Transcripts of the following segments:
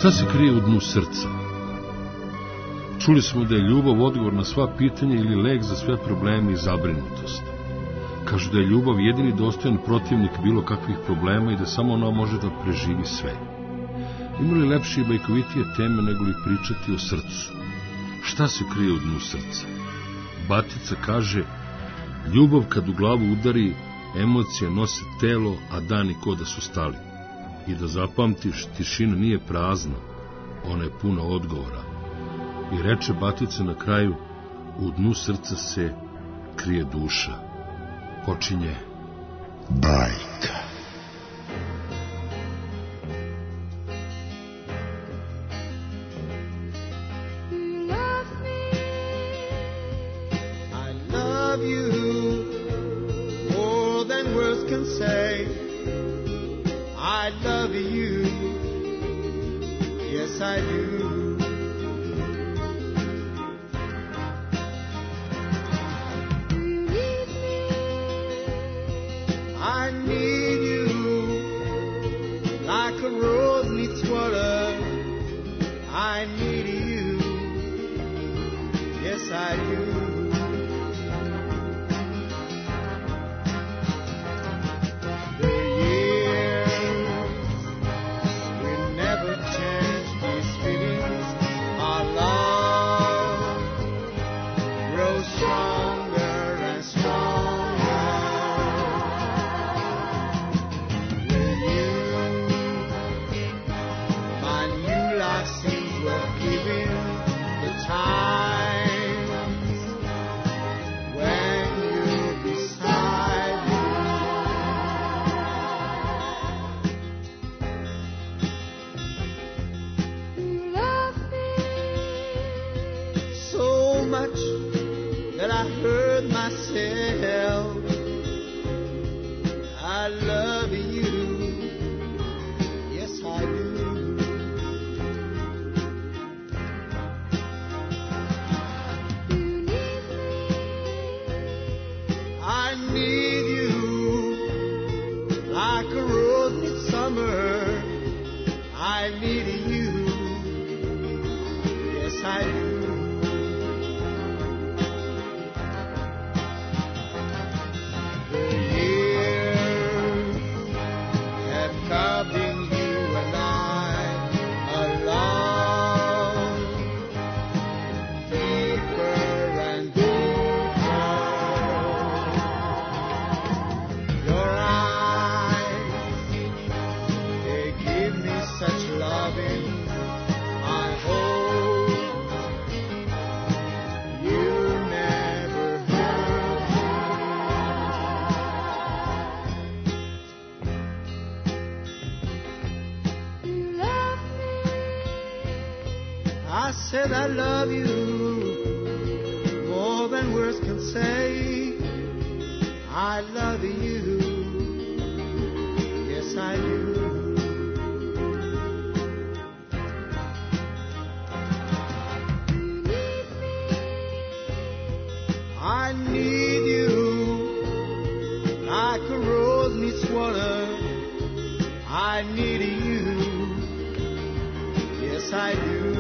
Šta se krije u dnu srca? Čuli smo da je ljubav odgovor na sva pitanja ili lek za sve probleme i zabrinutost. Kažu da je ljubav jedini dostojan protivnik bilo kakvih problema i da samo ona može da preživi sve. Ima li lepše i bajkovitije teme nego li pričati o srcu? Šta se krije u dnu srca? Batica kaže, ljubav kad u glavu udari, emocije nose telo, a dani ko da su stali. I da zapamtiš, tišina nije prazna, ona je puna odgovora. I reče Batica na kraju, u dnu srca se krije duša. Počinje bajka. Said I love you more than words can say. I love you, yes I do. I need you like a rose needs water. I need you, yes I do.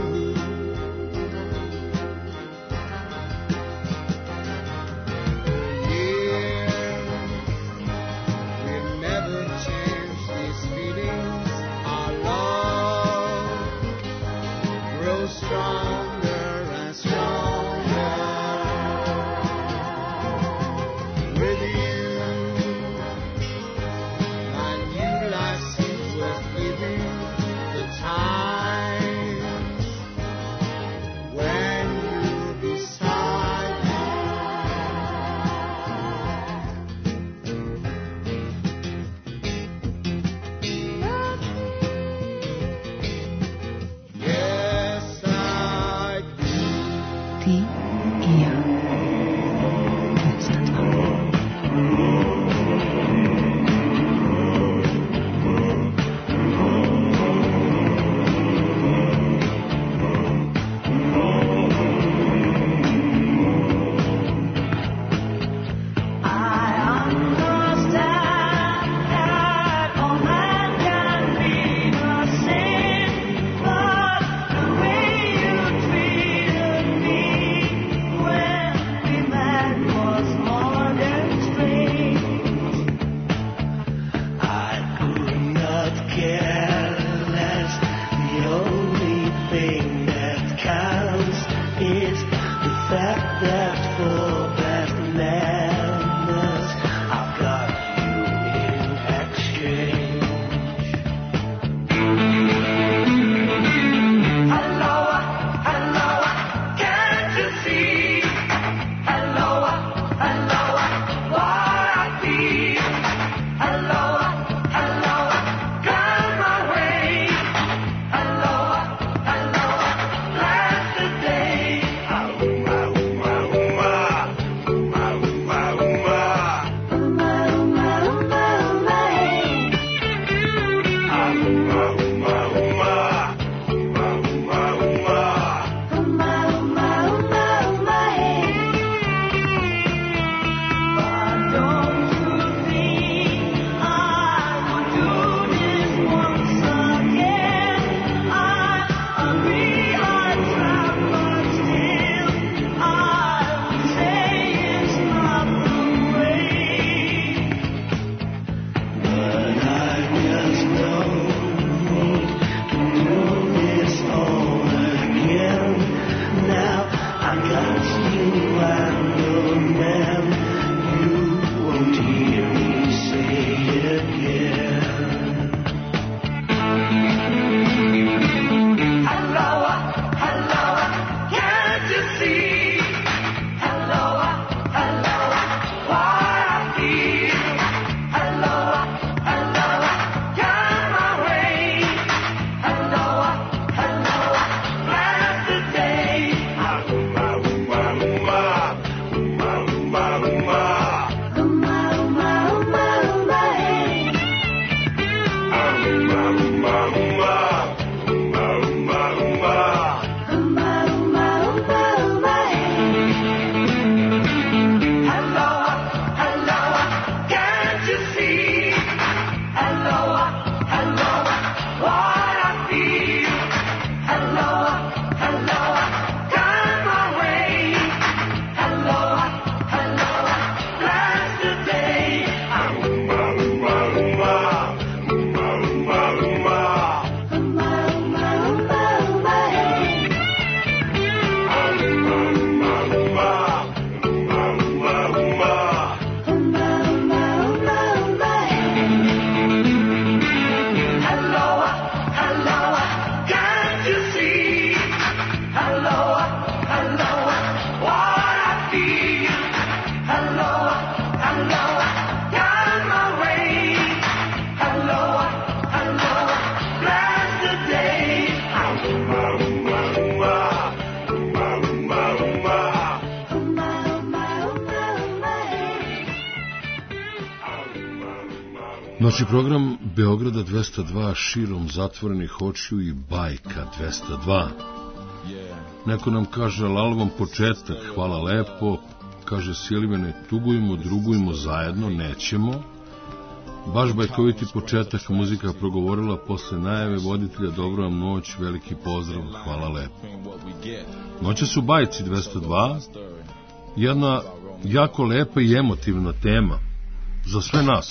Noćni program Beograda 202 širom zatvorenih očiju i bajka 202. Neko nam kaže lalavan početak, hvala lepo. Kaže Silivane, tugujemo, drugujemo zajedno, nećemo. Baš bajkoviti početak, muzika progovorila posle najave voditelja, dobro vam noć, veliki pozdrav, hvala lepo. Noćas u bajci 202, jedna jako lepa i emotivna tema za sve nas.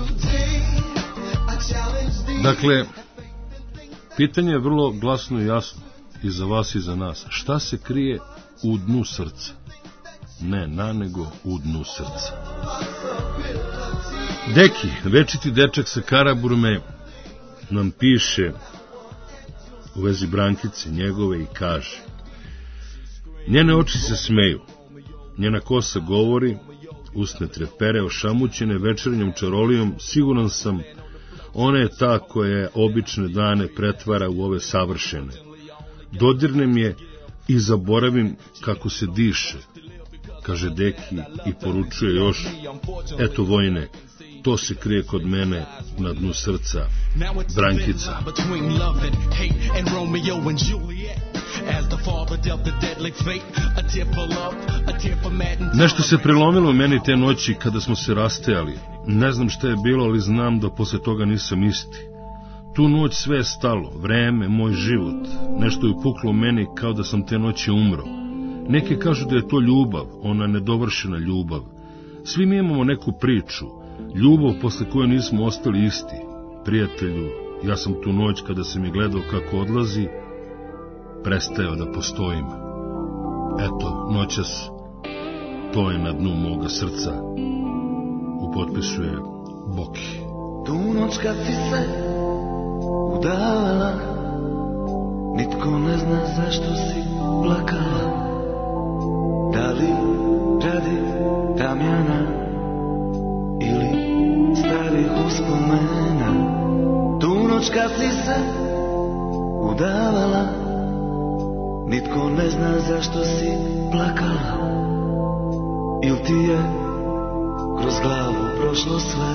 Dakle, pitanje je vrlo glasno i jasno i za vas i za nas. Šta se krije u dnu srca? Ne na, nego u dnu srca. Deki, večiti dečak sa Karaburme, nam piše u vezi Brankice njegove i kaže: njene oči se smeju, njena kosa govori, usne trepere ošamućene večernjom čarolijom, siguran sam, ona je ta koja obične dane pretvara u ove savršene. Dodirnem je i zaboravim kako se diše, kaže Deki i poručuje još: eto vojne, to se krije kod mene na dnu srca, Brankica. Nešto se prelomilo u meni te noći kada smo se rastajali. Ne znam šta je bilo, ali znam da posle toga nisam isti. Tu noć sve je stalo, vreme, moj život. Nešto je upuklo u meni kao da sam te noći umro. Neki kažu da je to ljubav, ona nedovršena ljubav. Svi mi imamo neku priču, ljubav posle koje nismo ostali isti. Prijatelju, ja sam tu noć kada sam je gledao kako odlazi, prestajao da postojim. Eto, noćas, to je na dnu moga srca. U potpisu je Boki. Tu noć kad si se udavala, nitko ne zna zašto si plakala. Da li radi tamjana ili starih uspomena. Tu noć kad si se udavala, nitko ne zna zašto si plakala. Il ti je kroz glavu prošlo sve.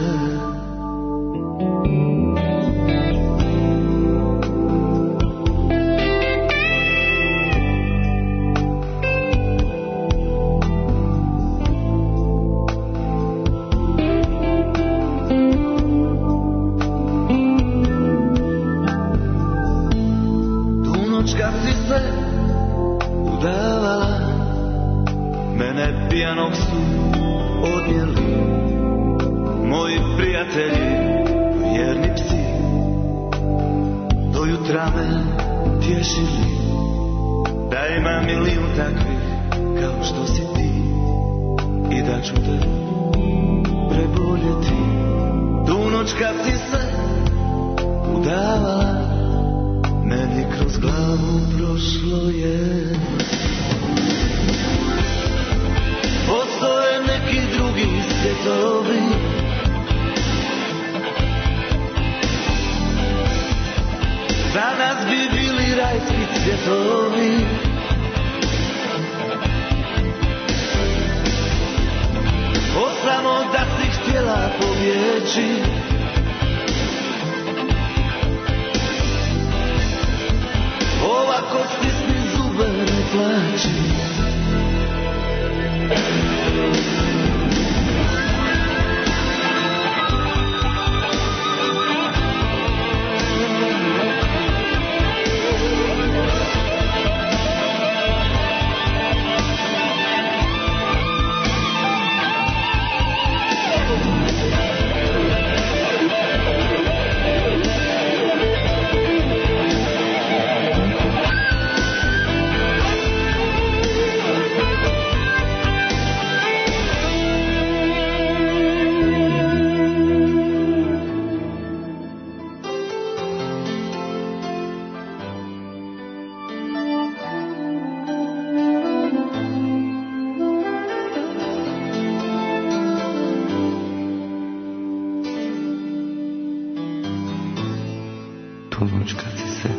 noć kad si se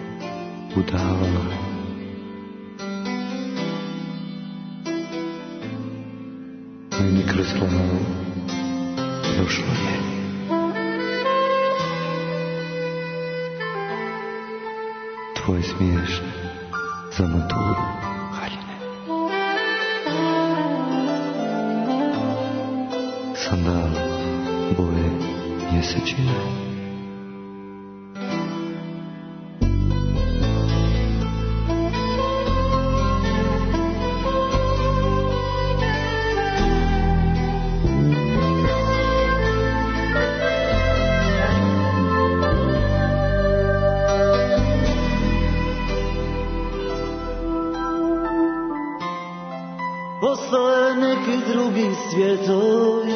udavala. Meni kroz glavu došlo je. tvoje smiješne za maturu haljine. Sandal boje mjesečine. Postoje neki drugi svjetovi,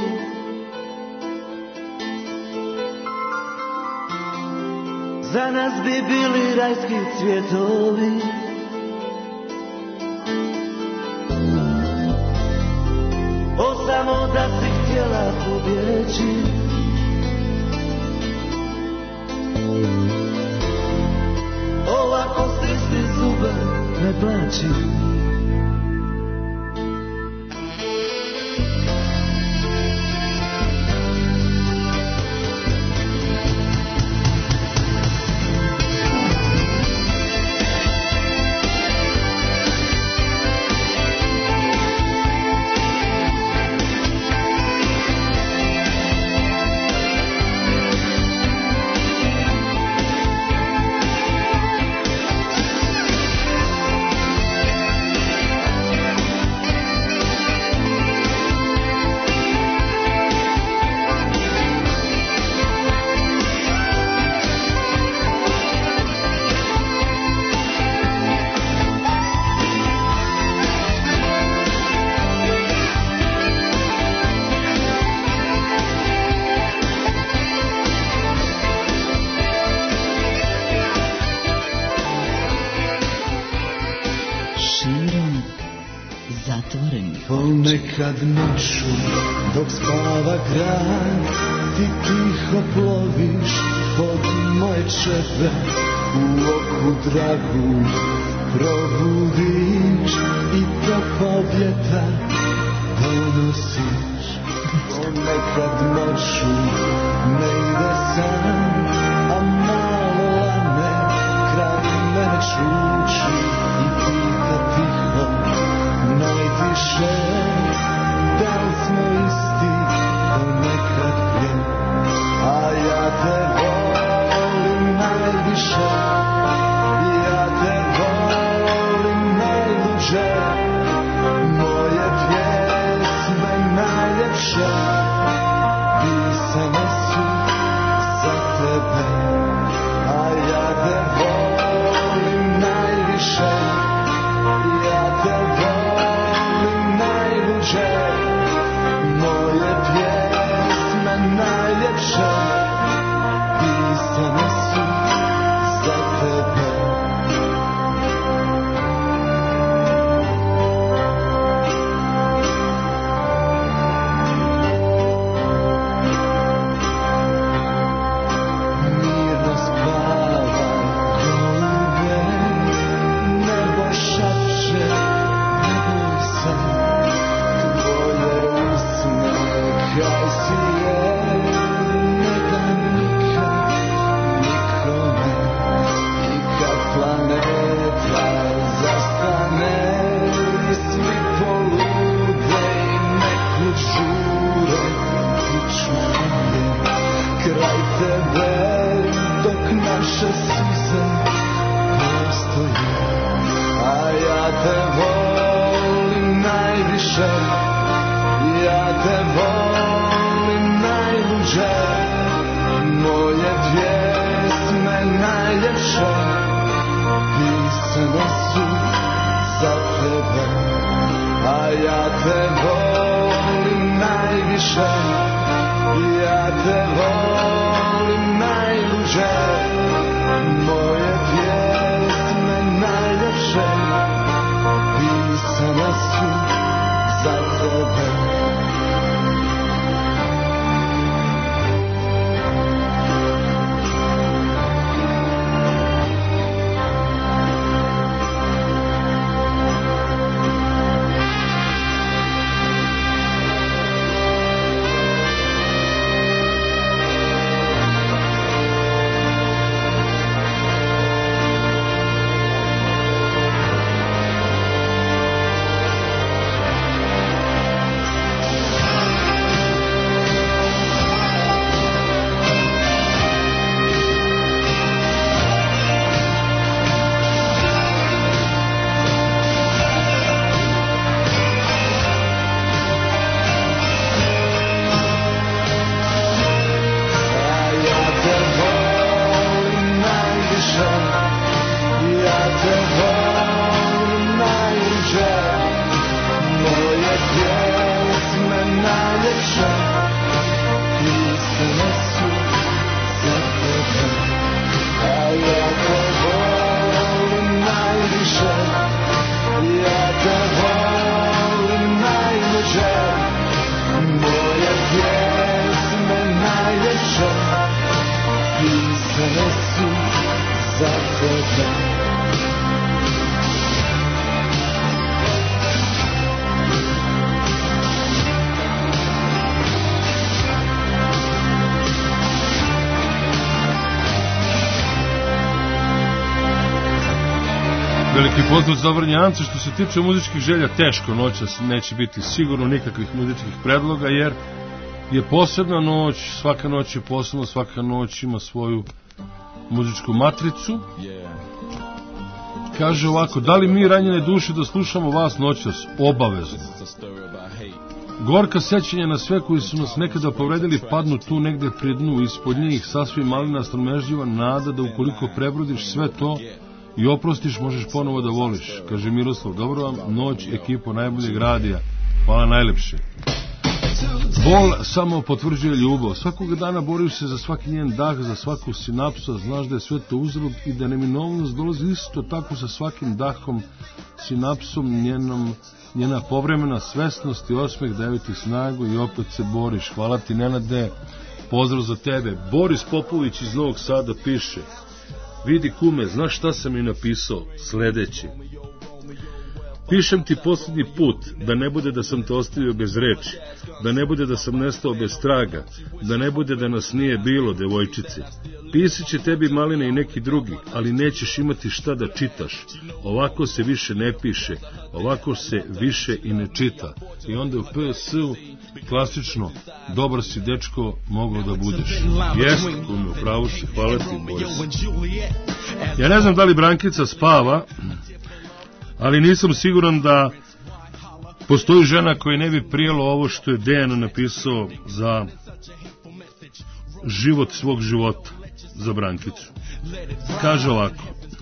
za nas bi bili rajski cvjetovi. O samo da si htjela pobjeći, ovako stisni zube, ne plaći. Ponekad noću dok spava grad, ti tiho ploviš pod moje čepe, u oku dragu probudiš i topao vjetar donosiš. Ponekad noću ne ide sam, a malo lane kraj mene čuči i pita tiho najtiše, da li smo isti ponekad prije, a ja te volim najviše, ja te volim najluđe, moje pjesme najljepše pisane su za tebe, a ja te volim najviše, ja te volim najluđe, moje pjesme najljepše pisane su za tebe. Mirno spava golube, nebo šapće, ne boj se, tvoje usne kaj si je, ne da nikad nikome, i kad planeta zastane, i svi polude i nekud žure, kuću je kraj tebe, dok naše suze postoje, a ja te volim najviše, ja te volim najluđe, moje pjesme najljepše pisane su za tebe, a ja te volim najviše, ja te volim najluđe, moje pjesme najljepše pisane su za tebe. Bethlehem. Veliki pozdrav za Vrnjance. Što se tiče muzičkih želja, teško noćas neće biti sigurno nikakvih muzičkih predloga, jer je posebna noć, svaka noć je posebna, svaka noć ima svoju muzičku matricu. Kaže ovako, da li mi ranjene duše da slušamo vas noćas? Obavezno. Gorka sećanja na sve koji su nas nekada povredili padnu tu negde pri dnu, ispod njih sasvim malina stromežljiva nada da ukoliko prebrodiš sve to i oprostiš, možeš ponovo da voliš. Kaže Miroslav, dobro vam noć, ekipo najboljeg radija. Hvala najlepše. Bol samo potvrđuje ljubav. Svakog dana boriš se za svaki njen dah, za svaku sinapsu, znaš da je sve to uzrok i da neminovnost dolazi isto tako sa svakim dahom, sinapsom, njena povremena svesnost i osmeh daju ti snagu i opet se boriš. Hvala ti, Nenade, pozdrav za tebe. Boris Popović iz Novog Sada piše: vidi kume, znaš šta sam mi napisao? Sledeće. Pišem ti posljednji put, da ne bude da sam te ostavio bez reči, da ne bude da sam nestao bez traga, da ne bude da nas nije bilo, devojčice. Pisat će tebi Malina i neki drugi, ali nećeš imati šta da čitaš. Ovako se više ne piše, ovako se više i ne čita. I onda u PS-u klasično, dobar si dečko, moglo da budeš. Jeste, kume, upravo si, hvala ti, Boris. Ja ne znam da li Brankica spava, ali nisam siguran da postoji žena koja ne bi prijelo ovo što je Dejan napisao za život svog života, za Brankicu. Kaže ovako: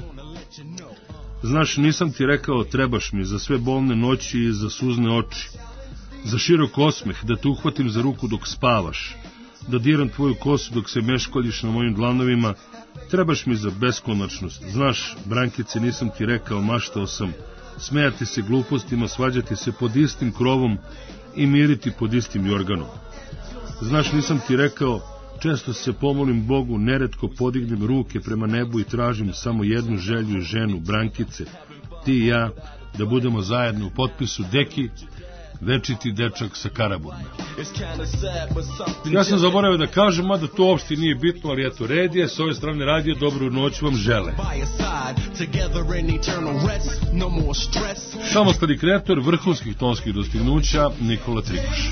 znaš, nisam ti rekao trebaš mi za sve bolne noći i za suzne oči, za širok osmeh, da te uhvatim za ruku dok spavaš, da diram tvoju kosu dok se meškoljiš na mojim dlanovima. Trebaš mi za beskonačnost. Znaš, Brankice, nisam ti rekao, maštao sam smejati se glupostima, svađati se pod istim krovom i miriti pod istim jorganom. Znaš, nisam ti rekao, često se pomolim Bogu, neretko podignem ruke prema nebu i tražim samo jednu želju, ženu, Brankice, ti i ja, da budemo zajedno u potpisu Deki, večiti dečak sa Karaburma. Ja sam zaboravio da kažem, mada to uopšte nije bitno, ali eto, red je, s ove strane radio, dobru noć vam žele. Samostalni kreator vrhunskih tonskih dostignuća Nikola Trikuš.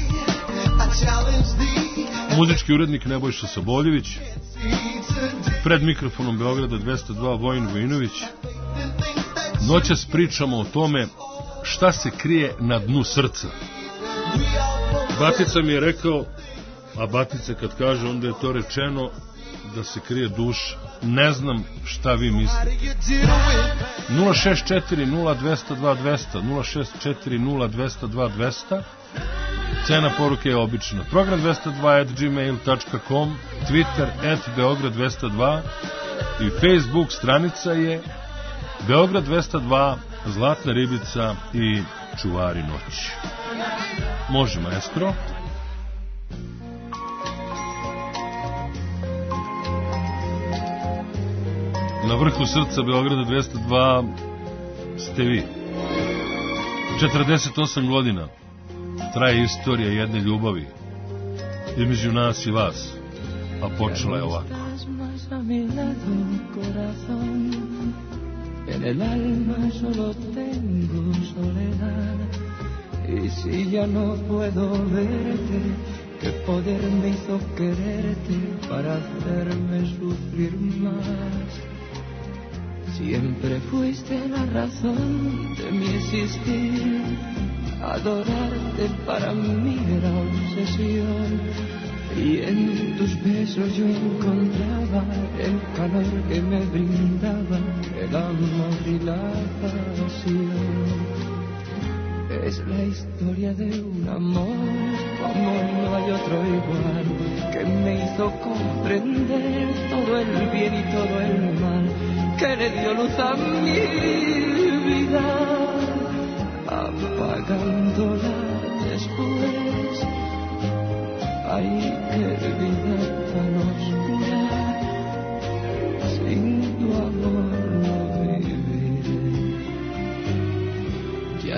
Muzički urednik Nebojša Soboljević. Pred mikrofonom Beograda 202 Vojin Vojinović. Noćas pričamo o tome šta se krije na dnu srca. Batica mi je rekao, a Batica kad kaže, onda je to rečeno, da se krije duša. Ne znam šta vi mislite. 064 0202 200 064 0202 200. Cena poruke je obična. Program 202@gmail.com, Twitter @Beograd 202 i Facebook stranica je Beograd 202, Zlatna ribica i Čuvari noći. Može, maestro. Na vrhu srca Beograda 202 ste vi. 48 godina traje istorija jedne ljubavi između nas i vas, a počela je ovako. En el alma solo tengo soledad, y si ya no puedo verte, ¿qué poder me hizo quererte para hacerme sufrir más? Siempre fuiste la razón de mi existir, adorarte para mí era obsesión. Y en tus besos yo encontraba el calor que me brindaba el amor y la pasión. Es la historia de un amor como no hay otro igual, que me hizo comprender todo el bien y todo el mal, que le dio luz a mi vida, apagándola después. Ay, qué vida tan oscura, sin tu amor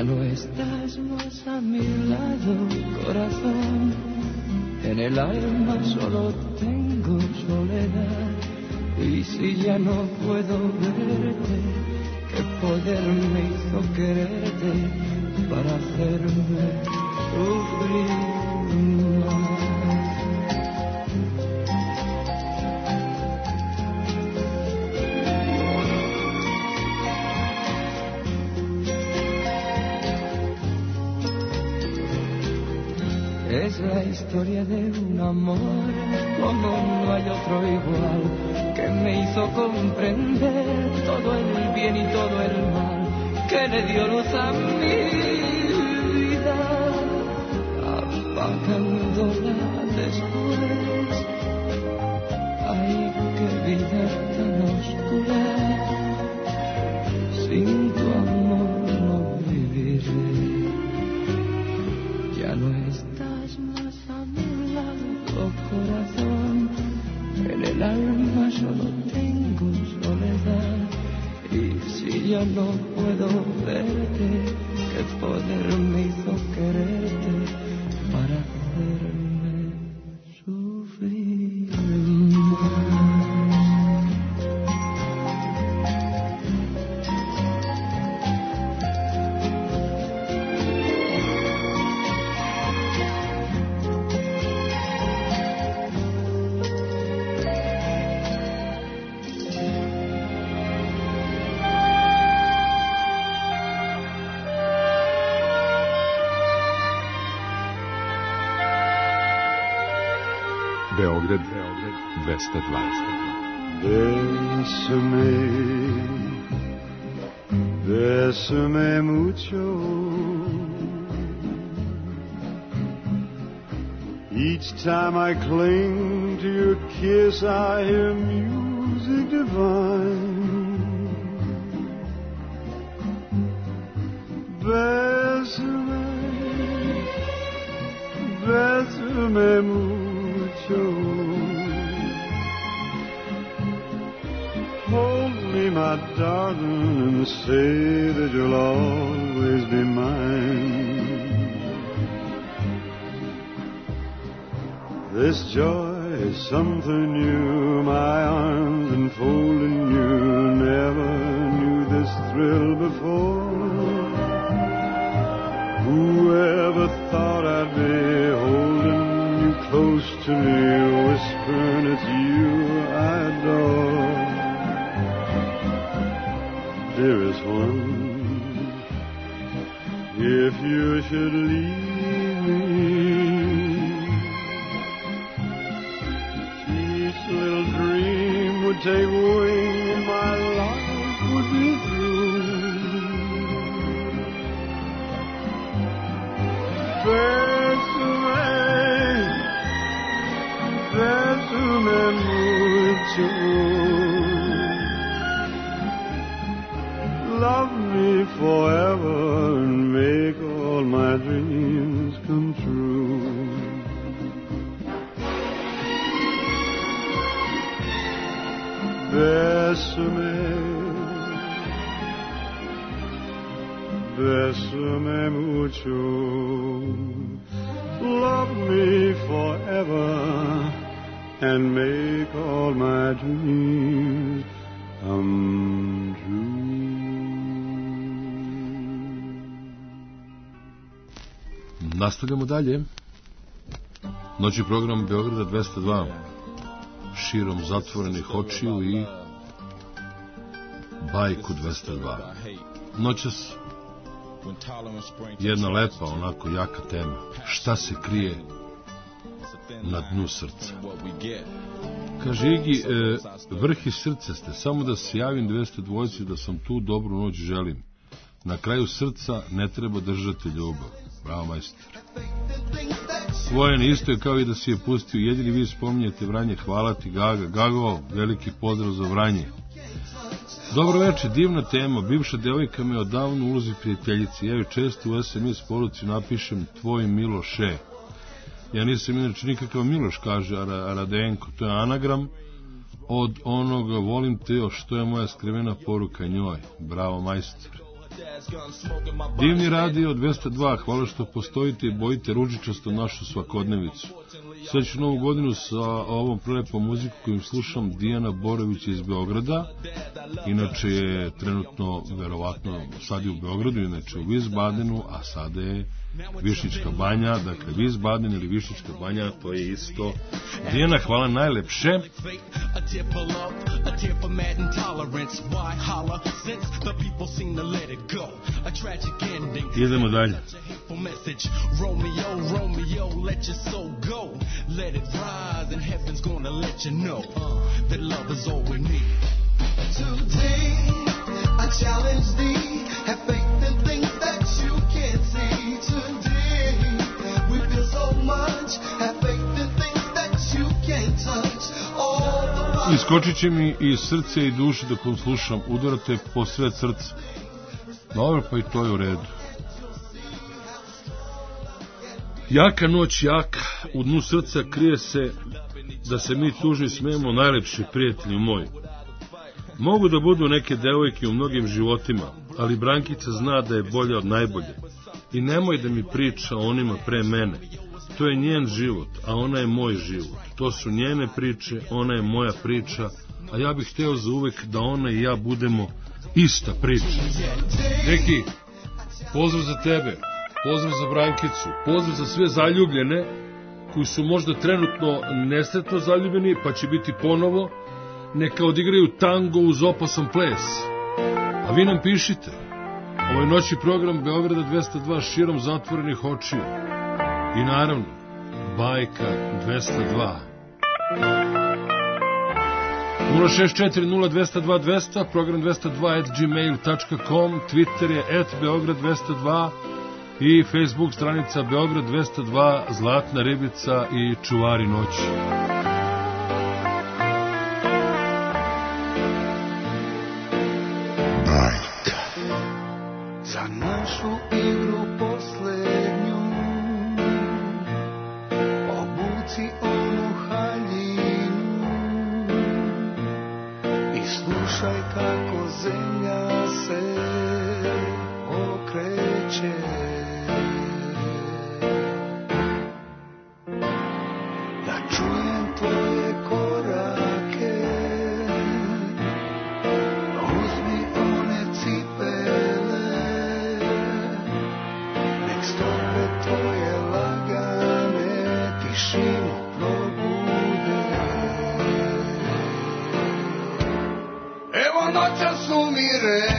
Ya no estás más a mi lado, corazón. En el alma solo tengo soledad. Y si ya no puedo verte, ¿qué poder me hizo quererte para hacerme sufrir más? Es la historia de un amor como no hay otro igual, que me hizo comprender todo el bien y todo el mal, que le dio luz a mi vida, apagándola después. Ay, qué vida tan oscura, sin tu amor no viviré. Ya no estás más a mi lado, corazón. En el alma solo tengo soledad. Y si ya no puedo verte, ¿qué poder me hizo quererte para hacerme sufrir más? Beograd 220. Bésame mucho. Each time I cling to your kiss, I hear music divine. Bésame, bésame mucho. Hold me, my darling, and say that you'll always be mine. This joy is something new, my arms enfolding you. Never knew this thrill before. Whoever thought I'd be holding you close to me, whispering it's you I adore. Dearest one, if you should leave me, each little dream would take wing and my life would be through. Bésame mucho. Love me forever and make all my dreams come true. Bésame, bésame mucho. Love me forever and make all my dreams come true. Nastavljamo dalje. Noći program Beograda 202. Širom zatvorenih očiju i Bajku 202. Noćas jedna lepa, onako jaka tema. Šta se krije na dnu srca? Kaže Igi, vrh i srce ste, samo da se javim 202 da sam tu, dobru noć želim. Na kraju srca ne treba držati ljubav. Bravo, majstor. Svojen isto je kao i da si je pustio. Jedini vi spominjete Vranje, hvala ti Gaga. Gago, veliki pozdrav za Vranje. Dobro večer, divna tema. Bivša devojka me odavno ulozi prijateljici. Ja joj često u SMS poruci napišem tvoj Miloše. Ja nisam inače nikakav Miloš, kaže Radenko. To je anagram od onoga volim te još, što je moja skrivena poruka njoj. Bravo, majstor. Divni radio 202, hvala što postojite i bojite ružičasto našu svakodnevicu. Srećnu novu godinu sa ovom prelepom muziku koju slušam, Dijana Borović iz Beograda. Inače je trenutno, verovatno, sad je u Beogradu, inače u Wiesbadenu, a sada je Višnjička banja, dakle Wiesbaden ili Višnjička banja, to je isto. Dijana, hvala najlepše. Idemo dalje. Today I challenge thee, have faith in things that you can't see. Today we feel so much, have faith in things that you can't touch. All the Iskočit će mi iz srca i duše dok vam slušam, udarate po sred srca. Dobro, pa i to je u redu. Jaka noć, jaka, u dnu srca krije se da se mi tužno smijemo, najlepši prijatelji moji. Mogu da budu neke devojke u mnogim životima, ali Brankica zna da je bolja od najbolje. I nemoj da mi priča o onima pre mene. To je njen život, a ona je moj život. To su njene priče, ona je moja priča, a ja bih hteo za uvek da ona i ja budemo ista priča. Neki, pozdrav za tebe, pozdrav za Brankicu, pozdrav za sve zaljubljene koji su možda trenutno nesretno zaljubljeni, pa će biti ponovo. Neka odigraju tango uz opasan ples. A vi nam pišite. Ovoj noći program Beograda 202 širom zatvorenih očiju. I naravno, Bajka 202. 064-0202-200, program 202@gmail.com, Twitter je @Beograd202 i Facebook stranica Beograd 202, Zlatna ribica i Čuvari noći. za našu igru poslednju. Obuci onu haljinu i slušaj kako zemlja se okreće. Da čujem tvoje korake, uzmi one cipele, nek stope tvoje lagane tišinu probude. Evo noćas umire,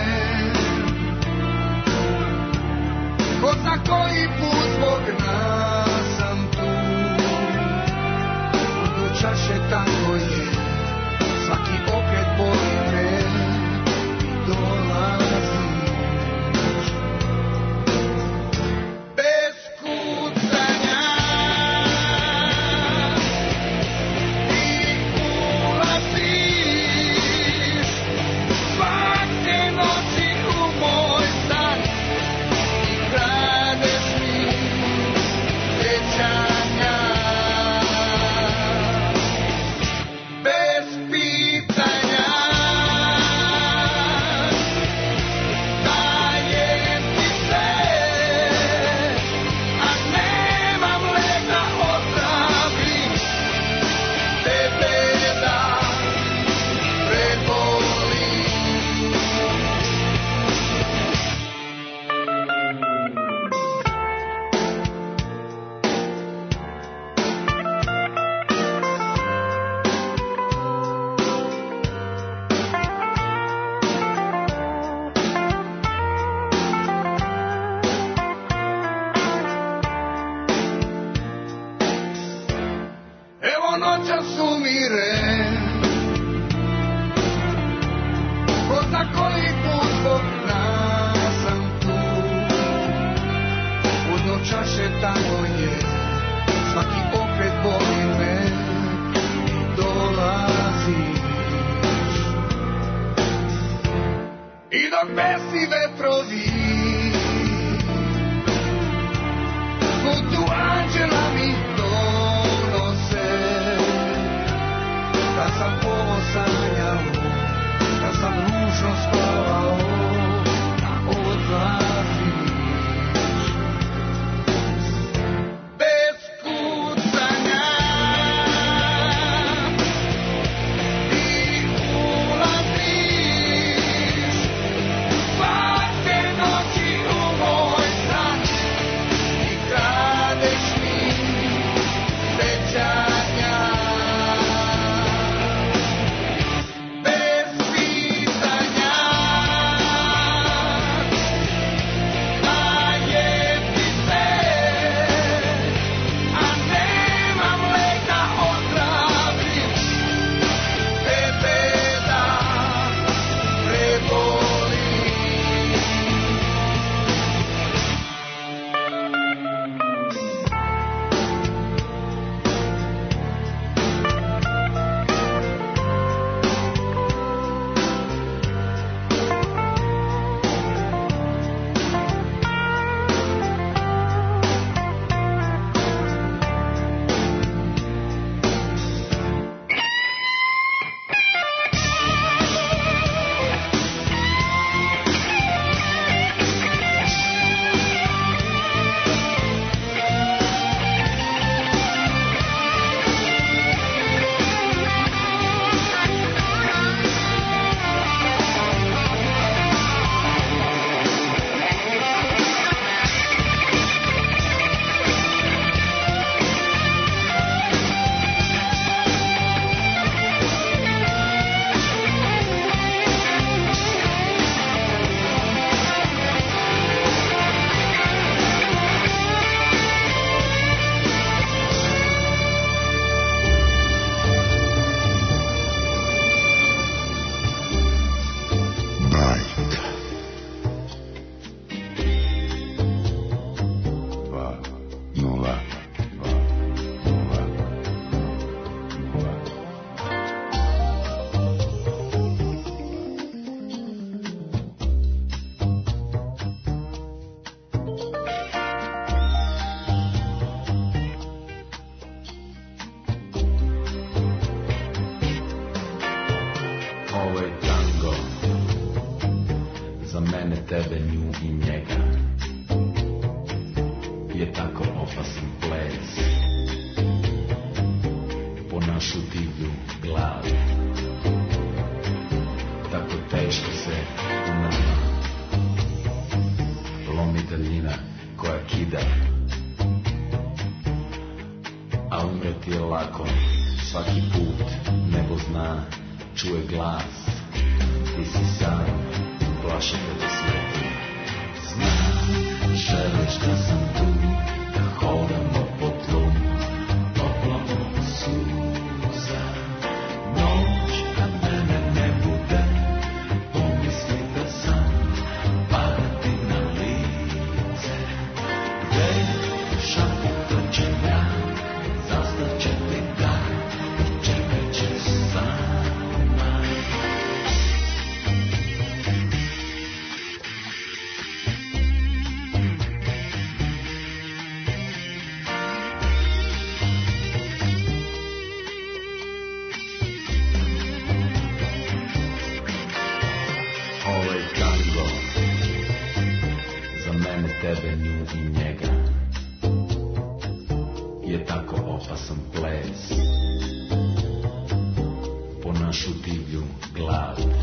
ko zna koji put zbog nas sam tu. Do čaše tango je, svaki okret boli me i dolaziš. Bez kucanja ti ulaziš svake noći u moj san i kradeš mi sećanja. Bez pitanja dajem ti sve, a nemam lek da ozdravim tebe da prebolim. Evo noćas umire, ko zna koji put zbog nas sam tu. U dno čaše tango je, svaki okret boli me i dolaziš. I dok besni vetrovi putu anđela mi donose, da sam ovo sanjao, da sam ružno spavao na odru Za mene, tebe, nju i njega je tako opasan ples po našu divlju glavu. Tako teško se u nama lomi daljina koja kida, a umreti je lako svaki put. Nebo zna, čuje glas, ti si sam, plaše te da smeti. Znam, želiš da sam tu, da hodamo po tlu, toplamo suza. Noć kad mene ne bude, pomisli da sam, pada ti na lice. Gde šaputa će ja, zastaće ti dan, čekat će sama. Tebe, nju i njega je tako opasan ples po našu divlju glavu.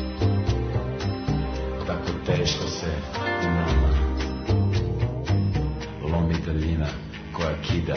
Tako teško se u nama lomi daljina koja kida,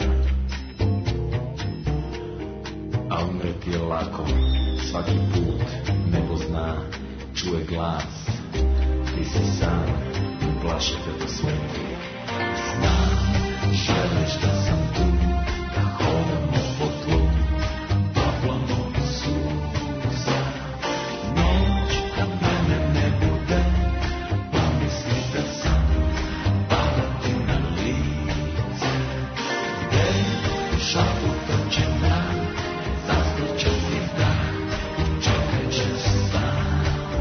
a umreti je lako svaki put. Nebo zna, čuje glas, ti si sam, plaše te da sveti. Znam, želiš da sam tu, da hodamo po tlu, toplamo suza. Noć kad mene ne bude, pomisli da sam, pada ti na lice. Gde šaputa će nam, zastaće ti dan, čekat će sama.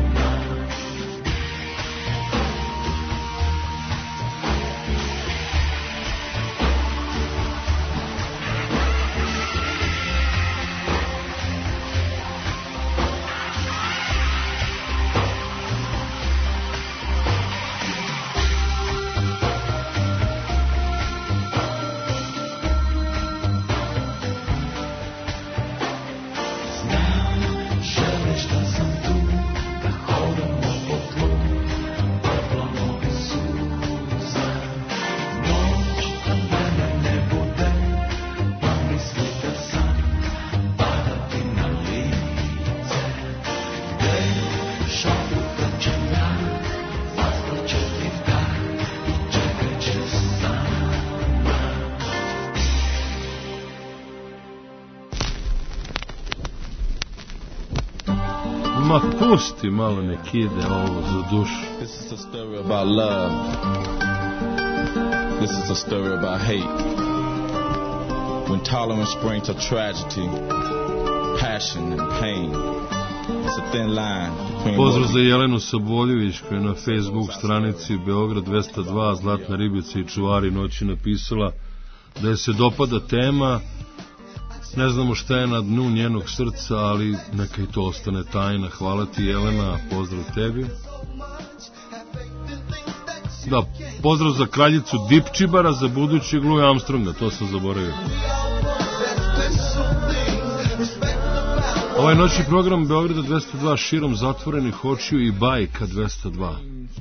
Ma pusti malo, nek ide ovo za dušu. This is a story about love. This is a story about hate. When tolerance brings to tragedy, passion and pain. It's a thin line between. Pozdrav za Jelenu Saboljević koja je na Facebook stranici Beograd 202 Zlatna ribica i čuvari noći napisala da je se dopada tema. Ne znamo šta je na dnu njenog srca, ali neka i to ostane tajna. Hvala ti, Jelena, pozdrav tebi. Da, pozdrav za kraljicu Dipčibara, za budućeg Louis Armstronga, to sam zaboravio. Ovaj noćni program Beograda 202 širom zatvorenih očiju i Bajka 202.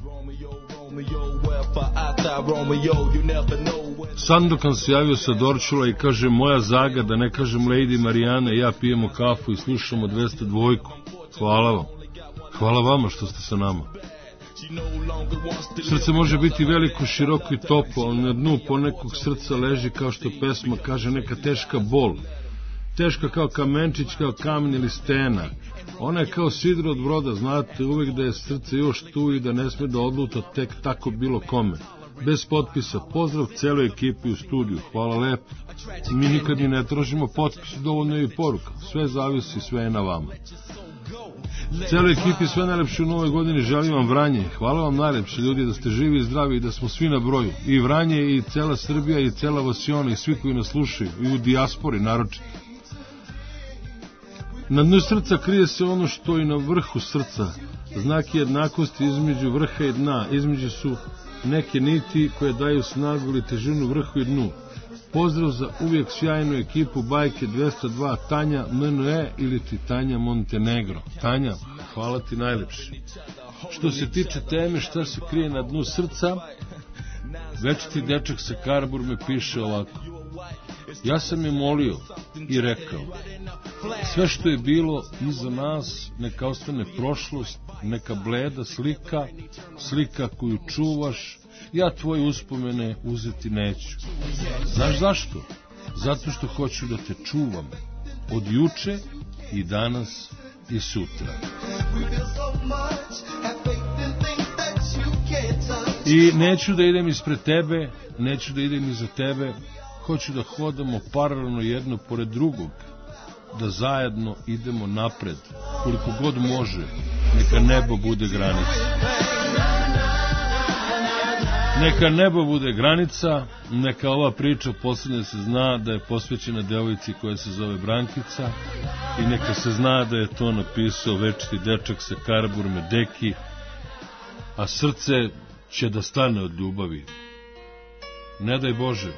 Sandokan se javio sa Dorčula i kaže: moja Zaga, da ne kažem Lady Marijana, ja pijemo kafu i slušamo 202. Hvala vam. Hvala vama što ste sa nama. Srce može biti veliko, široko i toplo, ali na dnu ponekog srca leži, kao što pesma kaže, neka teška bol. Teška kao kamenčić, kao kamen ili stena. Ona je kao sidro od broda, znate uvek da je srce još tu i da ne sme da odluta tek tako bilo kome. Bez potpisa. Pozdrav celoj ekipi u studiju. Hvala lepo. Mi nikad ni ne tražimo potpis, dovoljno je i poruka. Sve zavisi, sve je na vama. Celoj ekipi sve najlepše u novoj godini, želim vam Vranje. Hvala vam najlepše, ljudi, da ste živi i zdravi i da smo svi na broju. I Vranje, i cela Srbija, i cela Vasiona, i svi koji nas slušaju, i u dijaspori naročito. Na dnu srca krije se ono što i na vrhu srca. Znak jednakosti između vrha i dna. Između su neke niti koje daju snagu ili težinu vrhu i dnu. Pozdrav za uvijek sjajnu ekipu Bajke 202, Tanja MNE ili ti Tanja Montenegro. Tanja, hvala ti najlepši. Što se tiče teme šta se krije na dnu srca, večiti dečak sa Karbur me piše ovako. Ja sam je molio i rekao, sve što je bilo iza nas, neka ostane prošlost, neka bleda slika, slika koju čuvaš, ja tvoje uspomene uzeti neću. Znaš zašto? Zato što hoću da te čuvam od juče i danas i sutra. I neću da idem ispred tebe, neću da idem iza tebe, hoću da hodamo paralelno jedno pored drugog, da zajedno idemo napred, koliko god može, neka nebo bude granica. Neka nebo bude granica, neka ova priča posljednja se zna da je posvećena devojci koja se zove Brankica i neka se zna da je to napisao večiti dečak sa Karbur Medeki, a srce će da stane od ljubavi. Ne daj Bože.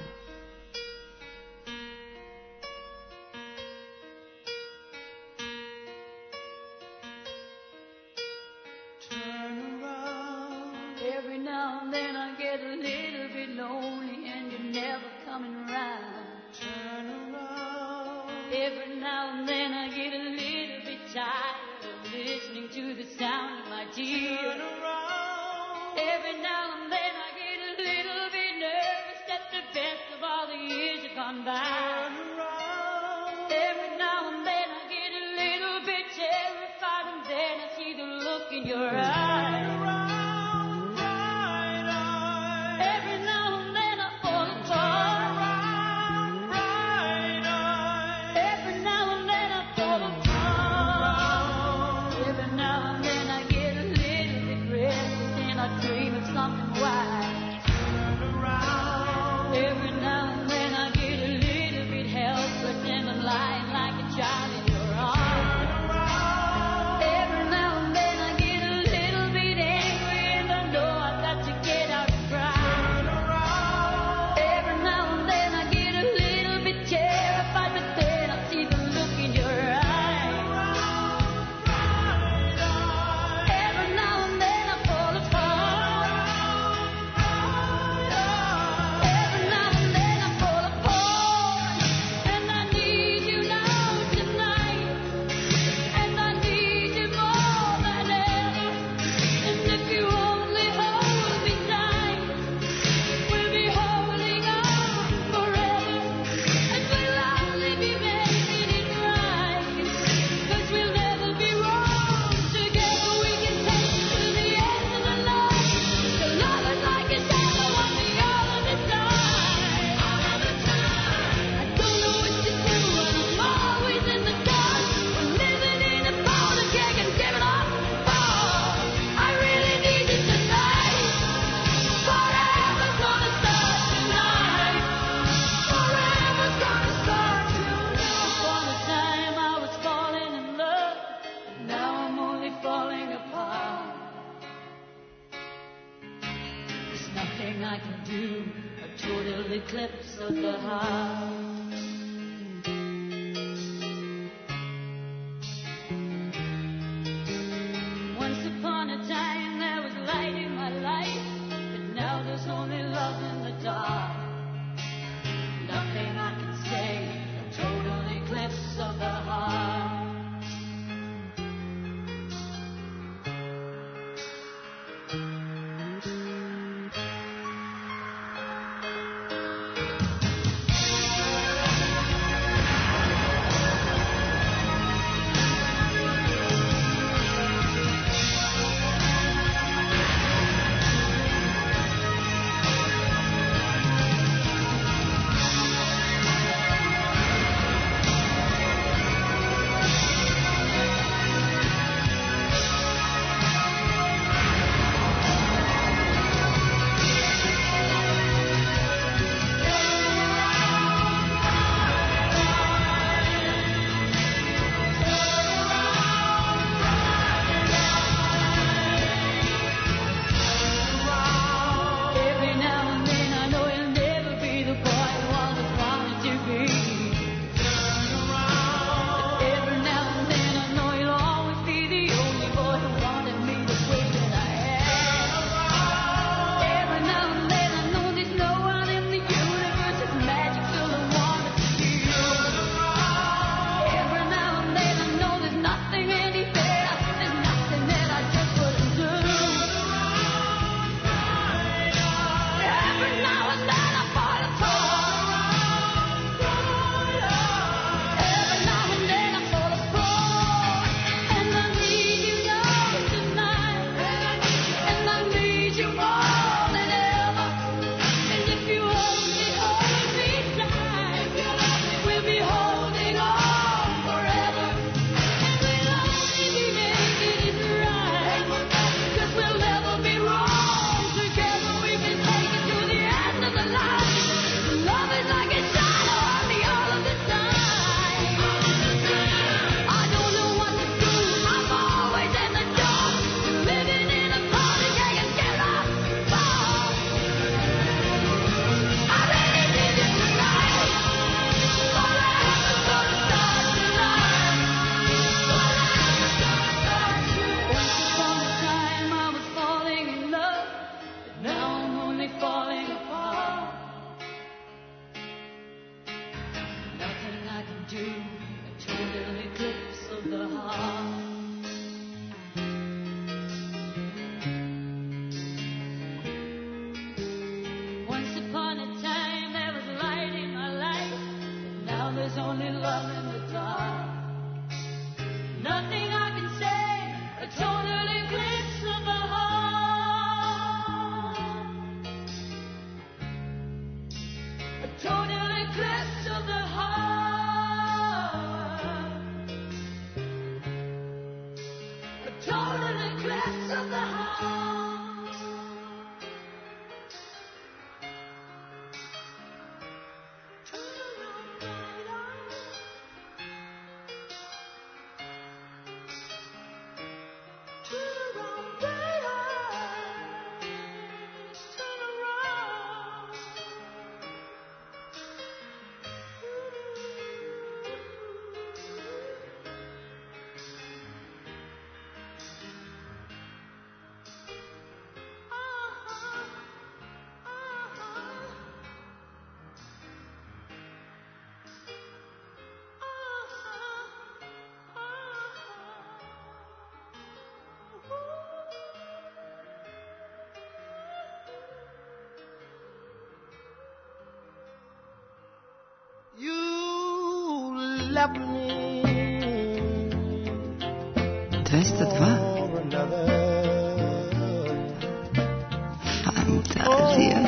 Fantazija.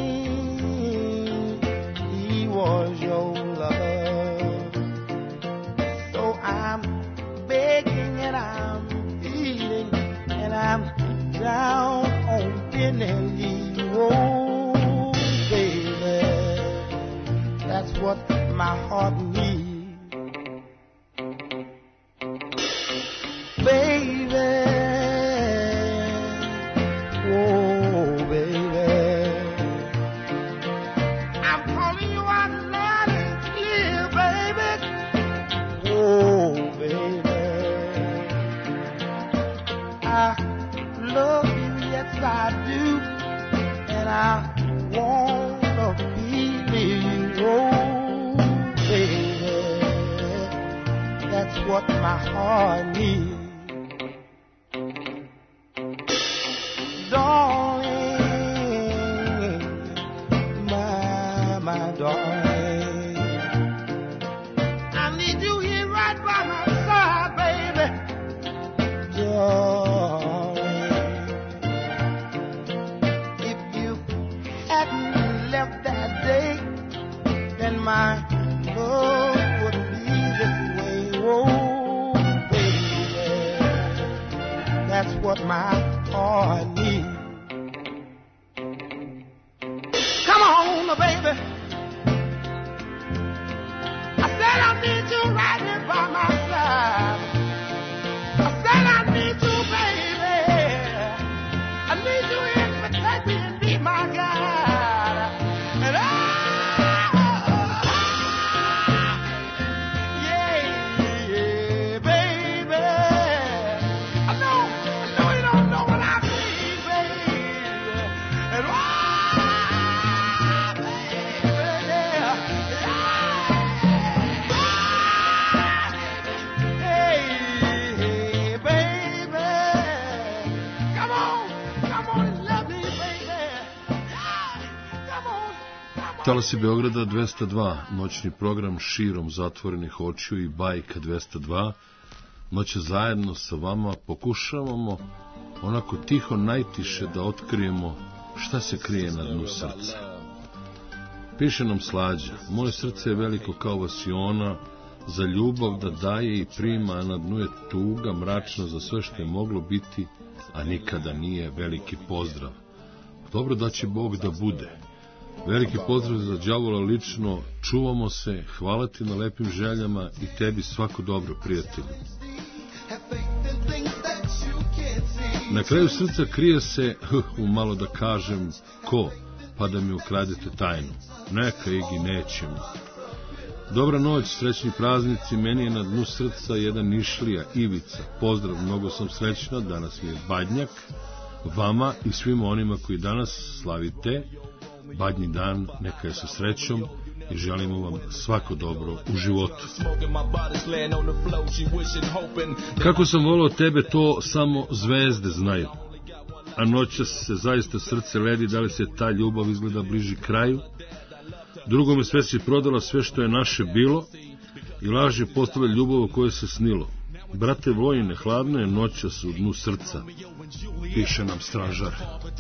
He was your lover. So I'm begging and I'm pleading and I'm down on bending knee. Oh, baby, that's what my heart needs. Baby, oh baby, I'm calling you out loud and clear, baby. Oh baby, I love you, yes I do, and I wanna be near you. Oh baby, that's what my heart needs. Darling, my darling, I need you here right by my side, baby. Darling, if you hadn't left that day, then my love wouldn't be this way. Oh, baby, that's what my heart needs. Come on, baby. I said I need you right here by my side. I said I need you, baby. I need you here to protect me and be my guide. And yeah, baby. I know you don't know what I mean, baby. And Talasi Beograda 202, noćni program širom zatvorenih očiju i Bajka 202. Noće zajedno sa vama pokušavamo onako tiho najtiše da otkrijemo šta se krije na dnu srca. Piše nam Slađa, moje srce je veliko kao vasiona, za ljubav da daje i prima, a na dnu je tuga mračna za sve što je moglo biti, a nikada nije. Veliki pozdrav. Dobro da će Bog da bude. Veliki pozdrav za đavola lično, čuvamo se, hvala ti na lepim željama i tebi svako dobro, prijatelju. Na kraju srca krije se, malo da kažem, ko, pa da mi ukradete tajnu. Neka, Igi, nećemo. Dobra noć, srećni praznici, meni je na dnu srca jedan Nišlija, Ivica. Pozdrav, mnogo sam srećna, danas mi je Badnjak, vama i svima onima koji danas slavite Badnji dan, neka je sa srećom i želimo vam svako dobro u životu. Kako sam volao tebe, to samo zvezde znaju. A noćas se zaista srce ledi, da li se ta ljubav izgleda bliži kraju. Drugome sve si prodala, sve što je naše bilo, i laž je postala ljubav o kojoj se snilo. Brate Vojine, hladno je noćas u dnu srca, piše nam stražar.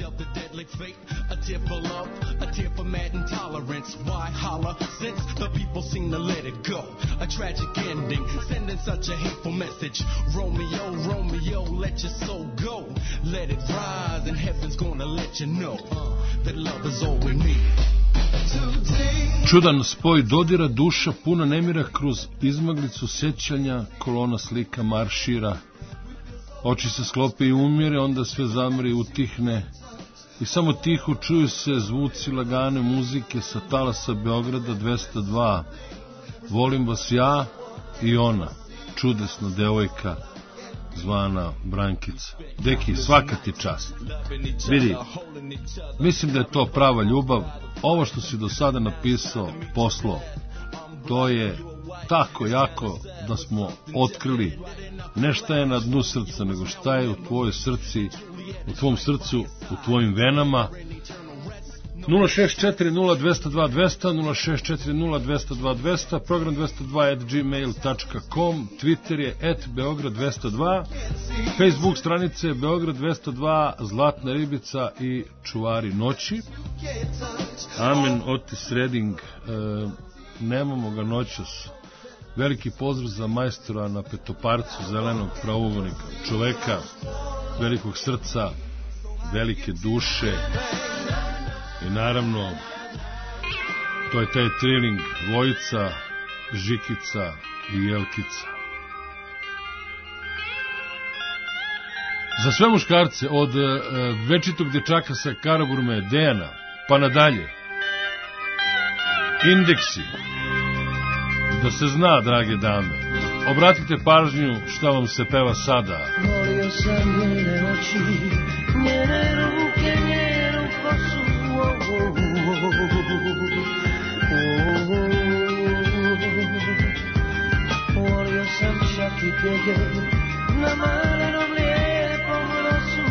Čudan spoj dodira, duša puna nemira, kroz izmaglicu sjećanja kolona slika maršira. Oči se sklope i umire, onda sve zamre i utihne i samo tiho čuju se zvuci lagane muzike sa talasa Beograda 202. Volim vas ja i ona, čudesna devojka zvana Brankica. Deki, svaka ti čast. Vidi, mislim da je to prava ljubav. Ovo što si do sada napisao, poslo, to je tako jako da smo otkrili ne šta je na dnu srca, nego šta je u tvojoj srci, u tvom srcu, u tvojim venama. 064-0202-200, 064-0202-200, program 202@gmail.com, Twitter je @Beograd202, Facebook stranice Beograd 202, Zlatna ribica i Čuvari noći. Amen, Otis Redding, nemamo ga noćas. Veliki pozdrav za majstora na Petoparcu, zelenog pravogonika, čoveka velikog srca, velike duše i naravno to je taj triling Vojica, Žikica i Jelkica. Za sve muškarce od večitog dečaka sa Karaburme Dejana pa nadalje, Indeksi, da se zna, drage dame, obratite pažnju šta vam se peva sada. Volio sam njene oči, njene ruke, njenu kosu. Volio sam čak i tjege na malenom lijepom nosu.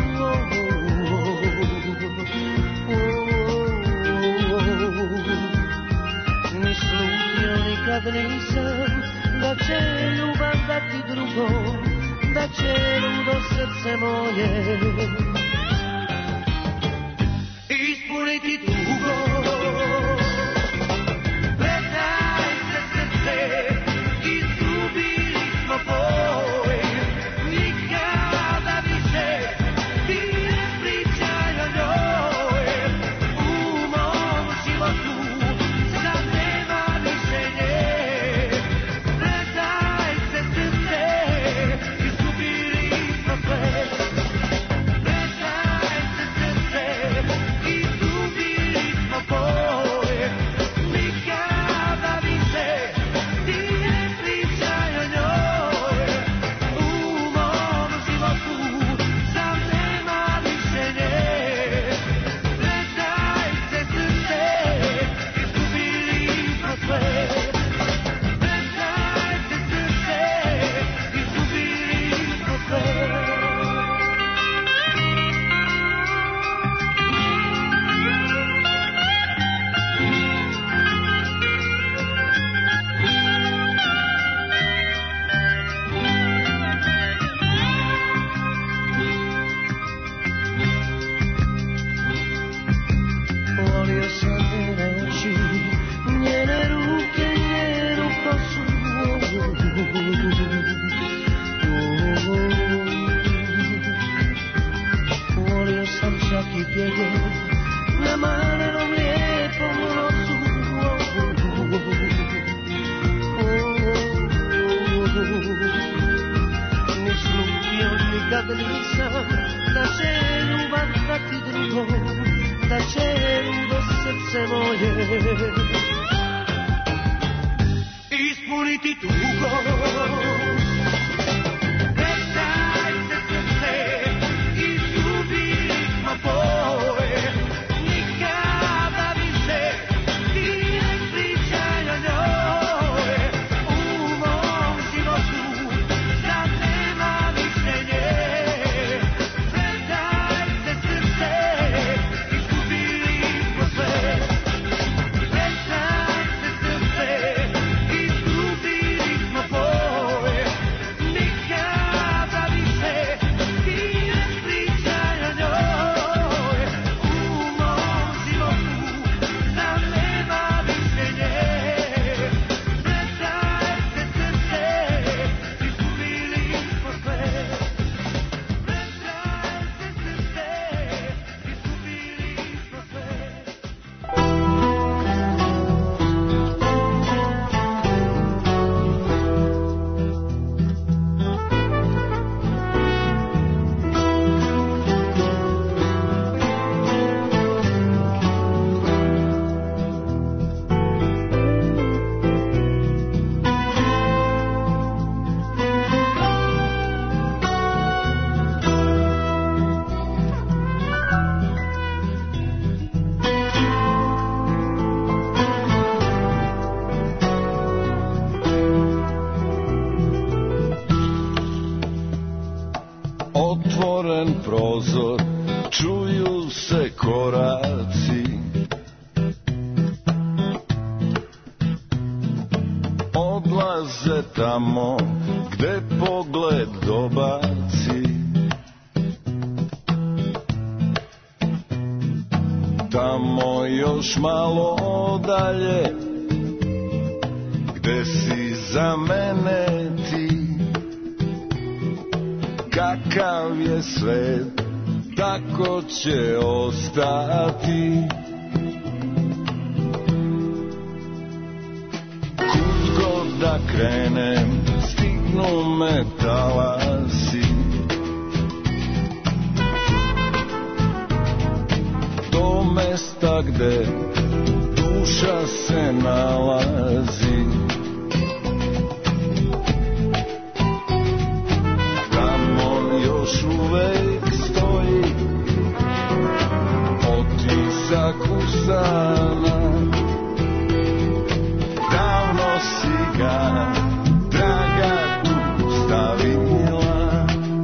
Ni slutio nikad nisam da će ljubav dati drugom, da će ludo srce moje ispuniti tugo. Predaj se srce, izgubili smo boj, nikada više ti ne pričaj o njoj. U mom životu sad nema više nje. Predaj se srce, izgubili smo sve. Predaj se srce, izgubili smo boj, nikada više ti ne pričaj o njoj. U mom životu sad nema više nje. Predaj se srce, izgubili smo sve. Predaj se srce, izgubili smo sve. Volio sam njene oči, njene ruke, njenu kosu. Volio sam čak i tjege na malenom lijepom nosu. Ni slutio nikad nisam da će ljubav dati drugom, da će ludo srce moje ispuniti tugo. Predaj se srce, izgubili smo boj, nikada više ti ne pričaj o njoj. U mom životu sad nema više nje. Predaj se srce, izgubili smo sve. Predaj se srce, izgubili smo boj, tamo gde pogled dobaci. Tamo još malo dalje, gde si za mene ti. Kakav je svet, tako će ostati. Kud god da krenem, stignu me talasi. Do mesta gde duša se nalazi. Tamo još uvek stoji otisak usana. Davno si ga, draga, tu stavila.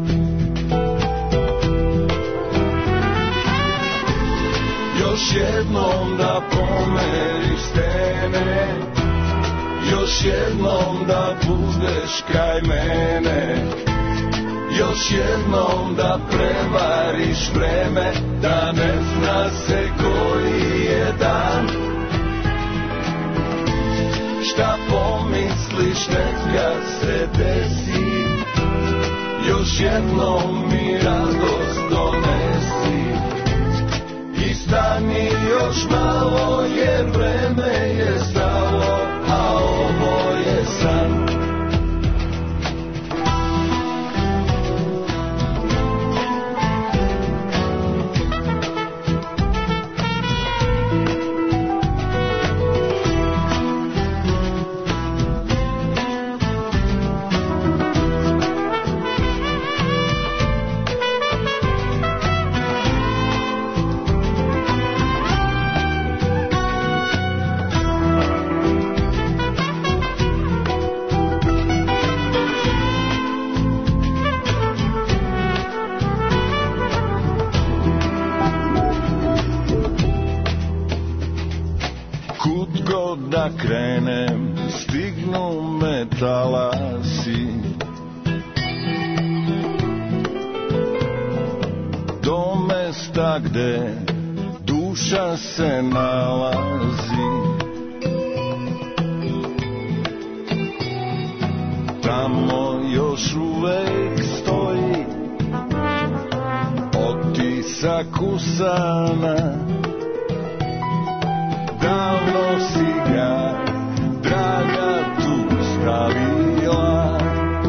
Još jednom da pomeriš stene, još jednom da budeš kraj mene, još jednom da prevariš vreme, da ne zna se koji je dan. Šta pomisliš neka se desi, još jednom mi radost donesi. I stani još malo jer vreme je stalo, a ovo je san. Da krenem, stignu me talasi. Do mesta gde duša se nalazi. Tamo još uvek stoji otisak usana. Davno si ga, draga, tu stavila.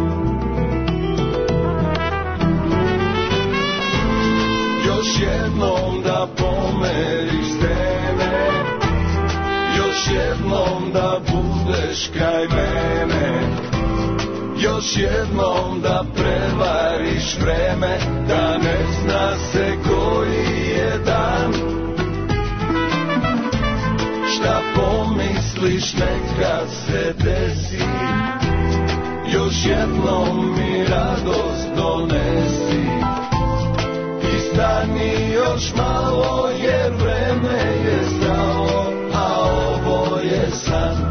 Još jednom da pomeriš stene, još jednom da budeš kraj mene, još jednom da prevariš vreme, da ne zna se koji je dan. Šta pomisliš neka se desi, još jednom mi radost donesi. I stani još malo jer vreme je stalo, a ovo je san.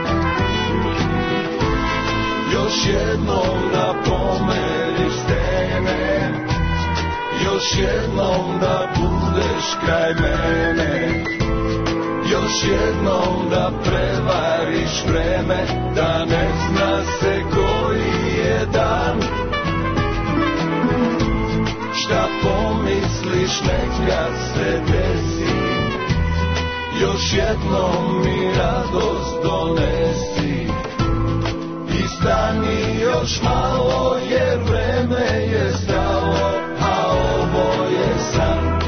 Još jednom da pomeriš stene, još jednom da budeš kraj mene, još jednom da prevariš vreme, da ne zna se koji je dan. Šta pomisliš neka se desi, još jednom mi radost donesi. I stani još malo jer vreme je stalo, a ovo je san.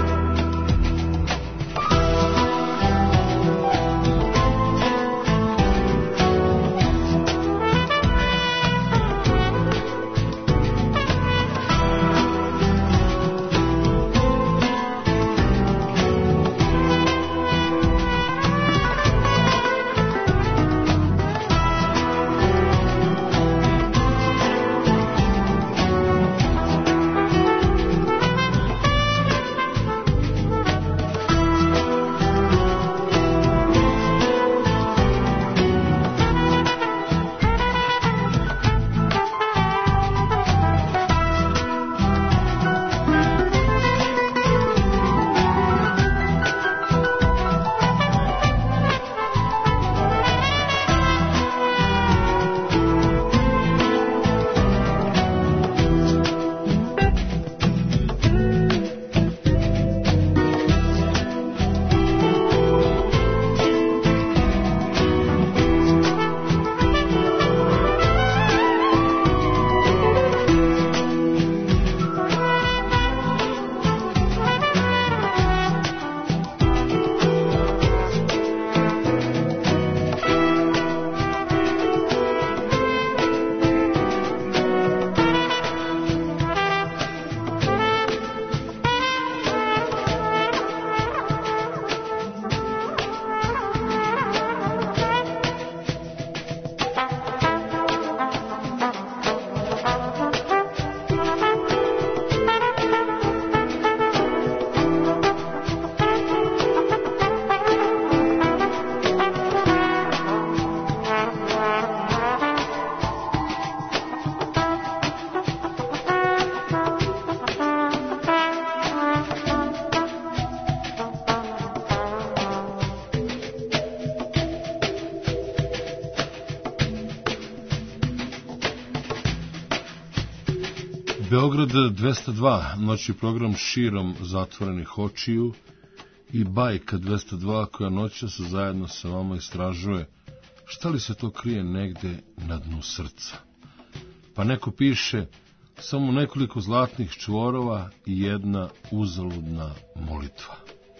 Beograd 202, noćni program širom zatvorenih očiju i Bajka 202 koja noćas zajedno sa vama istražuje šta li se to krije negde na dnu srca. Pa neko piše samo nekoliko zlatnih čvorova i jedna uzaludna molitva.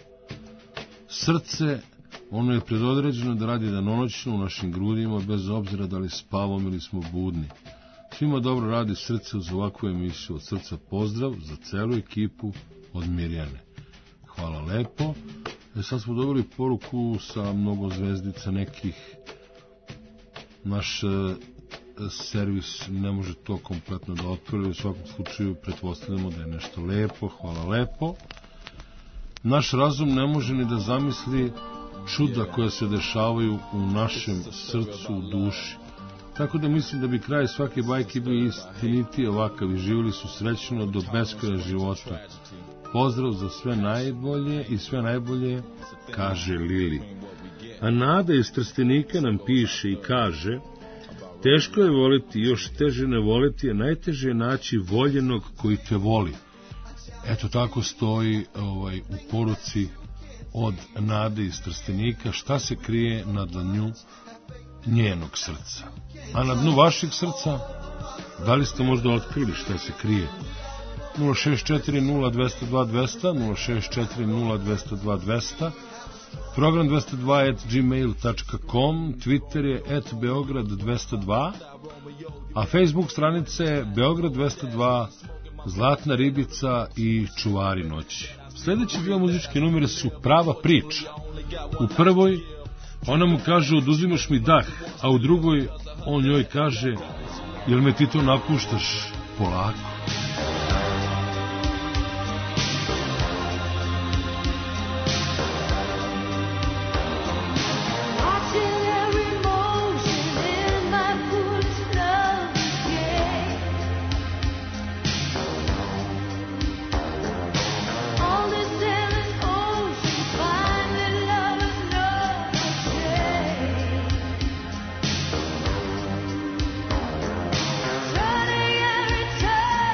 Srce, ono je predodređeno da radi danonoćno u našim grudima bez obzira da li spavamo ili smo budni. Svima dobro radi srce uz ovakvu emisiju. Od srca pozdrav za celu ekipu od Mirjane. Hvala lepo. Sad smo dobili poruku sa mnogo zvezdica nekih. Naš servis ne može to kompletno da otvori. U svakom slučaju pretpostavljamo da je nešto lepo. Hvala lepo. Naš razum ne može ni da zamisli čuda koja se dešavaju u našem srcu, u duši. Tako da mislim da bi kraj svake bajke bio istinitiji ovakav i živjeli su srećno do beskraja života. Pozdrav za sve najbolje i sve najbolje, kaže Lili. A Nada iz Trstenika nam piše i kaže: teško je voliti, još teže ne voliti, a najteže je naći voljenog koji te voli. Eto tako stoji u poruci od Nade iz Trstenika, šta se krije na dnu njenog srca. A na dnu vašeg srca, da li ste možda otkrili šta se krije? 064-02-202-200, 064-02-202, program 202@gmail.com, Twitter je @Beograd202, a Facebook stranice je Beograd 202, Zlatna ribica i Čuvari noći. Sljedeći dve muzičke numere su prava priča. U prvoj ona mu kaže oduzimaš mi dah, a u drugoj on njoj kaže jel me ti to napuštaš polako. Turning every time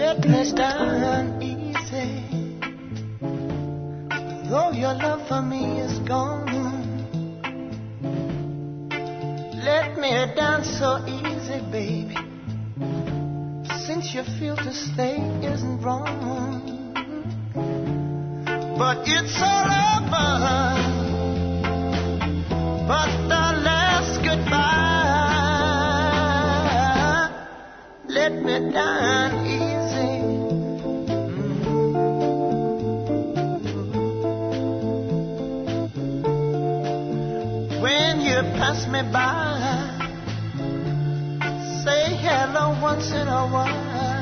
Let me down easy. Though your love for me is gone, let me down so easy, baby. Since you feel to stay isn't wrong, but it's all over. But the last goodbye, let me down easy. When you pass me by, say hello once in a while.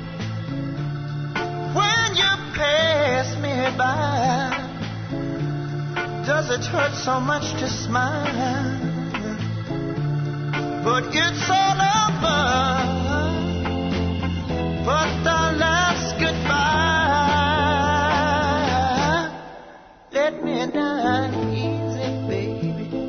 When you pass me by, does it hurt so much to smile? But it's all over. But the last goodbye, let me down easy, baby.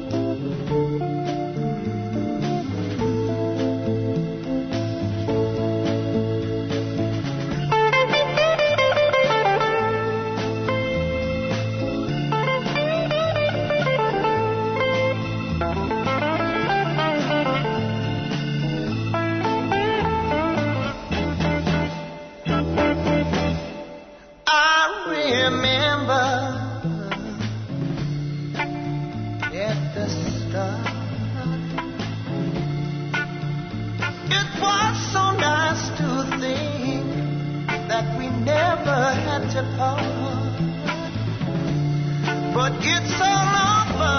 But it's all over.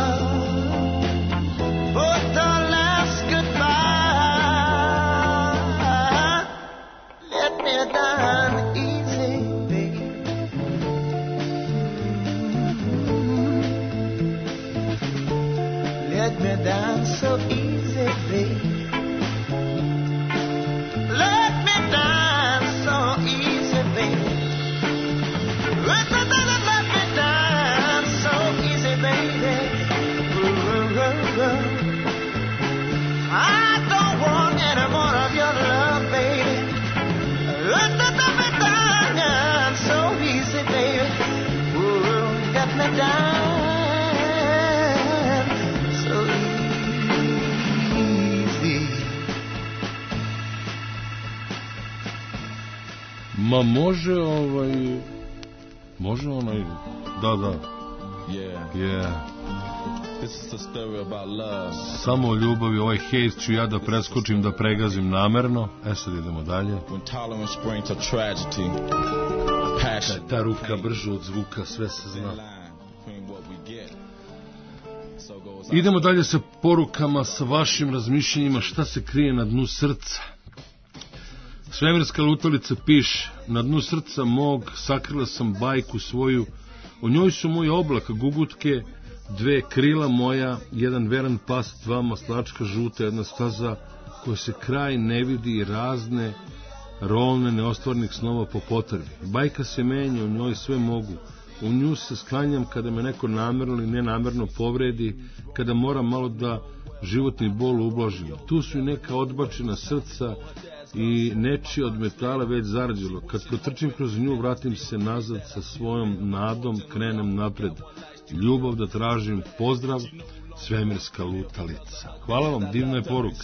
But the last goodbye, let me down easy, baby. Let me down so easy, baby. Let me down so easy, baby. Let me down so easy, baby. I don't want any more of your love, baby. Let me down so easy, baby. Let me down so easy. Ma može može onaj, da. Yeah. This is a story about love. Samo o ljubavi, ovaj hejt ću ja da preskočim, da pregazim namerno. Sad idemo dalje. When tolerance brings a tragedy, passion. Ta ruka brže od zvuka, sve se zna. Idemo dalje sa porukama, sa vašim razmišljenjima, šta se krije na dnu srca. Svemirska lutalica piše: na dnu srca mog sakrila sam bajku svoju, u njoj su moji oblak gugutke, dve krila moja, jedan veran pas, dva maslačka žuta, jedna staza koja se kraj ne vidi i razne rolne neostvarnih snova po potrebi. Bajka se menja, u njoj sve mogu. U nju se sklanjam kada me neko namerno ili nenamerno povredi, kada moram malo da životni bol ublažim. Tu su i neka odbačena srca i nečije od metala već zarađilo. Kad protrčim kroz nju, vratim se nazad sa svojom nadom, krenem napred. Ljubav da tražim, pozdrav, svemirska lutalica. Hvala vam, divna je poruka.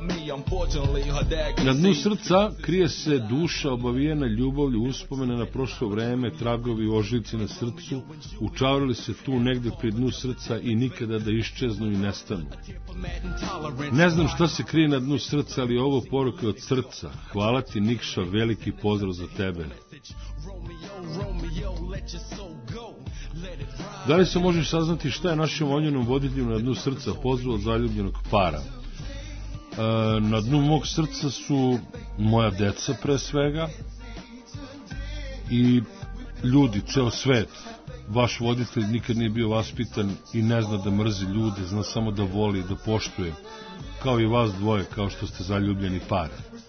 Na dnu srca krije se duša obavijena ljubavlju, uspomene na prošlo vreme, tragovi, ožiljci na srcu, učavrili se tu negde pri dnu srca i nikada da iščeznu i nestanu. Ne znam šta se krije na dnu srca, ali ovo poruka od srca. Hvala ti, Nikša, veliki pozdrav za tebe. Da li se možeš saznati šta je našem voljenom voditelju na dnu srca? Pozdrav od zaljubljenog para. Na dnu mog srca su moja deca pre svega i ljudi, ceo svet. Vaš voditelj nikad nije bio vaspitan i ne zna da mrzi ljude, zna samo da voli, da poštuje, kao i vas dvoje, kao što ste zaljubljeni par.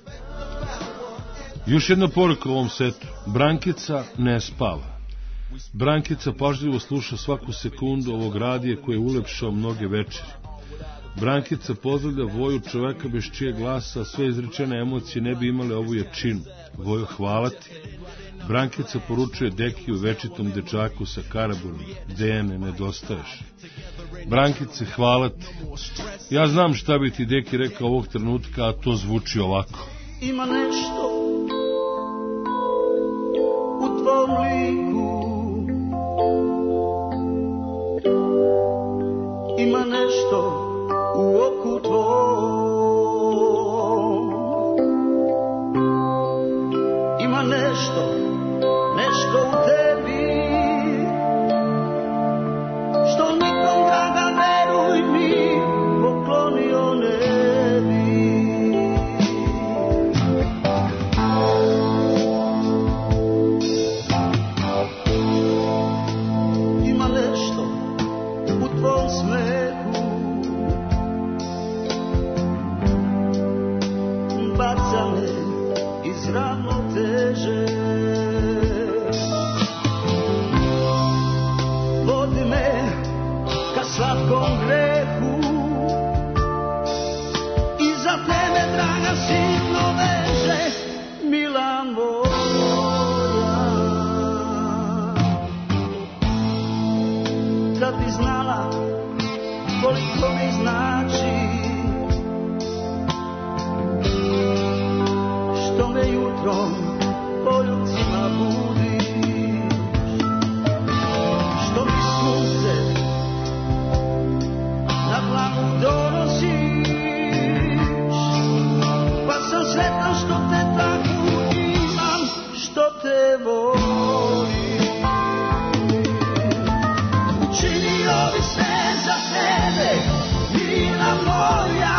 Još jedna poruka u ovom setu. Brankica ne spava. Brankica pažljivo sluša svaku sekundu ovog radija koji je ulepšao mnoge večeri. Brankica pozdravlja Voju, čoveka bez čije glasa sve izrečene emocije ne bi imale ovu jačinu. Vojo, hvala ti. Brankica poručuje Dekiju, večitom dečaku sa Karaburom: Dejane, nedostaješ. Brankice, hvala ti. Ja znam šta bi ti Deki rekao ovog trenutka, a to zvuči ovako. Ima nešto u tvom liku, ima nešto u oku tvom, ima nešto u tebi, što nikom, draga, veruj mi, poklonio ne bi. Ima nešto u tvom smehu, baca me iz ravnoteže, vodi me ka slatkom grehu, i za tebe, draga, silno veže, mila moja. Kad bi znala koliko mi znači što me jutrom poljubcima budiš, što mi sunce na glavu donosiš, pa sam sretna što te tako imam, što te volim. Učinio bi sve za tebe, mila moja.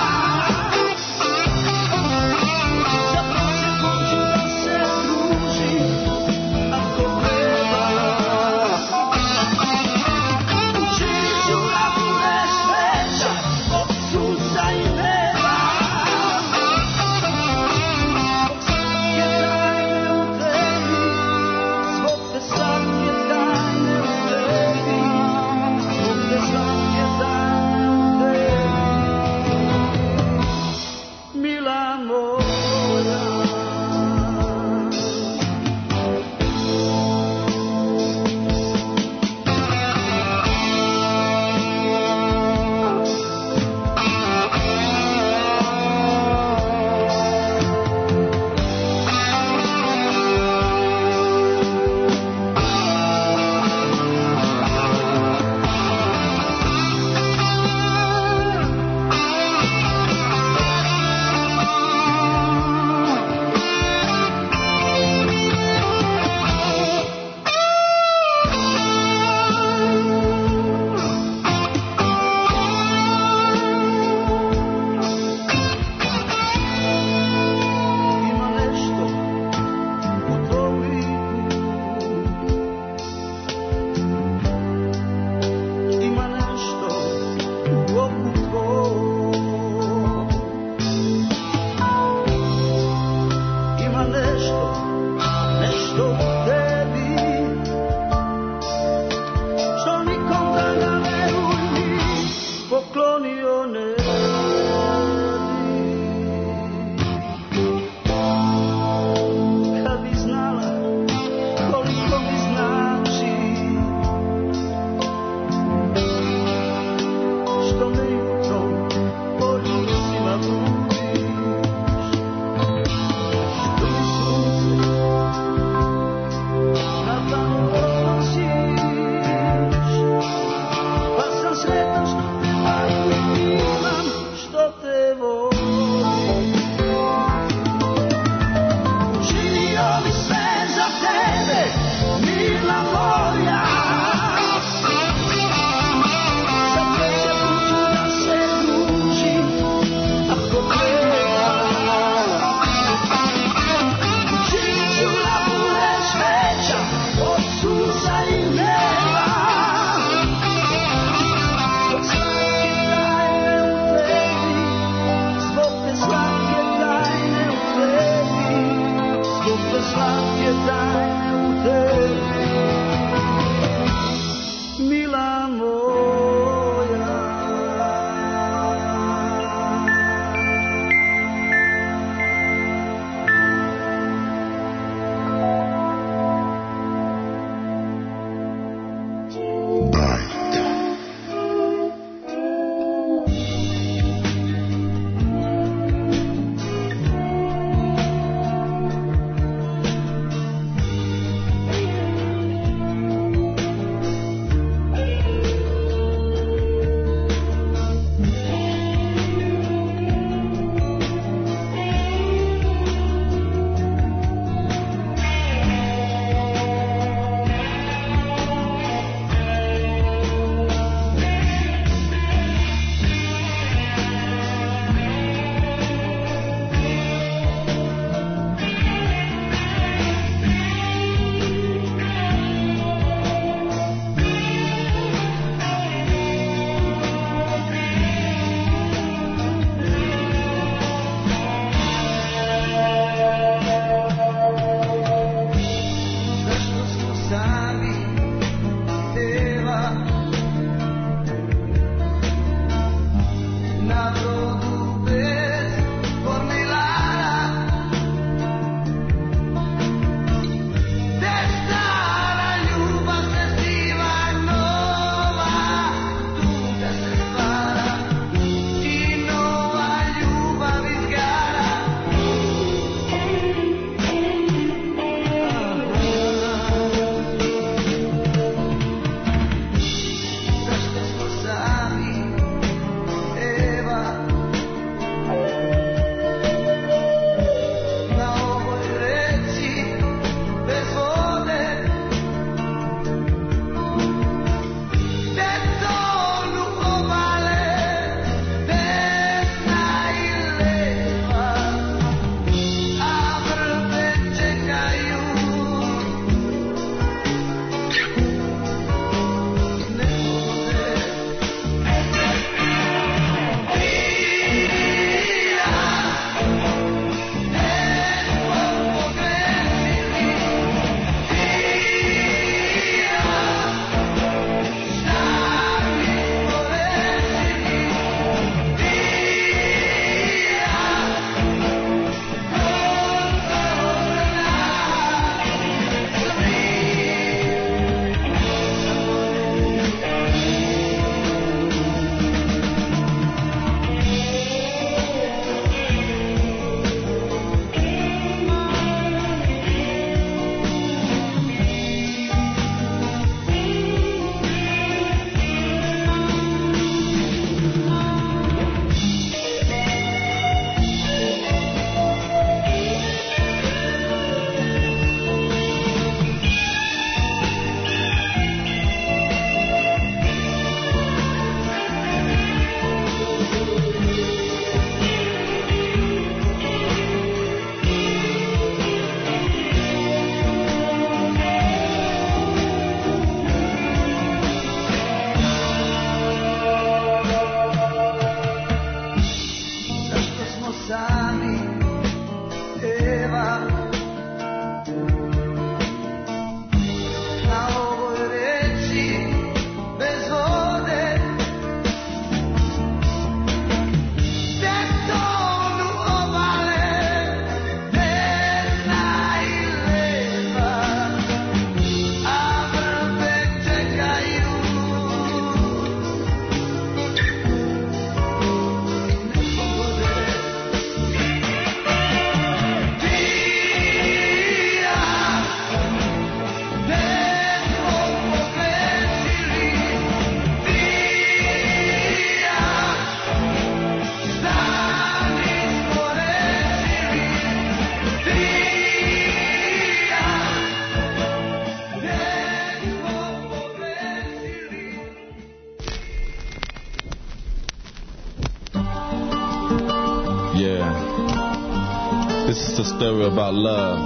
story about love.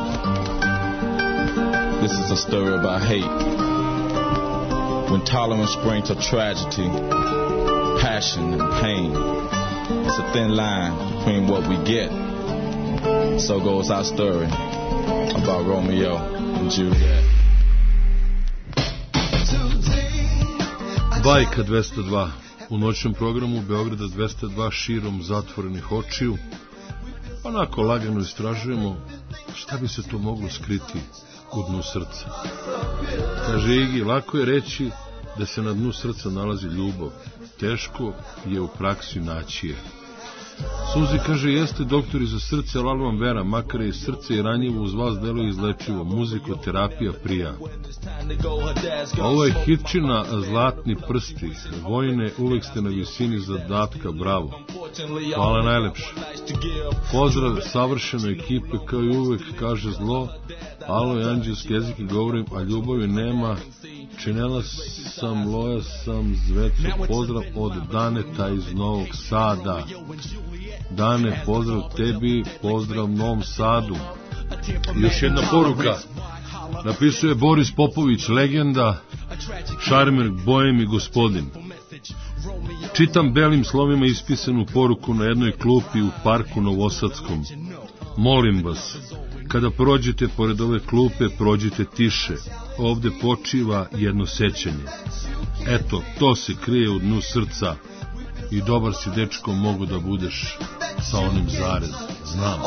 This is a story about hate. When tolerance brings to tragedy, passion and pain, it's a thin line between what we get. So goes our story about Romeo and Juliet. Bajka 202. U noćnom programu Beograda 202 širom zatvorenih očiju. Onako lagano istražujemo šta bi se to moglo skriti u dnu srca. Kaže Igi, lako je reći da se na dnu srca nalazi ljubav. Teško je u praksi naći je. Suzi kaže, jeste doktori za srce, ali vam vera, makar je i srce i ranjivo, uz vas deluje izlečivo, muzikoterapija prija. Ovo je hitčina Zlatni prsti, vojne, uvek ste na visini zadatka, bravo. Hvala najlepše. Pozdrav savršenoj ekipe, kao i uvek kaže zlo, alo je anđelski jezik i govorim, a ljubavi nema, činela sam, loja sam zvecu, pozdrav od Daneta iz Novog Sada. Dane, pozdrav tebi, pozdrav Novom Sadu. I još jedna poruka. Napisuje Boris Popović, legenda, šarmer, bojem i gospodin. Čitam belim slovima ispisanu poruku na jednoj klupi u parku Novosadskom. Molim vas, kada prođete pored ove klupe, prođite tiše. Ovde počiva jedno sećanje. Eto, to se krije u dnu srca. I dobar si, dečko, mogu da budeš sa onim zarezom. Znam.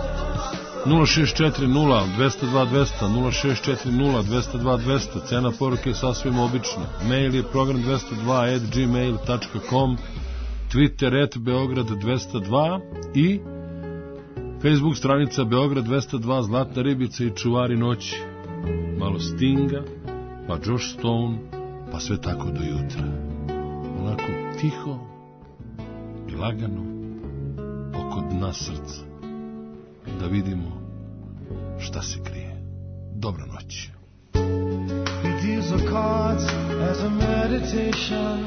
0640-202-200, 0640-202-200, cena poruke je sasvim obična. Mail je program202@gmail.com, Twitter @Beograd202 i Facebook stranica Beograd 202, Zlatna ribica i čuvari noći. Malo Stinga, pa Josh Stone, pa sve tako do jutra. Onako tiho i lagano oko dna srca. Da vidimo šta se krije. Dobra noć. He deals the cards as a meditation,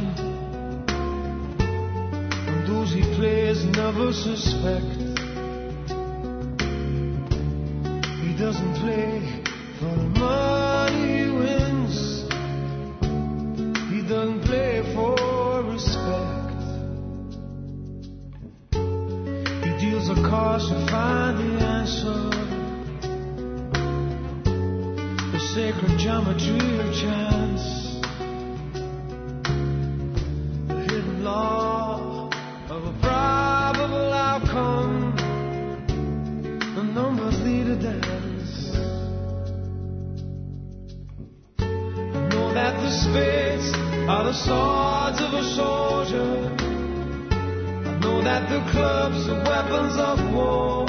and those he plays never suspect. He doesn't play for the money he wins. He doesn't play for respect. He deals the cards to find the answer, the sacred geometry of chance, the hidden law of a probable outcome. The numbers lead a dance. I know that the spades are the swords of a soldier. I know that the clubs are weapons of war.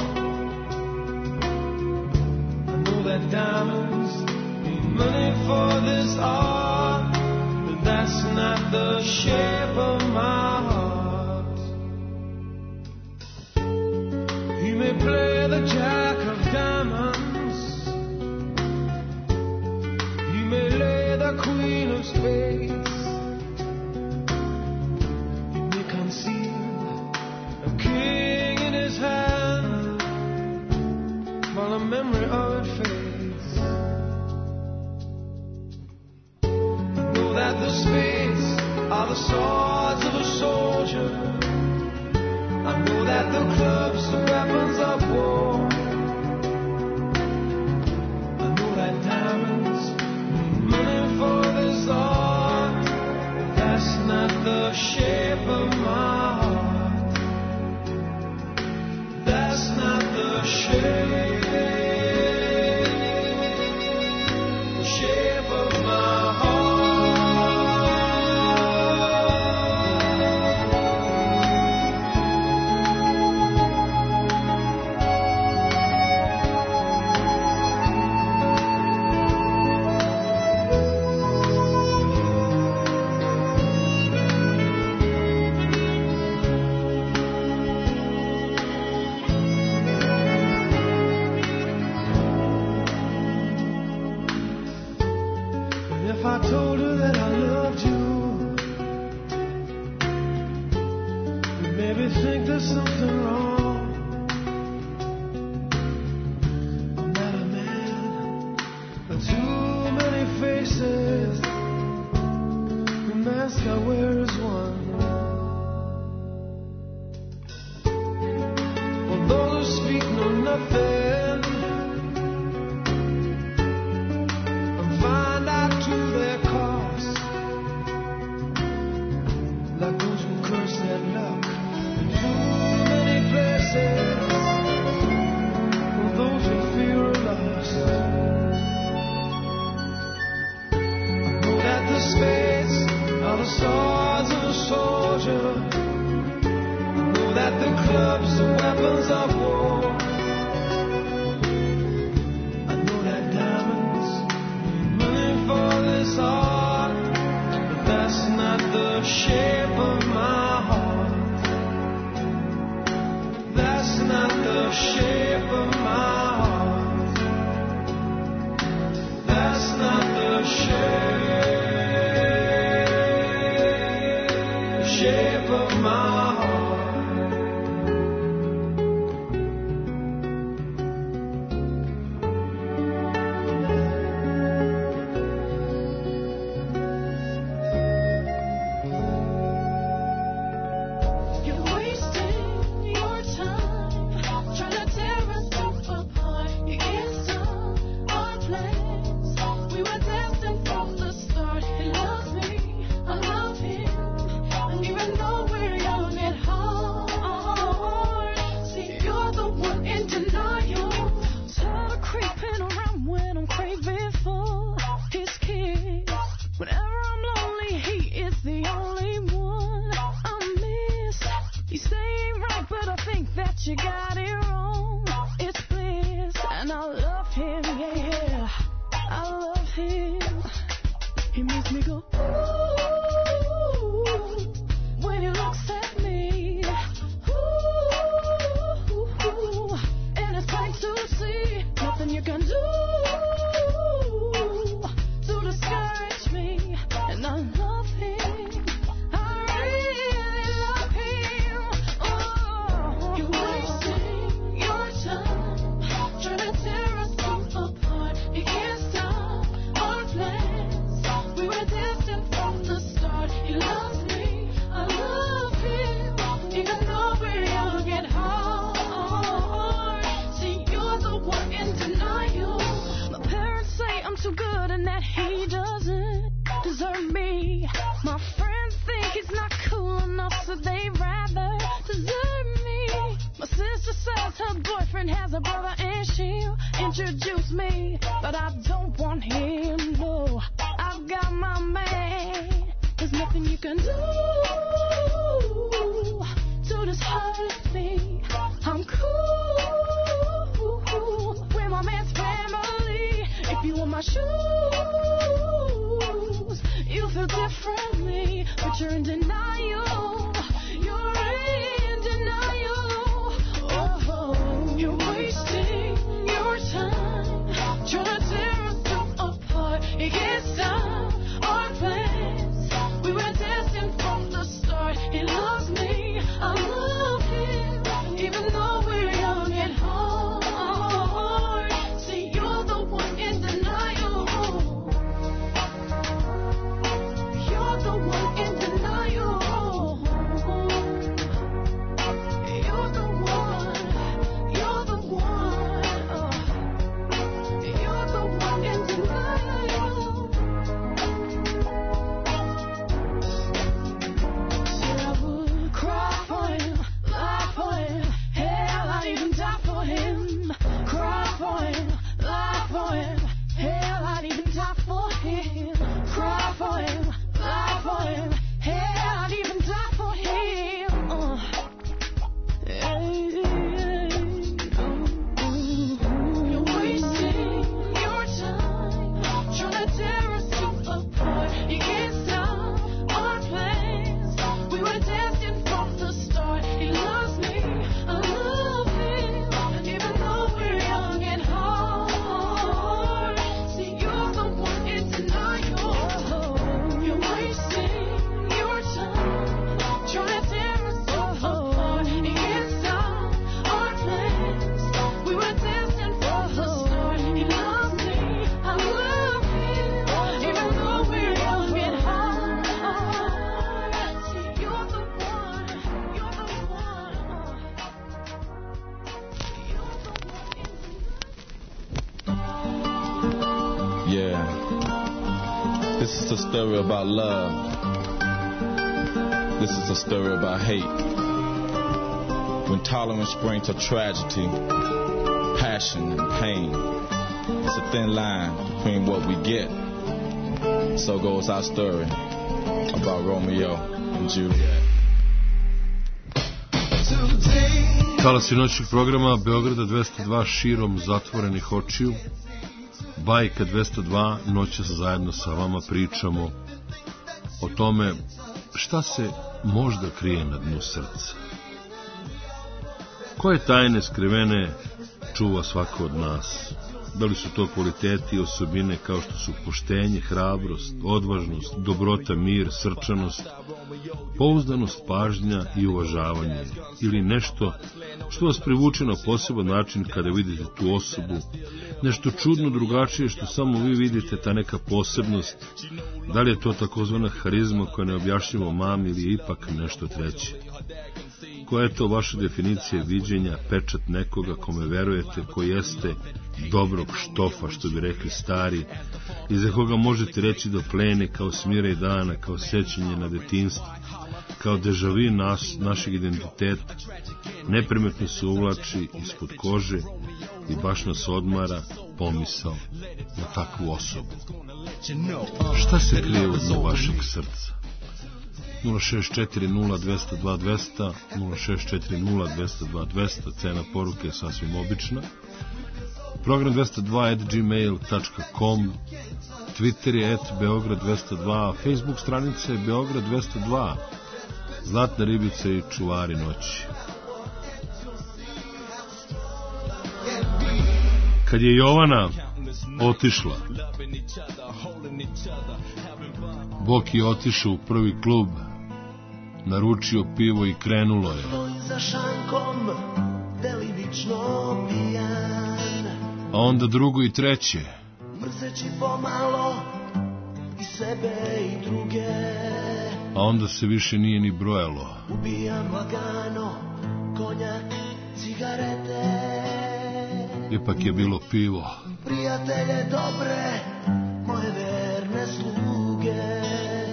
I know that diamonds need money for this art, but that's not the shape of my heart. He may play the jack of diamonds, he may lay the queen of spades, he may conceal a king in his hand, while the memory of it fades. I know that the spades are the swords of a soldier. I know that the clubs are weapons of war. I know that diamonds need money for this art, but that's not the shape of my heart. That's not the shape of my heart. If I told her that I loved you, you'd maybe think there's something wrong. Too many faces, the mask I wear is one. For those who speak know nothing and find out to their cost, like those who curse their luck. Too many places for those who fear lost. The spades are the swords of a soldier. I know that the clubs are weapons of war. I know that diamonds mean money for this art, but that's not the shape of my heart. That's not the shape of my heart. That's not the shape of my heart. You're wasting your time trying to tear us apart. You can't stop our plans. We were destined from the start. He loves me, I love him. Even though we're young at heart, see, you're the one in denial. Tired of creeping around when I'm craving for his kiss. Whenever I'm lonely, he is the only one I miss. You say ain't right, but I think that you got it wrong. It's bliss, and I love him, yeah, I love him. He makes me go, ooh, when he looks at me, ooh, and it's plain to see, nothing you can do to discourage me, and I love him, I really love him. Oh, you're wasting your time trying to tear us apart. You can't stop our plans. We were destined from the start. He loves me, I love him, even though we're young at heart. See, you're the one in denial. My parents say I'm too good and that he doesn't deserve me. My friends think he's not cool enough, so they'd rather desert me. My sister says her boyfriend has a brother and she'll introduce me, but I don't want him, no. I've got my man. There's nothing you can do to dishearten me. I'm cool with my man's family. If you want my shoes, you feel differently, but you're in denial. You're in denial. Oh, you're wasting your time trying to tear us apart. You can't stop our plans. We were destined from the start. He loves me, I love him, even though we're young at heart. See, you're the one in denial. You're the one in denial. Yeah. This is a story about love. This is a story about hate. When tolerance brings to tragedy, passion and pain, it's a thin line between what we get. So goes our story about Romeo and Juliet. Talasi noćnog programa Beograda 202 širom zatvorenih očiju. Bajka 202, noćas zajedno sa vama pričamo o tome šta se možda krije na dnu srca. Koje tajne skrivene čuva svako od nas? Da li su to kvaliteti i osobine kao što su poštenje, hrabrost, odvažnost, dobrota, mir, srčanost, pouzdanost, pažnja i uvažavanje, ili nešto što vas privuče na poseban način kada vidite tu osobu, nešto čudno drugačije što samo vi vidite, ta neka posebnost, da li je to takozvana harizma koja ne objašnjava mami ili je ipak nešto treće? Koja je to vaša definicija viđenja, pečat nekoga kome verujete, ko jeste dobrog štofa, što bi rekli stari, i za koga možete reći da plene kao smiraj dana, kao sećanje na detinjstvo, kao dežavi našeg identiteta, neprimetno se uvlači ispod kože i baš nas odmara pomisao na takvu osobu. Šta se krije u dnu vašeg srca? 064-0202-200, 064-0202-200, cena poruke je sasvim obična. Program 202@gmail.com, Twitter je @Beograd202, Facebook stranica je Beograd 202, Zlatna ribica i čuvari noći. Kad je Jovana otišla, Boki je otišao u prvi klub, naručio pivo i krenulo je. Za šankom, delimično pijan, A onda drugo i treće. mrzeći pomalo i sebe i druge. A onda se više nije ni brojalo. Ubijam lagano, konjak, cigarete. Ipak je bilo pivo. Prijatelje dobre, moje verne sluge.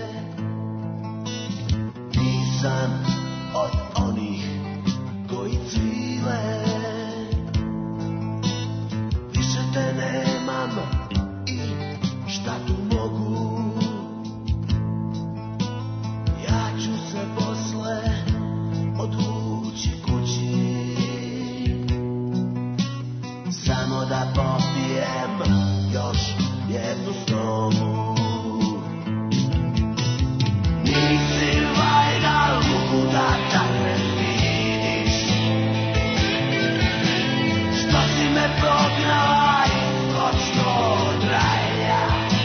Nisam od onih koji cvile, više te nemam i šta tu mogu. Ja ću se posle odvući kući, samo da popijem još jednu snovu. Nisi valjda luda da me vidiš, što si me prognala iz kočnog raja,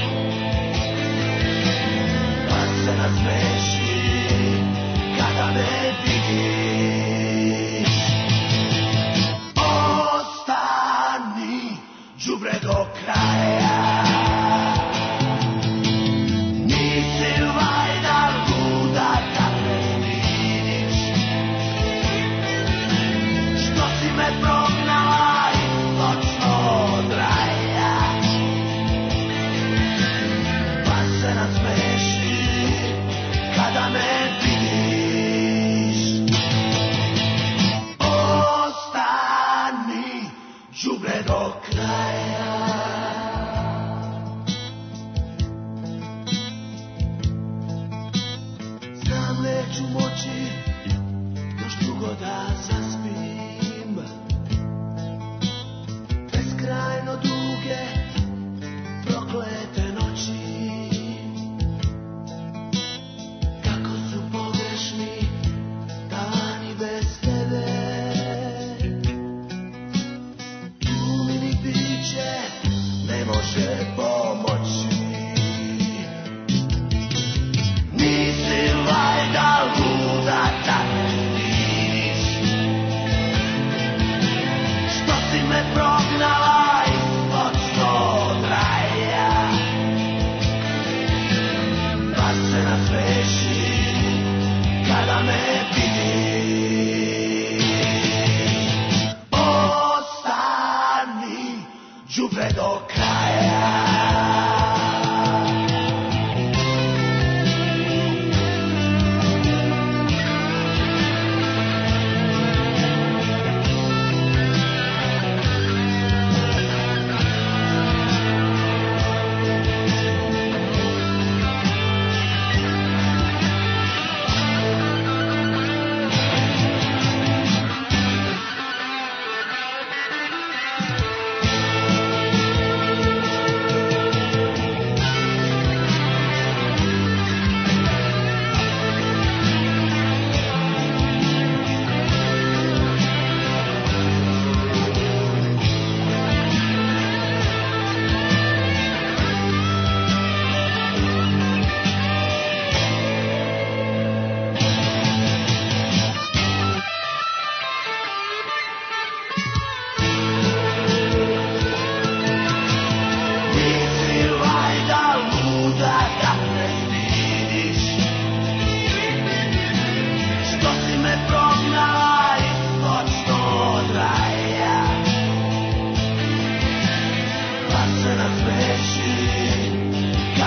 pa se nasmeši kada me vidiš. Ostani đubre do kraja.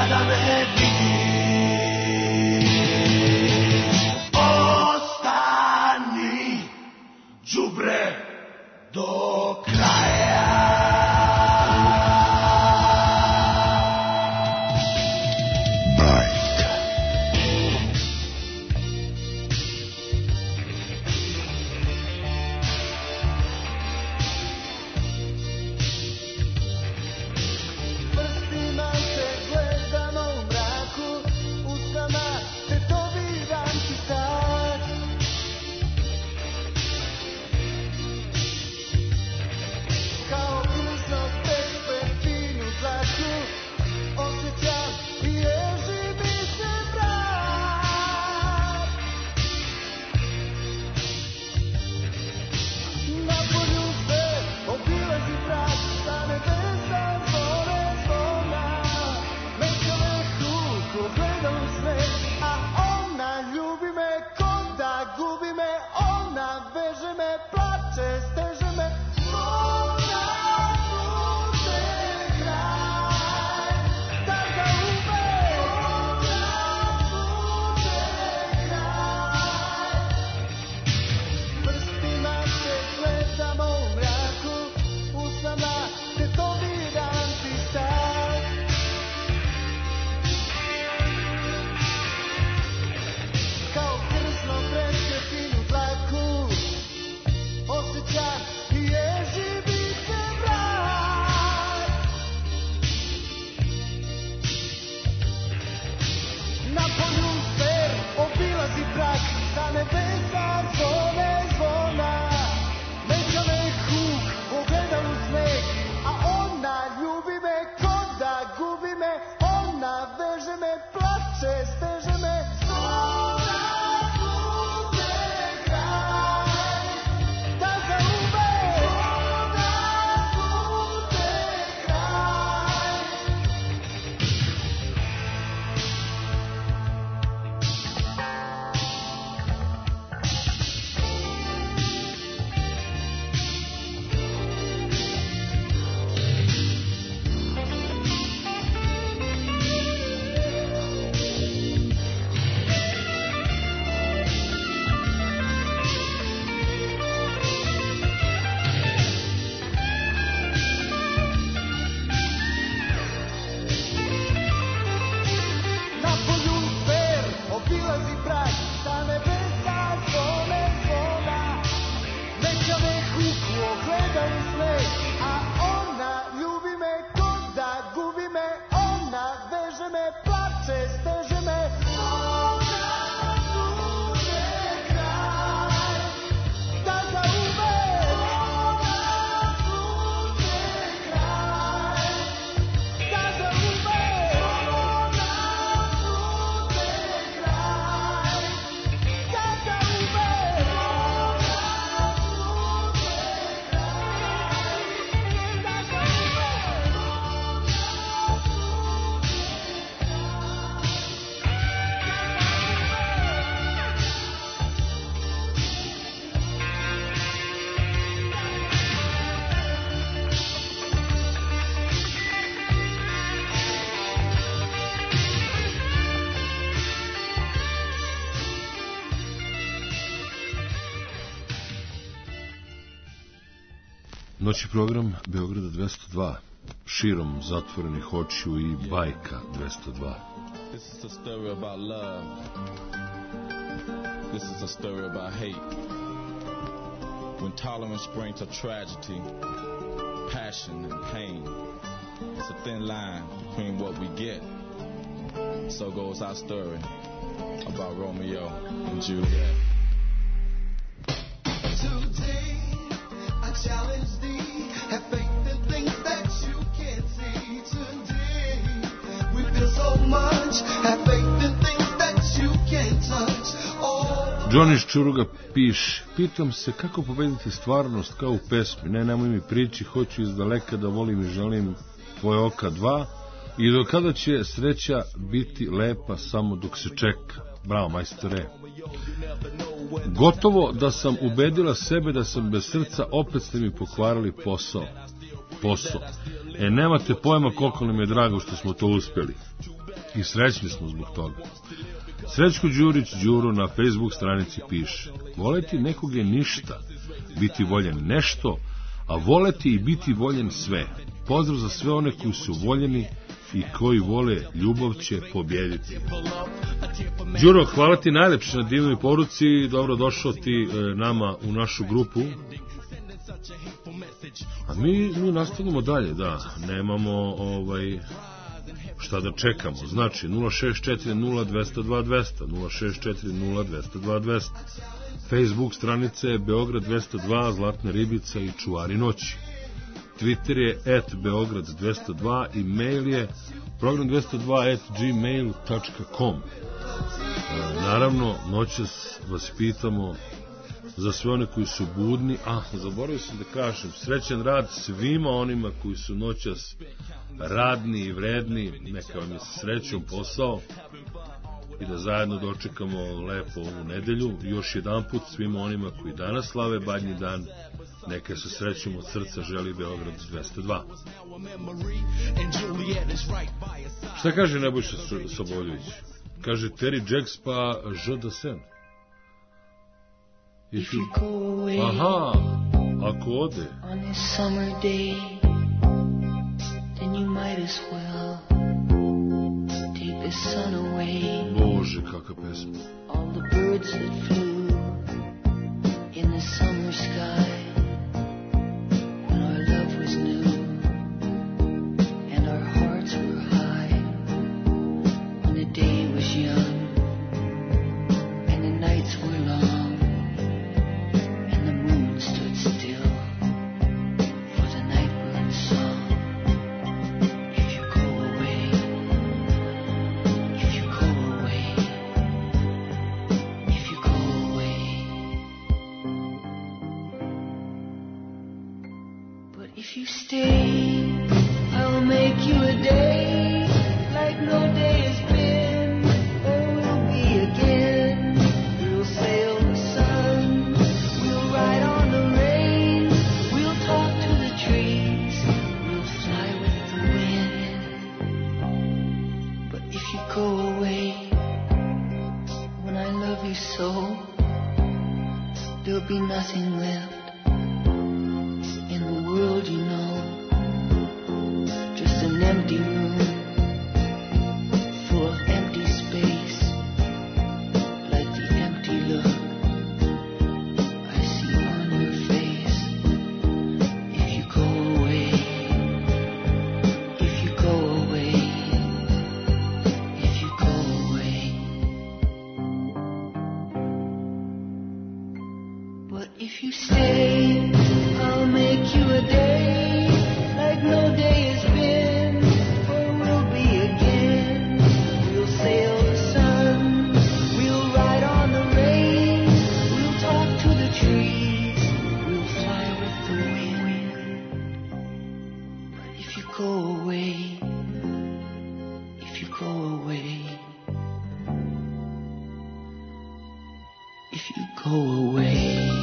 kada me vidiš. Ostani, đubre, do kraja. Noći program Beograda 202, širom zatvorenih očiju i bajka 202. This is a story about love. This is a story about hate. When tolerance brings to tragedy, passion and pain. It's a thin line between what we get. So goes our story about Romeo and Juliet. Today, I challenge thee, have faith in things that you can't see. Today, we feel so much, have faith in things that you can't touch. Johnny Ščuruga piše, pitam se kako pobediti stvarnost kao u pesmi, nemoj mi priči, hoću iz daleka da volim i želim tvoje oka dva, i do kada će sreća biti lepa samo dok se čeka. Bravo, majstore. Gotovo da sam ubedila sebe da sam bez srca, opet ste mi pokvarili posao. Nemate pojma koliko nam je drago što smo to uspjeli. I srećni smo zbog toga. Srećko Đurić Đuro na Facebook stranici piše: voleti nekog je ništa, biti voljen nešto, a voleti i biti voljen sve. Pozdrav za sve one koji su voljeni i koji vole, ljubav će pobjediti. Đuro, hvala ti najlepše na divnoj poruci, dobro došao ti nama u našu grupu. A mi nastavljamo dalje, da, nemamo šta da čekamo. Znači 0640222 0640222 Facebook stranice Beograd 202, Zlatna ribica i Čuvari noći. Twitter je @beograd202 i mail je program202@gmail.com. Naravno, noćas vas pitamo za sve one koji su budni. Zaboravio sam da kažem, srećan rad svima onima koji su noćas radni i vredni, neka vam je srećom posao i da zajedno dočekamo lepo ovu nedelju. Još jedan put svima onima koji danas slave Badnji dan, neka se srećom od srca želi Beograd 202. Šta kaže Nebojša Soboljević? Kaže Terry Jacks pa J. Dasen. Aha, ako ode. On this summer day, then you might as well take the sun away. Bože, kakva pesma. All the birds that flew in the summer sky when our love was new and our hearts were high, when the day was young and the nights were long. If you stay, I will make you a day like no day has been or will be again. We'll sail the sun, we'll ride on the rain, we'll talk to the trees, we'll fly with the wind. But if you go away, when I love you so, there'll be nothing left world, you know, just an empty room full of empty space, like the empty look I see on your face. If you go away, if you go away, if you go away. But if you stay, I'll make you a day like no day has been or will be again. We'll sail the sun, we'll ride on the rain, we'll talk to the trees, we'll fly with the wind. But if you go away, if you go away, if you go away.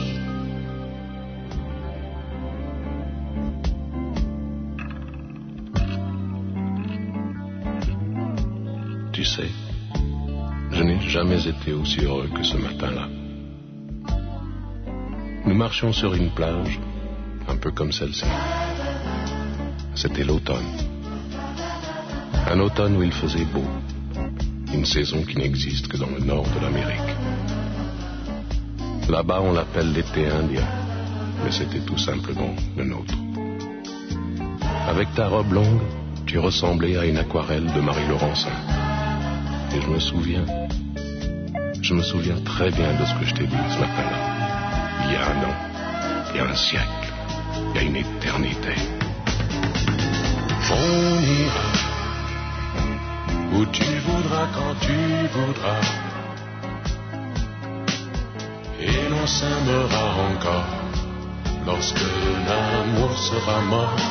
Tu sais, je n'ai jamais été aussi heureux que ce matin-là. Nous marchions sur une plage, un peu comme celle-ci. C'était l'automne. Un automne où il faisait beau. Une saison qui n'existe que dans le nord de l'Amérique. Là-bas, on l'appelle l'été indien, mais c'était tout simplement le nôtre. Avec ta robe longue, tu ressemblais à une aquarelle de Marie Laurencin. Et je me souviens très bien de ce que je t'ai dit ce matin-là. Il y a un an, il y a un siècle, il y a une éternité. On ira où tu voudras, quand tu voudras. Et l'on s'aimera encore lorsque l'amour sera mort.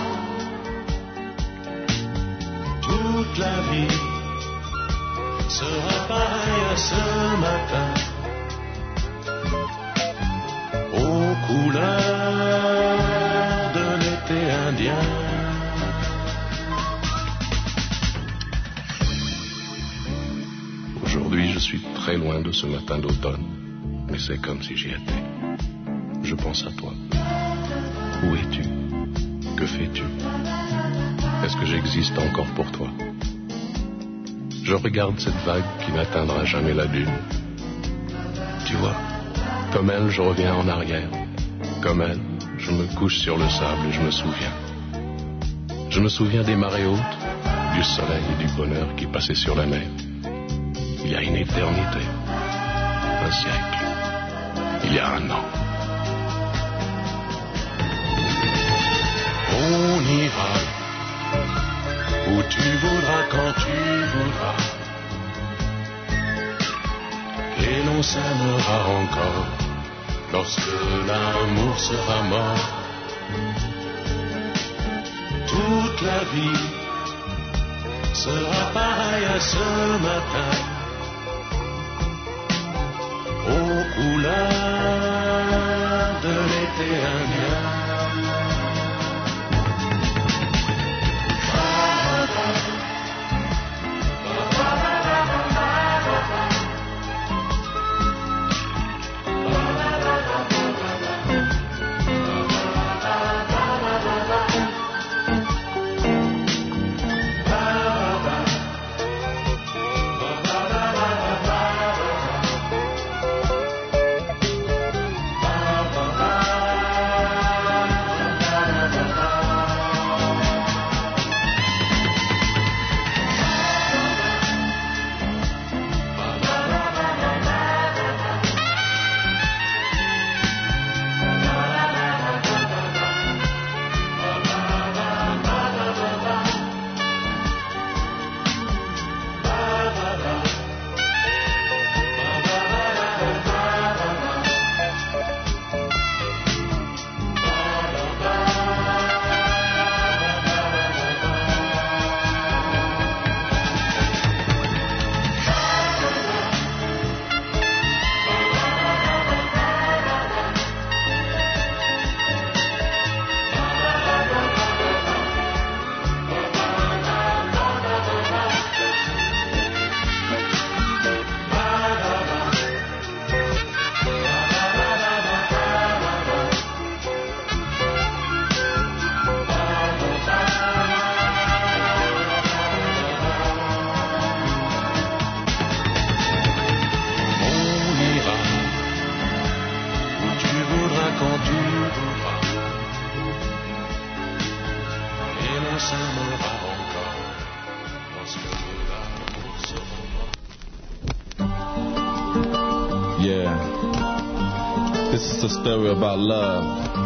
Toute la vie sera pareil à ce matin, aux couleurs de l'été indien. Aujourd'hui, je suis très loin de ce matin d'automne, mais c'est comme si j'y étais. Je pense à toi. Où es-tu? Que fais-tu? Est-ce que j'existe encore pour toi? Je regarde cette vague qui n'atteindra jamais la dune. Tu vois, comme elle, je reviens en arrière. Comme elle, je me couche sur le sable et je me souviens. Je me souviens des marées hautes, du soleil et du bonheur qui passaient sur la mer. Il y a une éternité, un siècle, il y a un an. On ira où tu voudras, quand tu voudras, et l'on s'aimera encore lorsque l'amour sera mort. Toute la vie sera pareille à ce matin, aux couleurs de l'été indien. Story about love.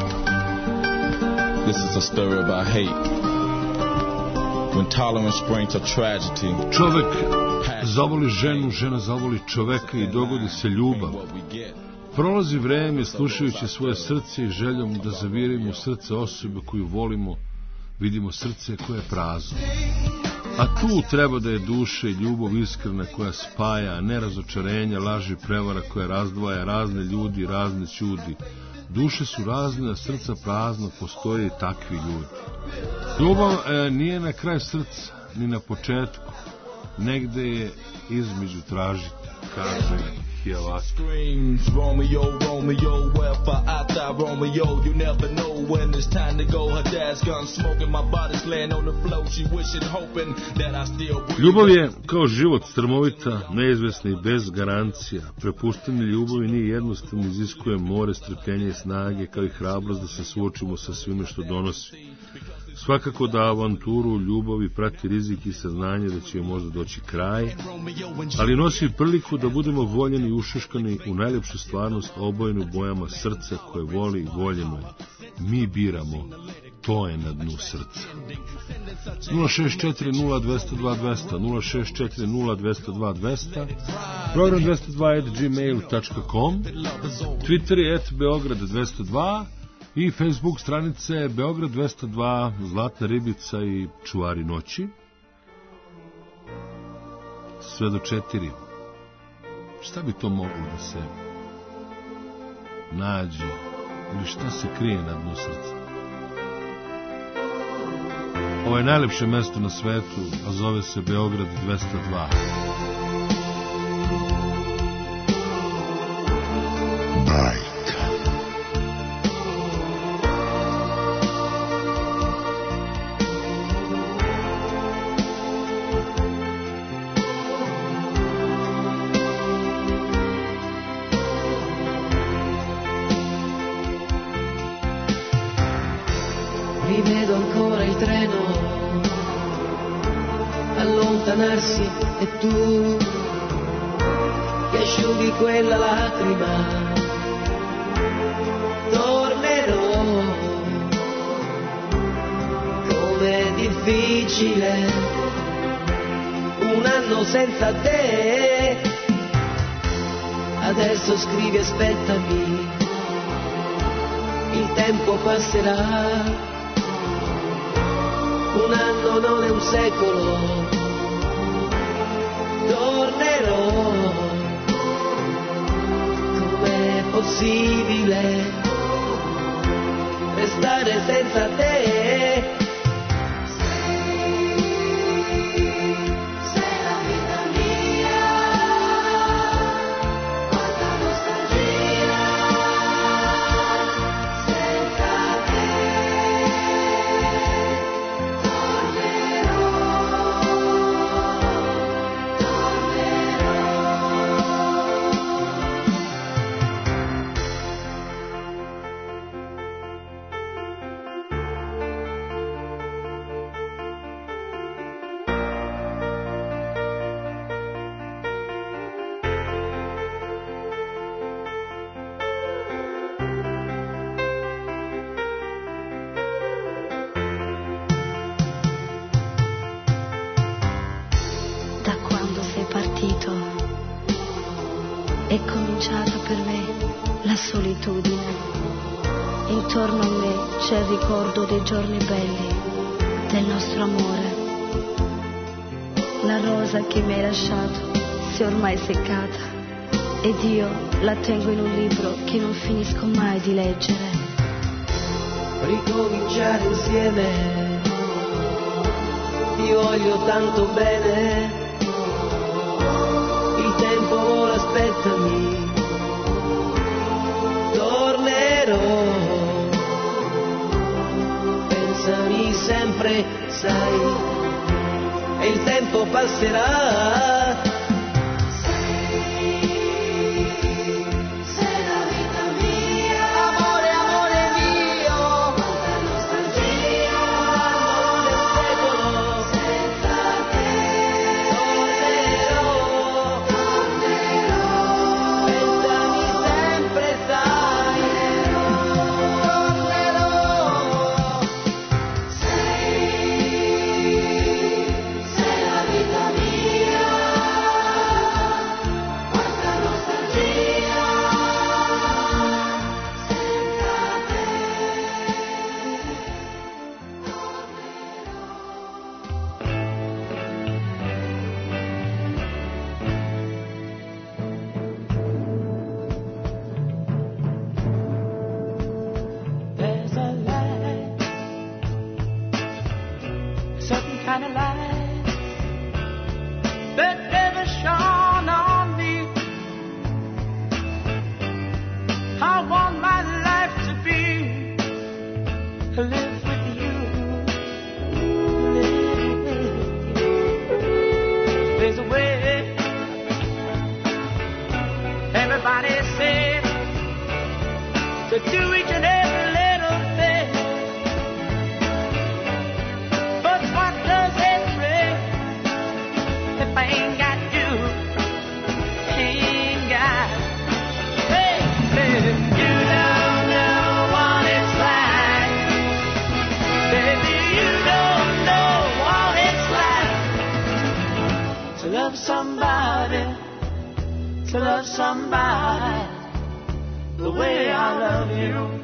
This is a story about hate. When tolerance brings a tragedy. Čovek zavoli ženu, žena zavoli čoveka i dogodi se ljubav. Prolazi vreme slušajući svoje srce i željom da zavirimo srce osobe koju volimo, vidimo srce koje je prazno. A tu treba da je duša i ljubav iskrena koja spaja, a ne razočarenja, laži, prevara koja razdvaja razne ljudi, razne ćudi. Duše su razne, a srca prazna, postoje i takvi ljudi. Ljubav nije na kraj srca, ni na početku. Negde je između tražiti, kaže Hijelaka. Romeo, Romeo, wherefore I die, Romeo, you never know when it's time to go. Her dad's gun smoking, my body's laying on the floor. She wishing, hoping that I still breathe. Ljubav je kao život, strmovita, neizvesna i bez garancija. Prepuštanje ljubavi nije jednostavno, iziskuje more, strpljenja i snage, kao i hrabrost da se suočimo sa svime što donosi. Svakako da avanturu ljubavi prati rizik i saznanje da će joj možda doći kraj, ali nosi priliku da budemo voljeni i ušuškani u najljepšu stvarnost, obojenu bojama srca koje voli i voljeno je. Mi biramo, to je na dnu srca. 064-0202-200, 064-0202-200, program 202@gmail.com, Twitter je @Beograd202 i Facebook stranice Beograd 202, Zlatna ribica i Čuvari noći. Sve do 4. Šta bi to moglo da se nađe ili šta se krije na dnu srca? Ovo je najlepše mesto na svetu, a zove se Beograd 202. passi e tu che asciughi quella lacrima. Tornerò, com'è difficile un anno senza te. Adesso scrivi, aspettami, il tempo passerà. Un anno non è un secolo. Tornerò, com'è possibile restare senza te? Sei la vita mia, quanta nostalgia, senza te tornerò. Da quando sei partito è cominciata per me la solitudine. Intorno a me c'è il ricordo dei giorni belli, del nostro amore. La rosa che mi hai lasciato si è ormai seccata ed io la tengo in un libro che non finisco mai di leggere. Ricominciare insieme, ti voglio tanto bene. Il tempo vola, aspettami, tornerò. Pensami sempre, sai, e il tempo passerà. Sei la vita mia, amore, amore mio, quanta nostalgia, non è un secolo. senza te Tornerò, pensami sempre, sai, tornerò. sei la vita mia, quanta nostalgia, senza te There's a light, a certain kind of light that never shone on me. I want my life to be live with you, live with you. There's a way, everybody says, to do each and every little thing. But what does it bring if I ain't got you? Ain't got. Hey, baby, you don't know what it's like. Baby, you don't know what it's like to love somebody, to love somebody the way I love you.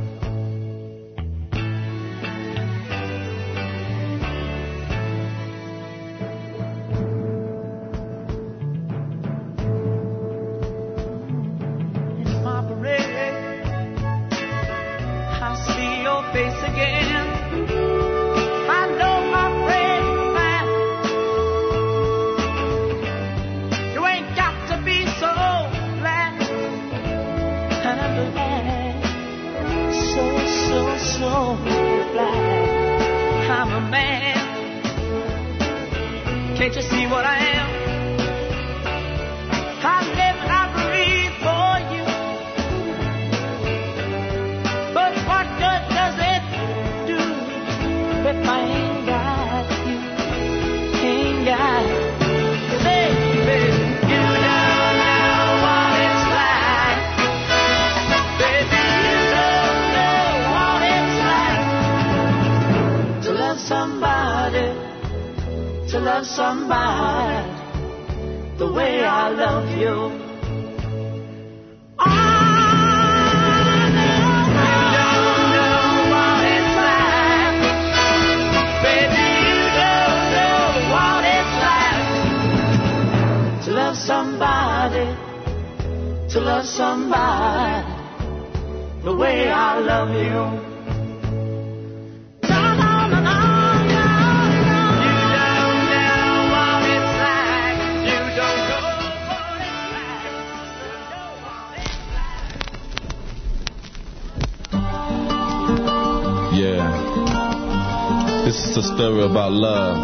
In my parade, I'll see your face again. I know my friend man, you ain't got to be so glad. I'm glad, so glad I'm a man. Can't you see what I am? I live and I breathe for you. But what good does it do if I ain't got you? Ain't got somebody the way I love you. To love somebody the way I love you. No, no, no, no, no, no. You don't know what it's like. You don't know what it's like. You know what it's like. Yeah. This is a story about love.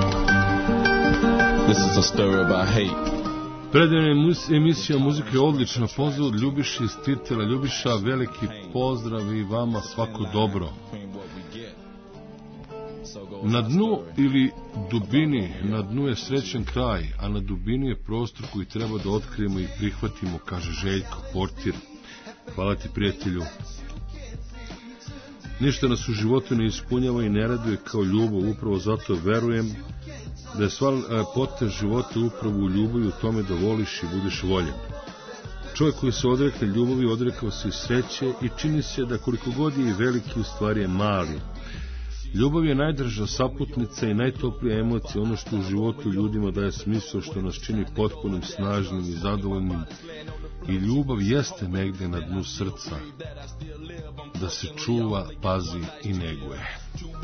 This is a story about hate. Predivna emisija Muzika je odlična. Pozdrav od Ljubiša iz Titela. Ljubiša, veliki pozdrav i vama svako dobro. Na dnu ili dubini, na dnu je srećan kraj, a na dubini je prostor koji treba da otkrijemo i prihvatimo, kaže Željko Portir. Hvala ti, prijatelju. Ništa nas u životu ne ispunjava i ne raduje kao ljubav, upravo zato verujem da je sva lepota života upravo u ljubavi, u tome da voliš i budeš voljen. Čovjek koji se odrekne ljubavi, odrekao se i sreće i čini se da koliko god je i veliki, u stvari je mali. Ljubav je najdrža saputnica i najtoplija emocija, ono što u životu ljudima daje smisao, što nas čini potpunim, snažnim i zadovoljnim. I ljubav jeste negde na dnu srca, da se čuva, pazi i neguje.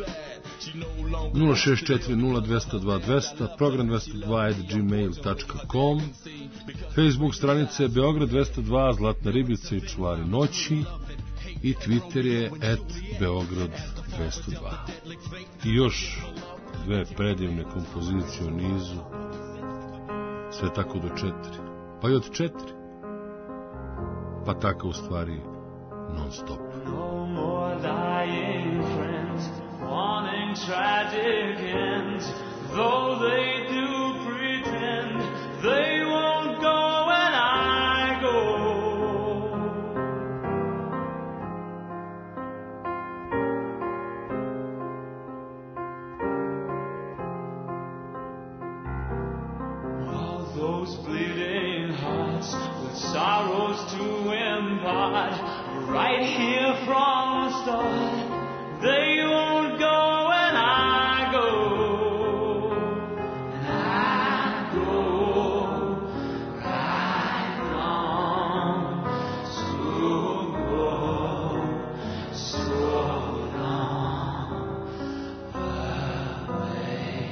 064-0202-200, program 202@gmail.com, Facebook stranice Beograd 202, Zlatna ribica i čuvari noći, i Twitter je @Beograd 202. I još dve predivne kompozicije u nizu, sve tako do 4, pa i od 4, pa tako u stvari non stop. No more dying friends, wanting tragic ends, though they do pretend they won't go when I go. All those bleeding hearts with sorrows to impart, right here from the start, they won't go when I go. And I go right on, so long away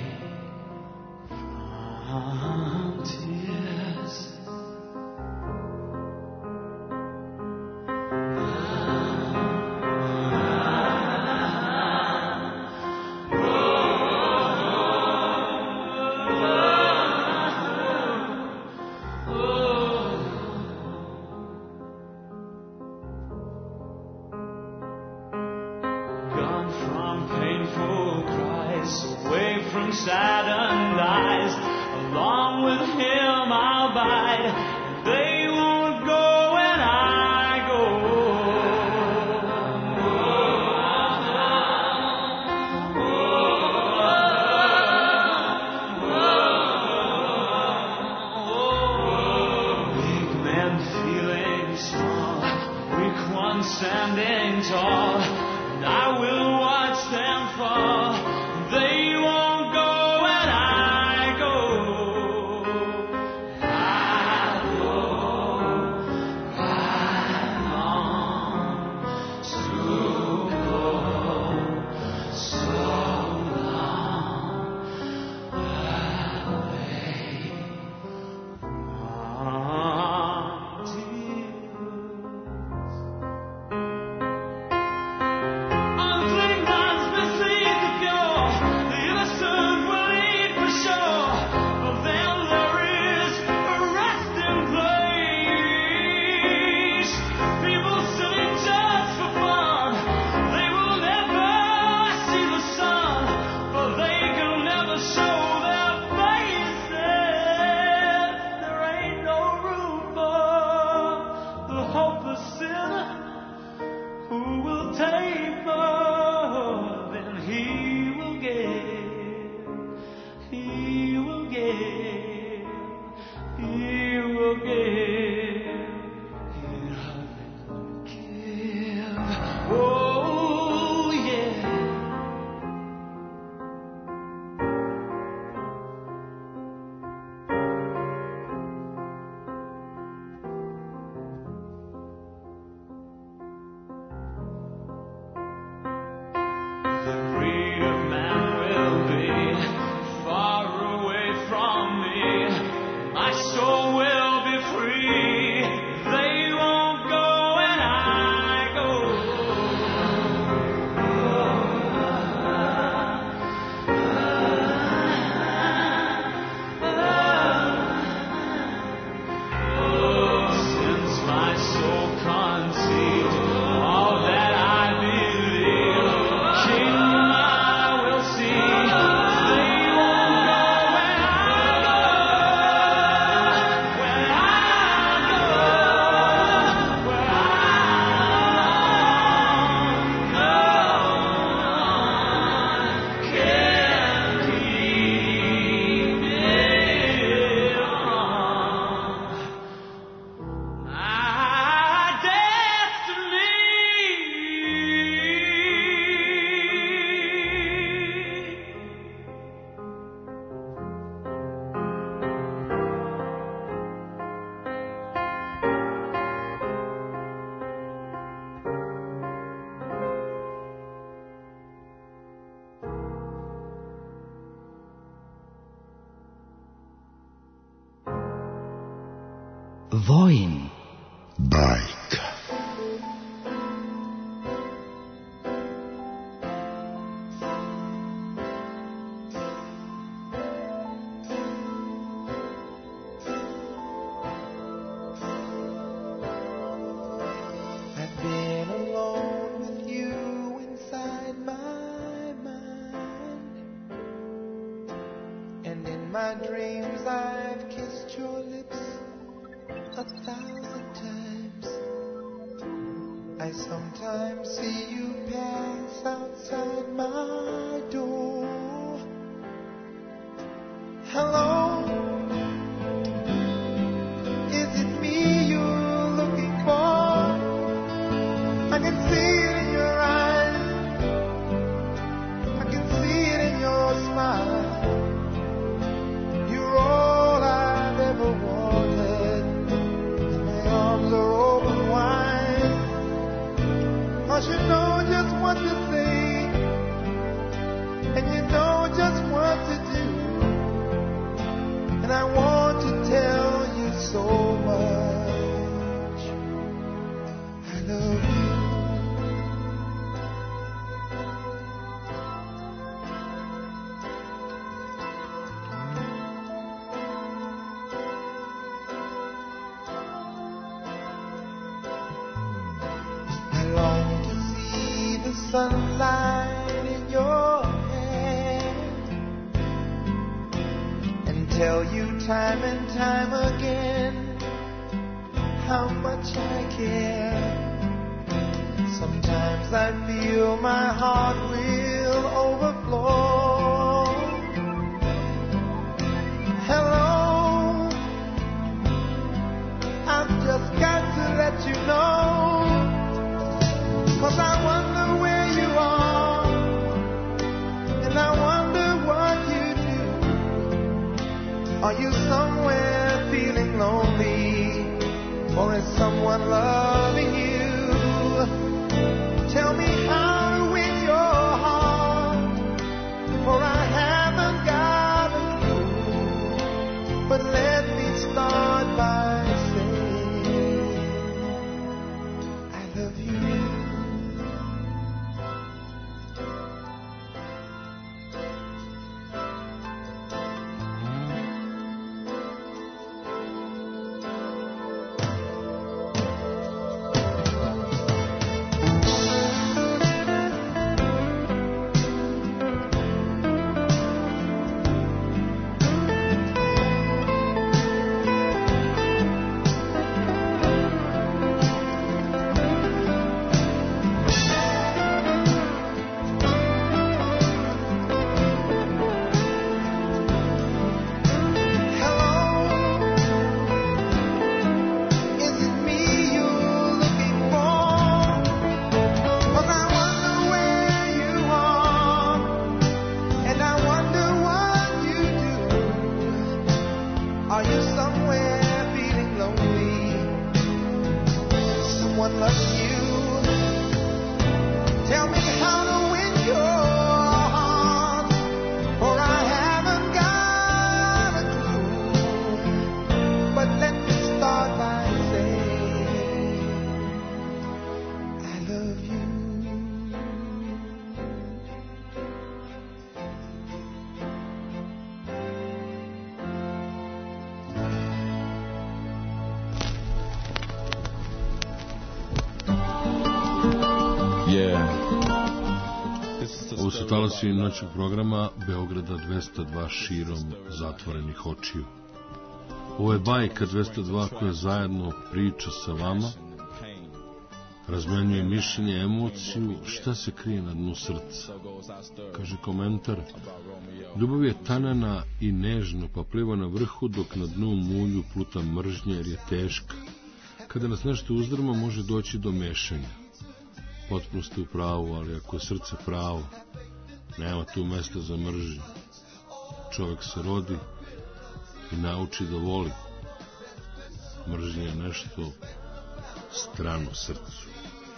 from tears. Gone from painful cries, away from saddened eyes, along with him I'll bide. They won't go when I go. Big men feeling small, weak ones standing tall, and I will watch them fall. They won't go when I go. I'll go right on to go so long away from tears. Vojin. Bajka. Sunlight in your hand and tell you time and time again how much I care. Sometimes I feel my heart will overflow. Hello, I've just got to let you know, 'cause I wonder where you are, and I wonder what you do. Are you somewhere feeling lonely, or is someone loving you? Tell me how to win your heart, for I haven't got a clue. But let me start by saying I love you. Ovo su talasi noćnog programa Beograda 202 širom zatvorenih očiju. Ovo je Bajka 202 koja zajedno priča sa vama, razmenjuje mišljenje, emociju, šta se krije na dnu srca. Kaže komentar: ljubav je tanana i nežno, pa pliva na vrhu, dok na dnu mulju pluta mržnja jer je teška. Kada nas nešto uzdrma, može doći do mešanja. Potpuno ste u pravu, ali ako je srce pravo, nema tu mesta za mržnju. Čovjek se rodi i nauči da voli. Mržnja je nešto strano srcu.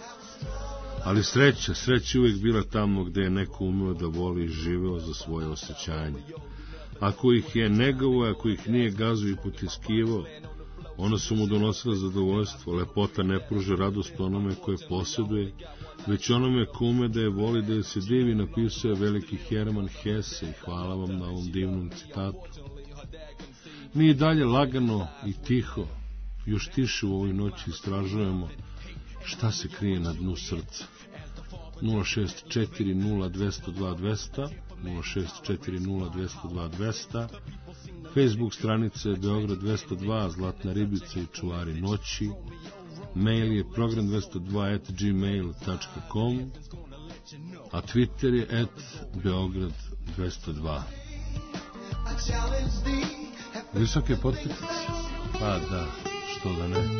Ali sreća je uvijek bila tamo gde je neko umeo da voli i živeo za svoje osjećanje. Ako ih je negovao, ako ih nije gazio i potiskivao, Ona su mu donosila zadovoljstvo, lepota ne pruža radost onome koje posjeduje, već onome ko ume da je voli, da je se divi, napisao je veliki Herman Hesse i hvala vam na ovom divnom citatu. Mi i dalje lagano i tiho, još tiše u ovoj noći istražujemo šta se krije na dnu srca. 064-02-200, 064-02-200, Facebook stranice Beograd 202, Zlatna ribica i čuvari noći, mail je program202@gmail.com, a Twitter je @Beograd 202. Visoke potpitice? Pa da, što da ne.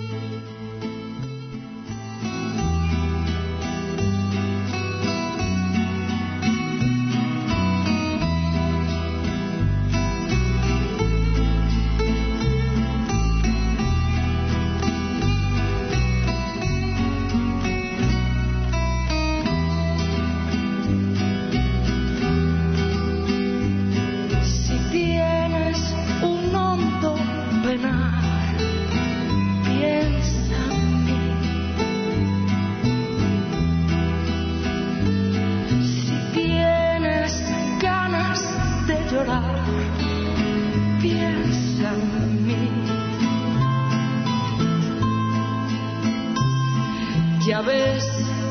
Ya ves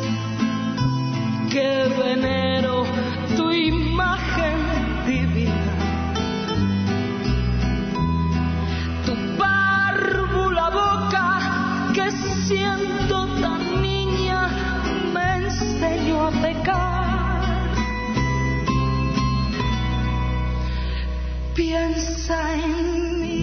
que venero tu imagen divina, tu párvula boca que siendo tan niña me enseñó a pecar. Piensa en mí.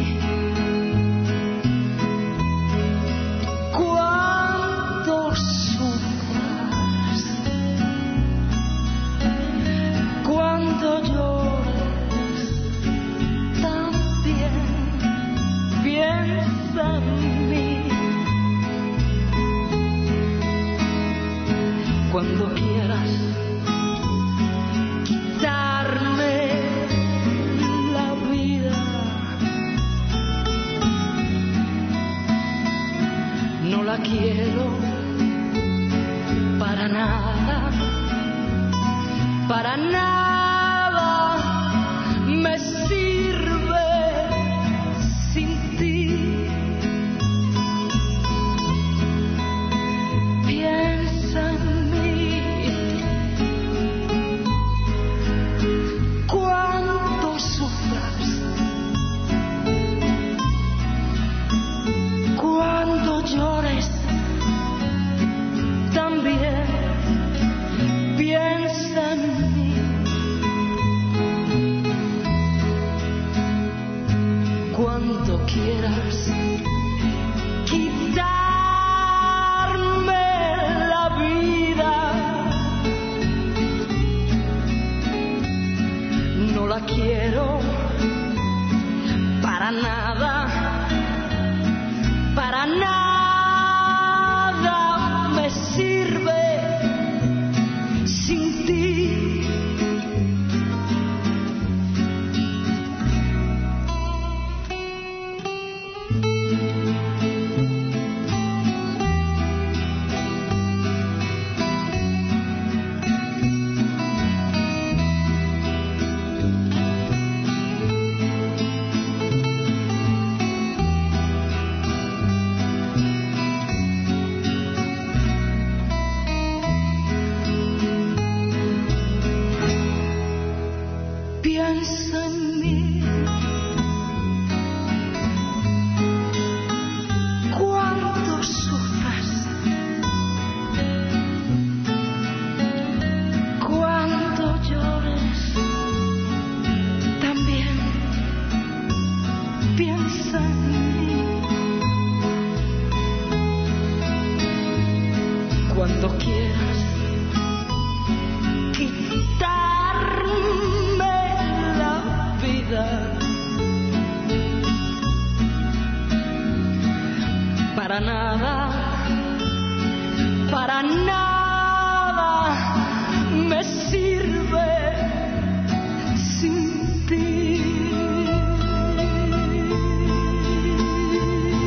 Cuando llores, también piensa en mí. Cuando quieras quitarme la vida, no la quiero para nada. Para nada me sirve sin ti. Piensa en mí. Cuando sufras, cuando llores, también piensa en mí. Cuando quieras quitarme la vida, no la quiero para nada, para nada me sirve sin ti. Piensa en mí. Cuando sufras, cuando llores, también piensa en mí. Cuando quieras quitarme la vida, para nada me sirve sin ti.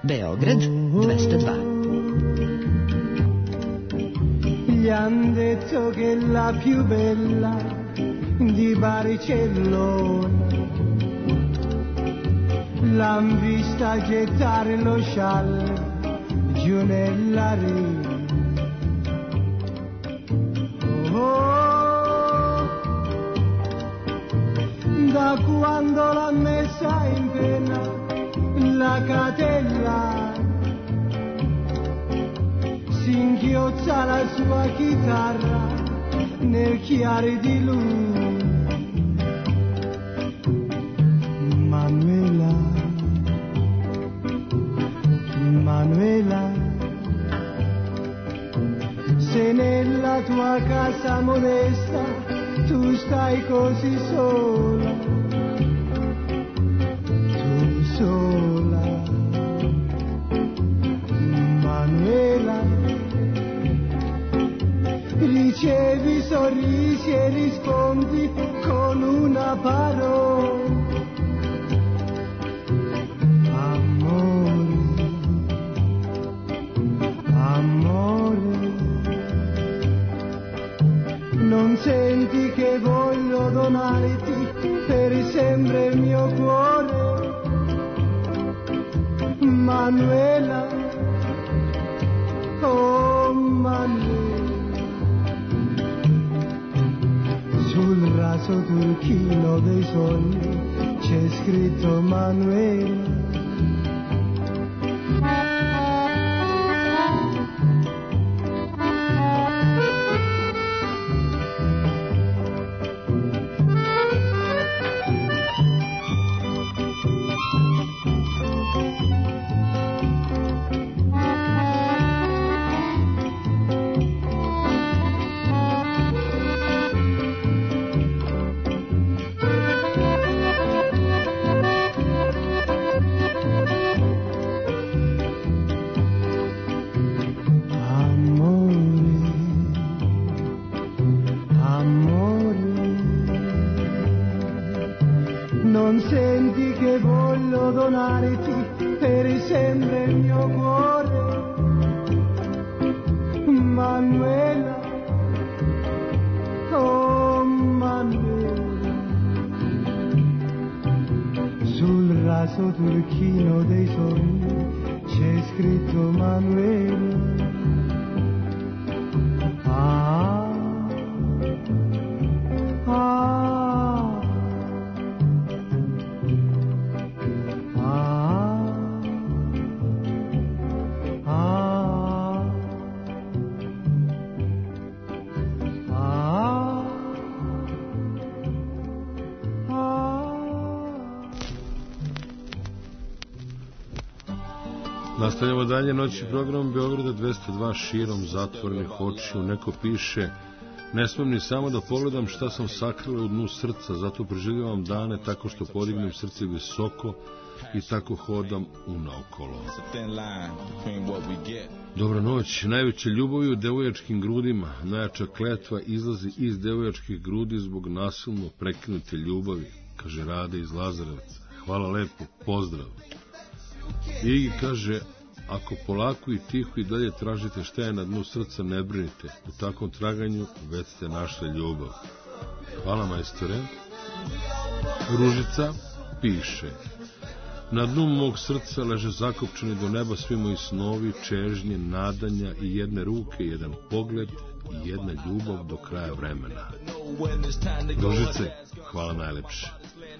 Beograd 202. Gli han detto che è la più bella di Barcellona, l'han vista gettare lo scialle giù nella riva. Oh, da quando l'ha messa in pena la catella, si inchiozza la sua chitarra nel chiare di luna. Manuela, Manuela, se nella tua casa modesta tu stai così sola, tu sola, Manuela, ricevi sorrisi e rispondi con una parola. Non senti che voglio donarti per sempre il mio cuore, Manuela, oh Manuela. Sul raso turchino dei sogni c'è scritto Manuela. Non senti che voglio donarti per sempre il mio cuore, Manuela, oh Manuela. Sul raso turchino dei sogni c'è scritto Manuela. Ah, ah. Nastavljamo dalje, noći program Beograda 202 širom zatvornih očiju. Neko piše: ne smem ni samo da pogledam šta sam sakrila u dnu srca, zato preživljavam dane tako što podignem srce visoko i tako hodam unaokolo. Dobra noć. Najveća ljubav u devojačkim grudima. Najjača kletva izlazi iz devojačkih grudi zbog nasilno prekinute ljubavi, kaže Rade iz Lazarevca. Hvala lepo, pozdrav. Igi kaže: ako polako i tiho i dalje tražite šta je na dnu srca, ne brinite, u takvom traganju već ste našli ljubav. Hvala, majstore. Ružica piše: na dnu mog srca leže zakopčani do neba svi moji snovi, čežnje, nadanja i jedne ruke, jedan pogled i jedna ljubav do kraja vremena. Ružice, hvala najlepše.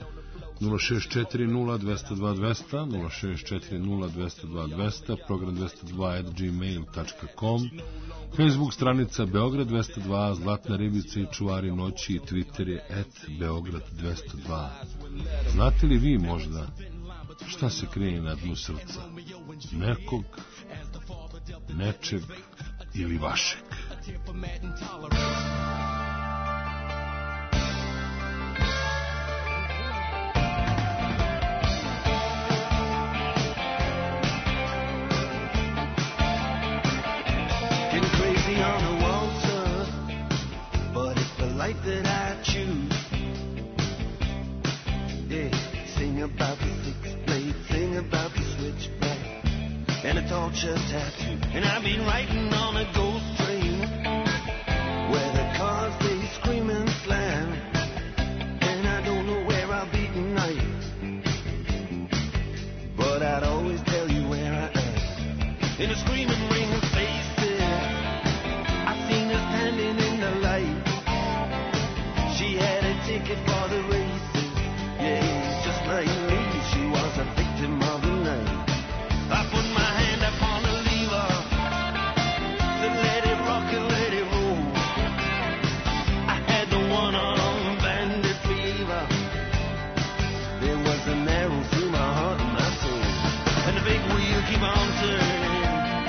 0640222 0640222, program 202@gmail.com, Facebook stranica Beograd 202, Zlatna ribica i čuvari noći i Twitter je @Beograd 202. Znate li vi možda šta se krije na dnu srca? Nekog, nečeg ili vašeg? On a waltzer, but it's the life that I choose. Yeah, sing about the six blade, sing about the switchback, and a torture tattoo. And I've been riding on a ghost train where the cars they scream and slam, and I don't know where I'll be tonight, but I'd always tell you where I am. In a screaming ring of faces, I seen her standing in the light. She had a ticket for the races, yeah, just like me, she was a victim of the night. I put my hand upon the lever, said let it rock and let it roll. I had the one-armed bandit fever. There was an arrow through my heart and my soul, and the big wheel keep on turning,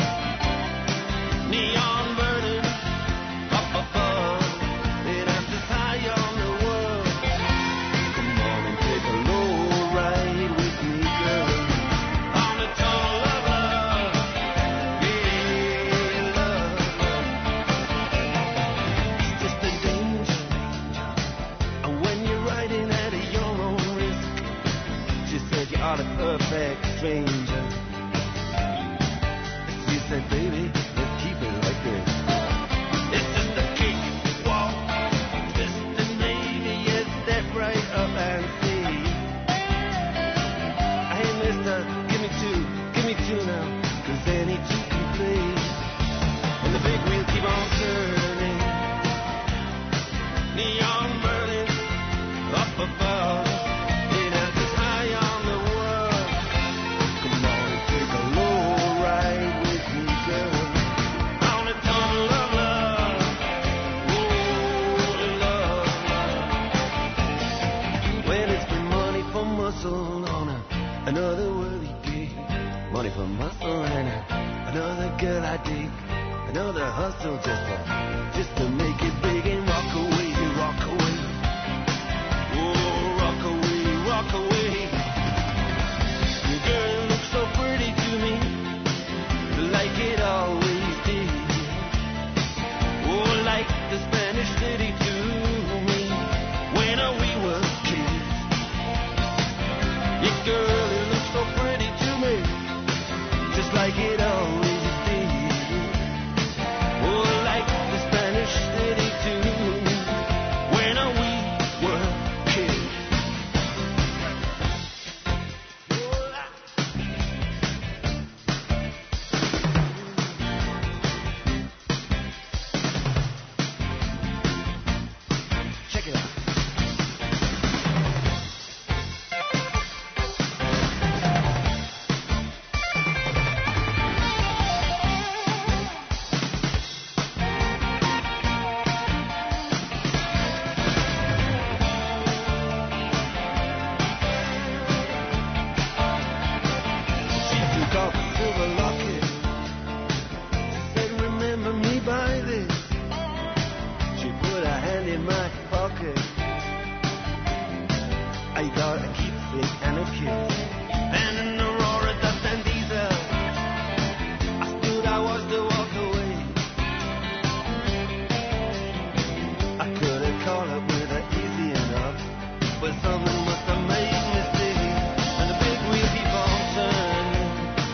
neon burning up above. It has this high on the world. Come on and take a low ride with me, girl. On the tunnel of love, yeah, love. It's just a danger, and when you're riding at your own risk, she said you are the perfect stranger. She said, baby, let's keep it like this. It's just a kick, walk, twist and maybe you step right up and see. Hey mister, give me two now, 'cause any two can play. And the big wheel keep on turning, neon burning up above. It has this high on the world. Come on and take a low ride with me, girl. On a tunnel of love, oh love. Well, it's been money for muscle on another worthy day. Money for muscle and another girl I dig. Another hustle just to make it big and rock away, rock away. Oh, rock away, rock away. Your girl looks so pretty to me, like it always did. Oh, like the Spanish city to me, when we were kids. Your girl, it looks so pretty to me, just like it always did. Oh, like the Spanish city to me, when we were kids. Check it out. She took off a silver locket. She said, remember me by this. She put her hand in my pocket. I got a keepsake and a kiss. And in the roar of dust and diesel, I stood, I was to walk away. I could have caught up with her easy enough, but something must have made me stay. And the big wheel keep on turning,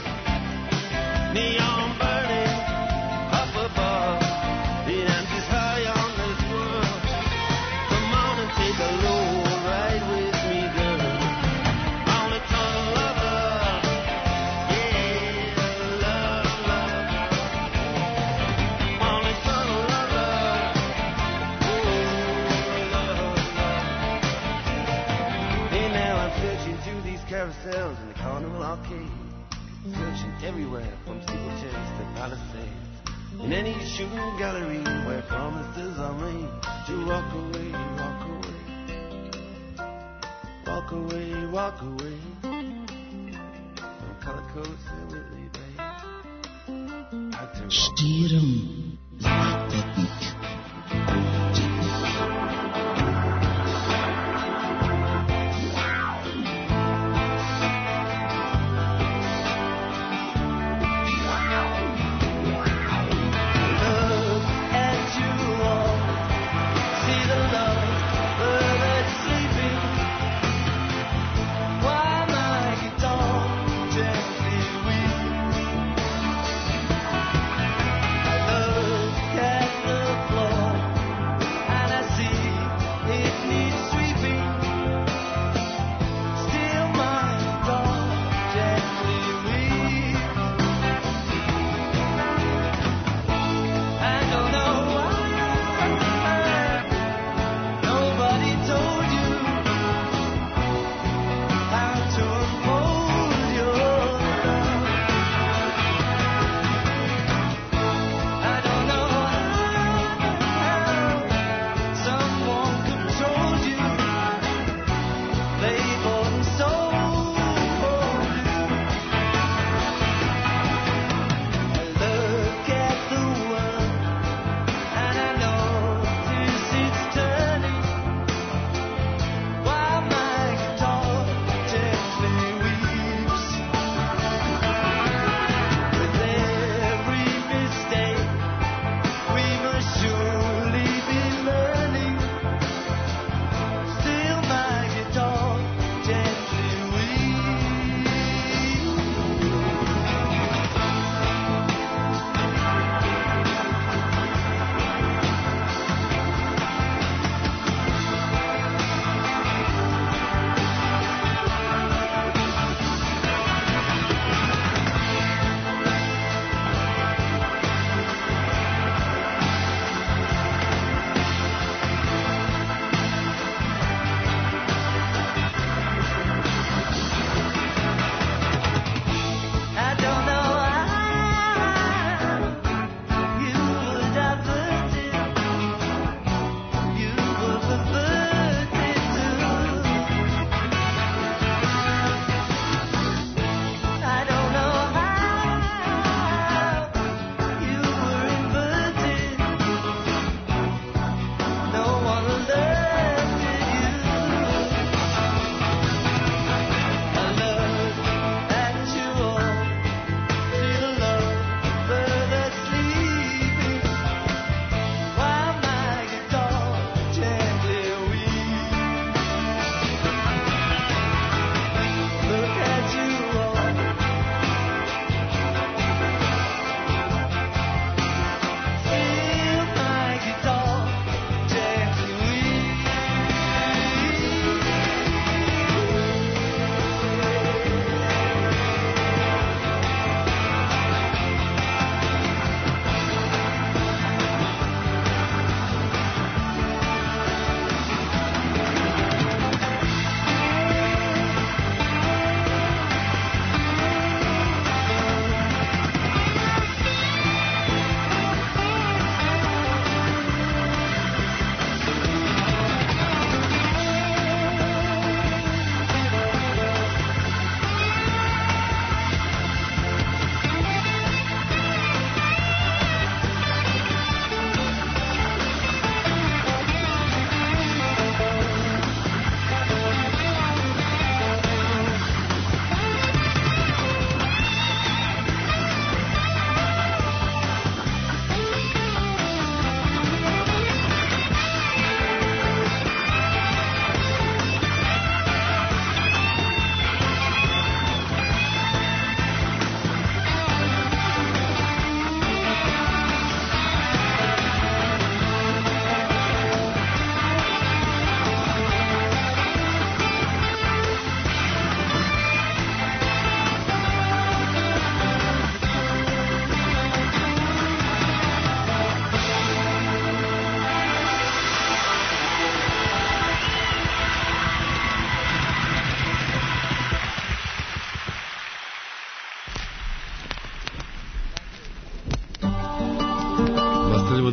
neon burning up above. It empties high on this world. Come on and take a low ride with me, girl. On a tunnel of love, yeah, love, love. On a tunnel of love, oh, love, love. Hey, now I'm searching through these carousels in the carnival arcade, searching everywhere from steeplechase to palisades, in any shooting gallery where promises are made to walk away, walk away, walk away, walk away from color coats and Whitley Bay. Had to walk Stieren. Look at you all, see the love that's sleeping. Why my guitar gently weep?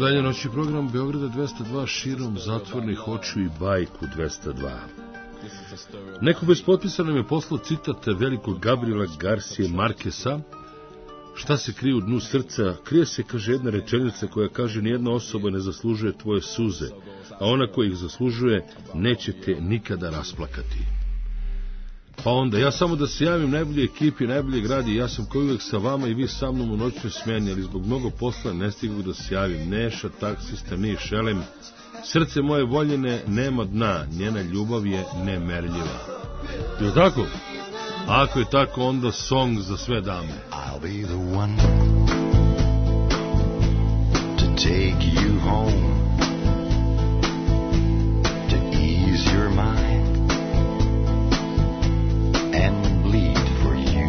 dalje noći program Beograda 202 širom zatvornih očiju i bajku 202. Neko bez potpisa nam je poslao citat velikog Gabriela Garcije Markesa. Šta se krije u dnu srca? Krije se, kaže, jedna rečenica koja kaže: nijedna osoba ne zaslužuje tvoje suze, a ona koja ih zaslužuje neće te nikada rasplakati. Pa onda, ja samo da se javim najboljoj ekipi, najbolje gradi, ja sam koji uvek sa vama i vi sa mnom u noćnoj smjeni, ali zbog mnogo posla ne stigu da se javim. Neša, taksista, mi šelem, srce moje voljene nema dna, njena ljubav je nemerljiva. Je li tako? Ako je tako, onda song za sve dame. I'll be the one to take you home, to ease your mind and bleed for you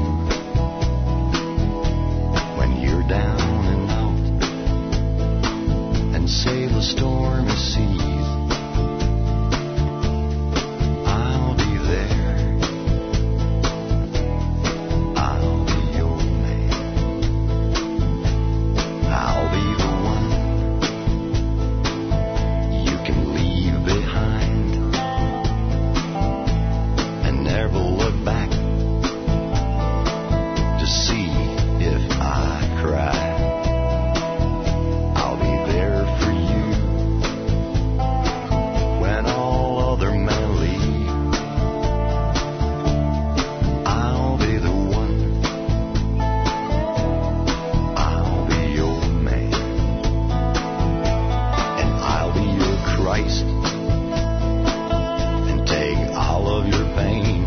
when you're down and out and sail the stormy seas. I'll be there. I'll be your man. I'll be the one you can leave behind and never look back to see if I cry. I'll be there for you when all other men leave. I'll be the one. I'll be your man. And I'll be your Christ and take all of your pain,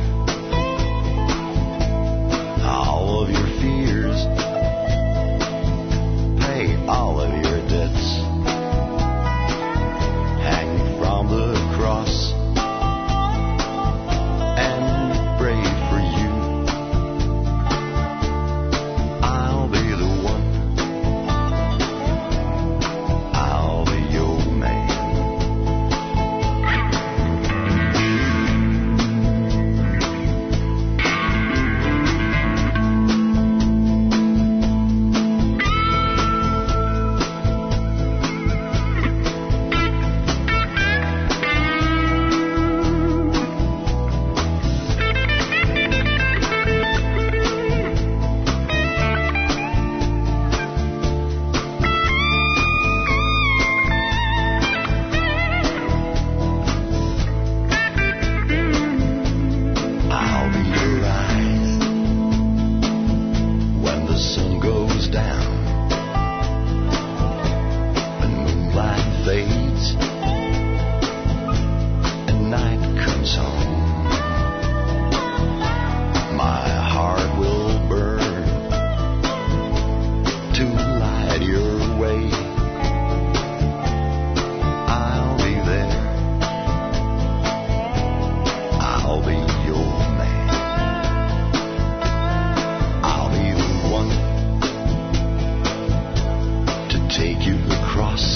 all of your fears, pay all of your debts, hang from the cross and pray for you. I'll be the one. I'll be your man. I'll be your eyes when the sun goes down and moonlight fades and night comes home. My heart will burn to light your way. I'll be there. I'll be your man. I'll be the one to take you across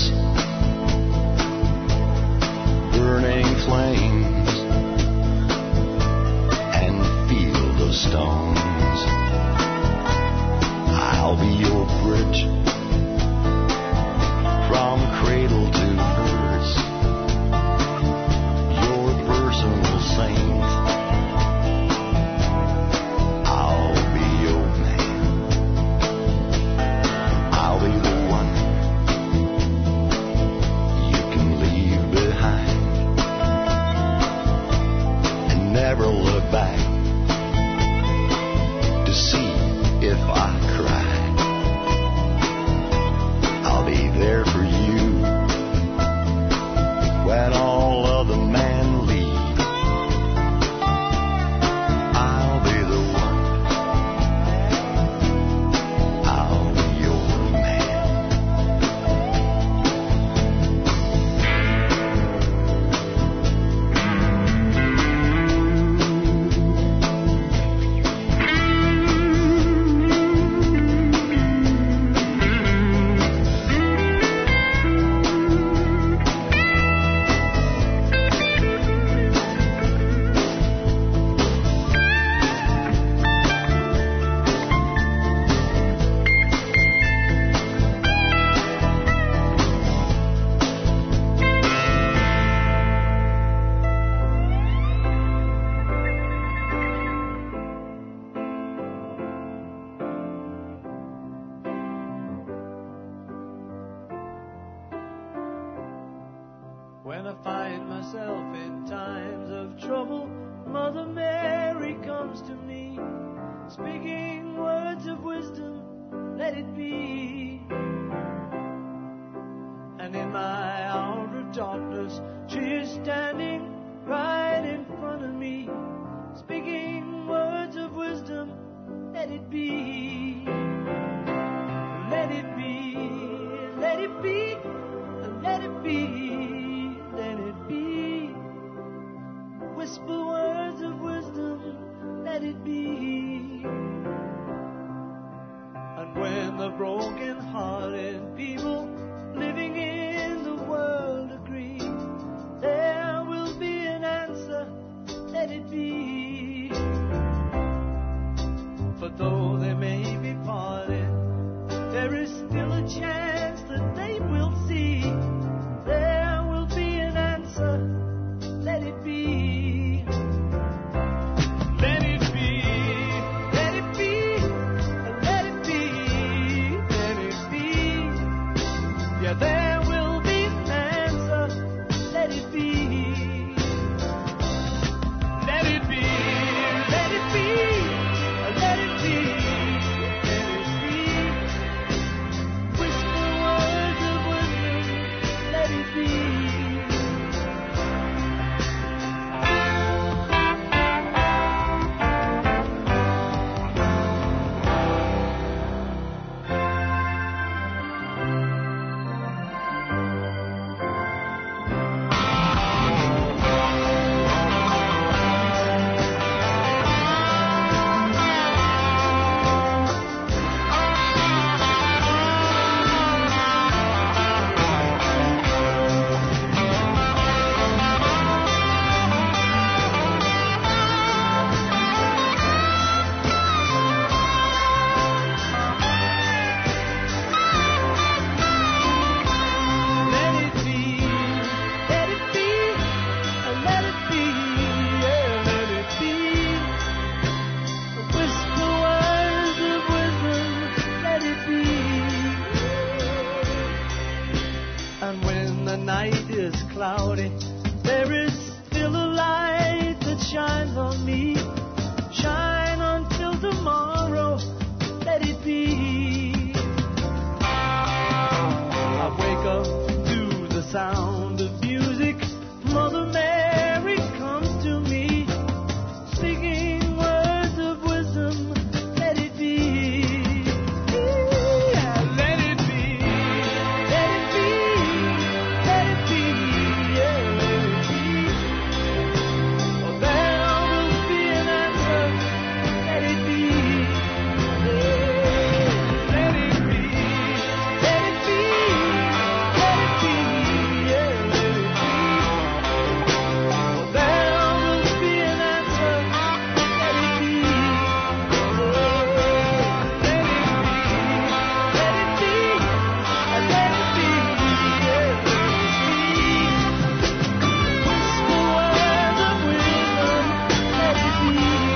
burning flames and feel the stones. I'll be your bridge from cradle to hearse, your personal saint. I'll be your man. I'll be the one you can leave behind and never look back to see if I cry. When I find myself in times of trouble, Mother Mary comes to me, speaking words of wisdom, let it be. And in my hour of darkness, she is standing right in front of me, speaking words of wisdom, let it be. Let it be, let it be, let it be, let it be. Whisper words of wisdom, let it be. And when the broken-hearted people living in the world agree, there will be an answer, let it be. For though they may be parted, there is still a chance that they will see. There will be an answer, let it be. Let it be, let it be, let it be, let it be. Yeah, there will be an answer, let it be. Let it be, let it be, let it be, let it be. Whisper words of wisdom, let it be. And when the night is cloudy, there is still a light that shines on me. Shine until tomorrow, let it be. I wake up to the sound of music. Mother Mary comes to me, speaking words of wisdom, let it be. Let it be, let it be, let it be, yeah, let it be. Oh, there will be an answer, let it be. Let it be, let it be, let it be, yeah, let it be. Oh, there will be an answer, let it be. Let it be, let it be, yeah, let it be. Whisper words of wisdom, let it be.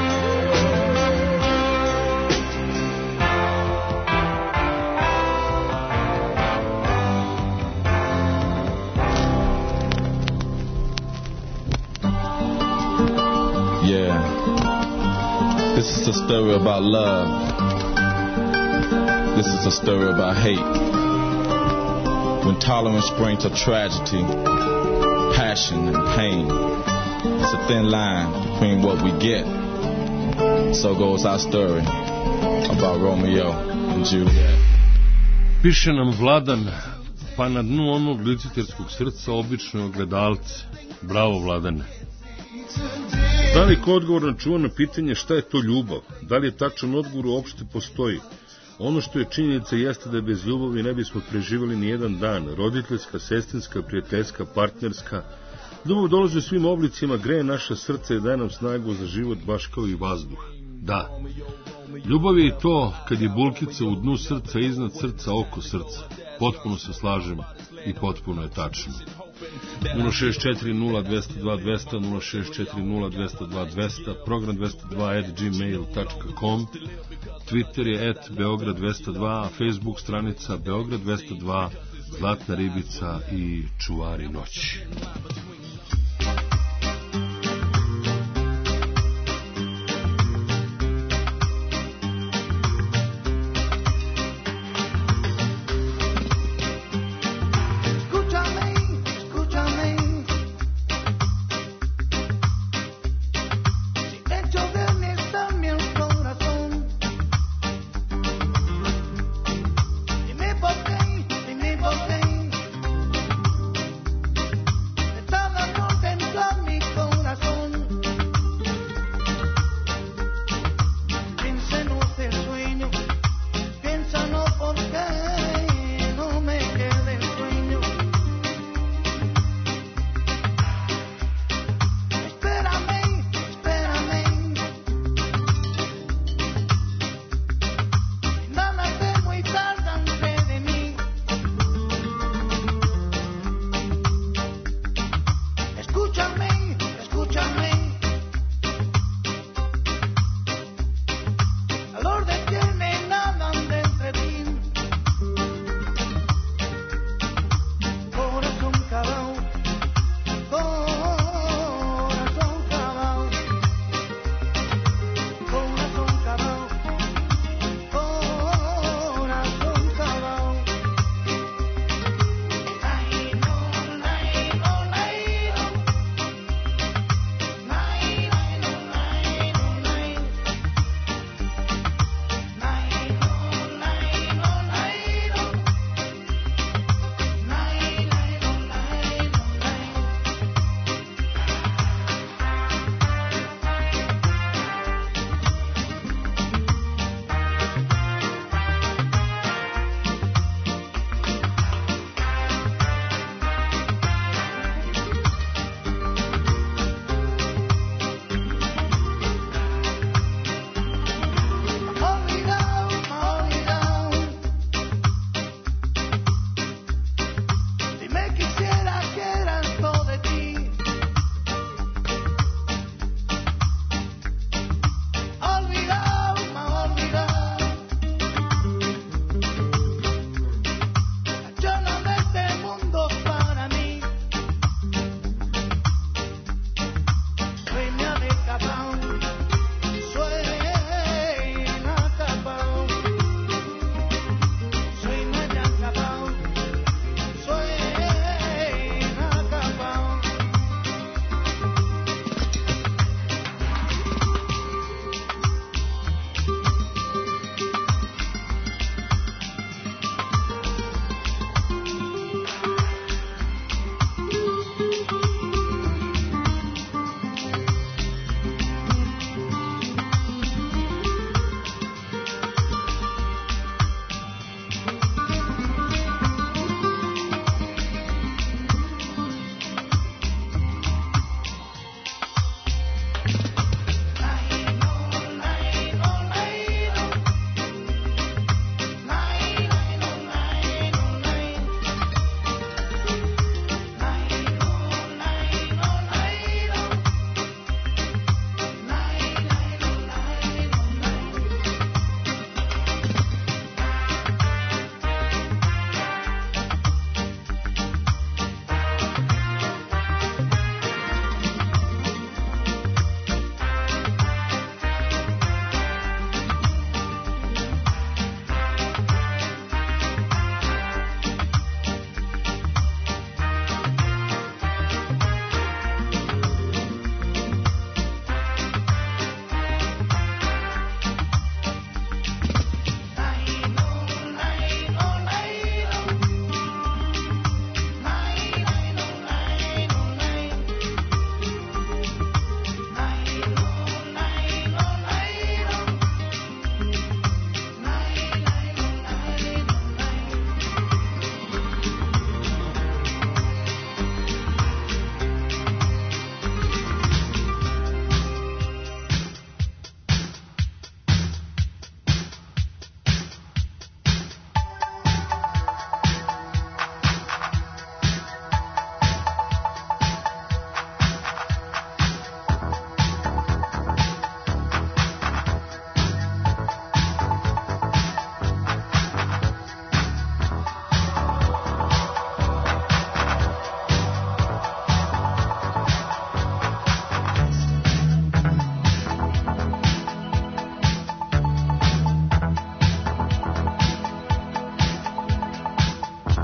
Yeah. This is a story about love. This is a story about hate. When tolerance brings a tragedy, passion and pain, it's a thin line between what we get. So goes our story about Romeo and Juliet. Piše nam Vladan, pa na dnu onog liciterskog srca obično je ogledalce. Bravo, Vladane. Da li ko odgovor na čuvano pitanje šta je to ljubav? Da li je tačan odgovor uopšte postoji? Ono što je činjenica jeste da bez ljubavi ne bismo preživjeli ni jedan dan. Roditeljska, sestrinska, prijateljska, partnerska. Ljubav dolazi u svim oblicima, greje naša srca i daje nam snagu za život baš kao i vazduh. Da. Ljubav je i to kad je bulkica u dnu srca, iznad srca, oko srca. Potpuno se slažem i potpuno je tačno. 064-0222, 064-0222, program 202@gmail.com, Twitter je @Beograd 202, Facebook stranica Beograd 202, Zlatna ribica i Čuvari noći. Dime por qué,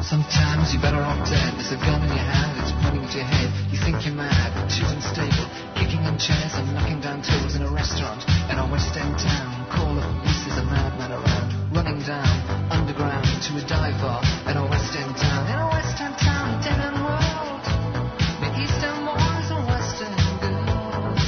Sometimes you're better off dead. There's a gun in your hand, it's pointing at your head. You think you're mad, too unstable, kicking on chairs and knocking down tables in a restaurant in a West End town. Call the police, there's a madman around, running down underground to a dive bar in a West End town. In a West End town, a dead end world. The Eastern boys and Western girls.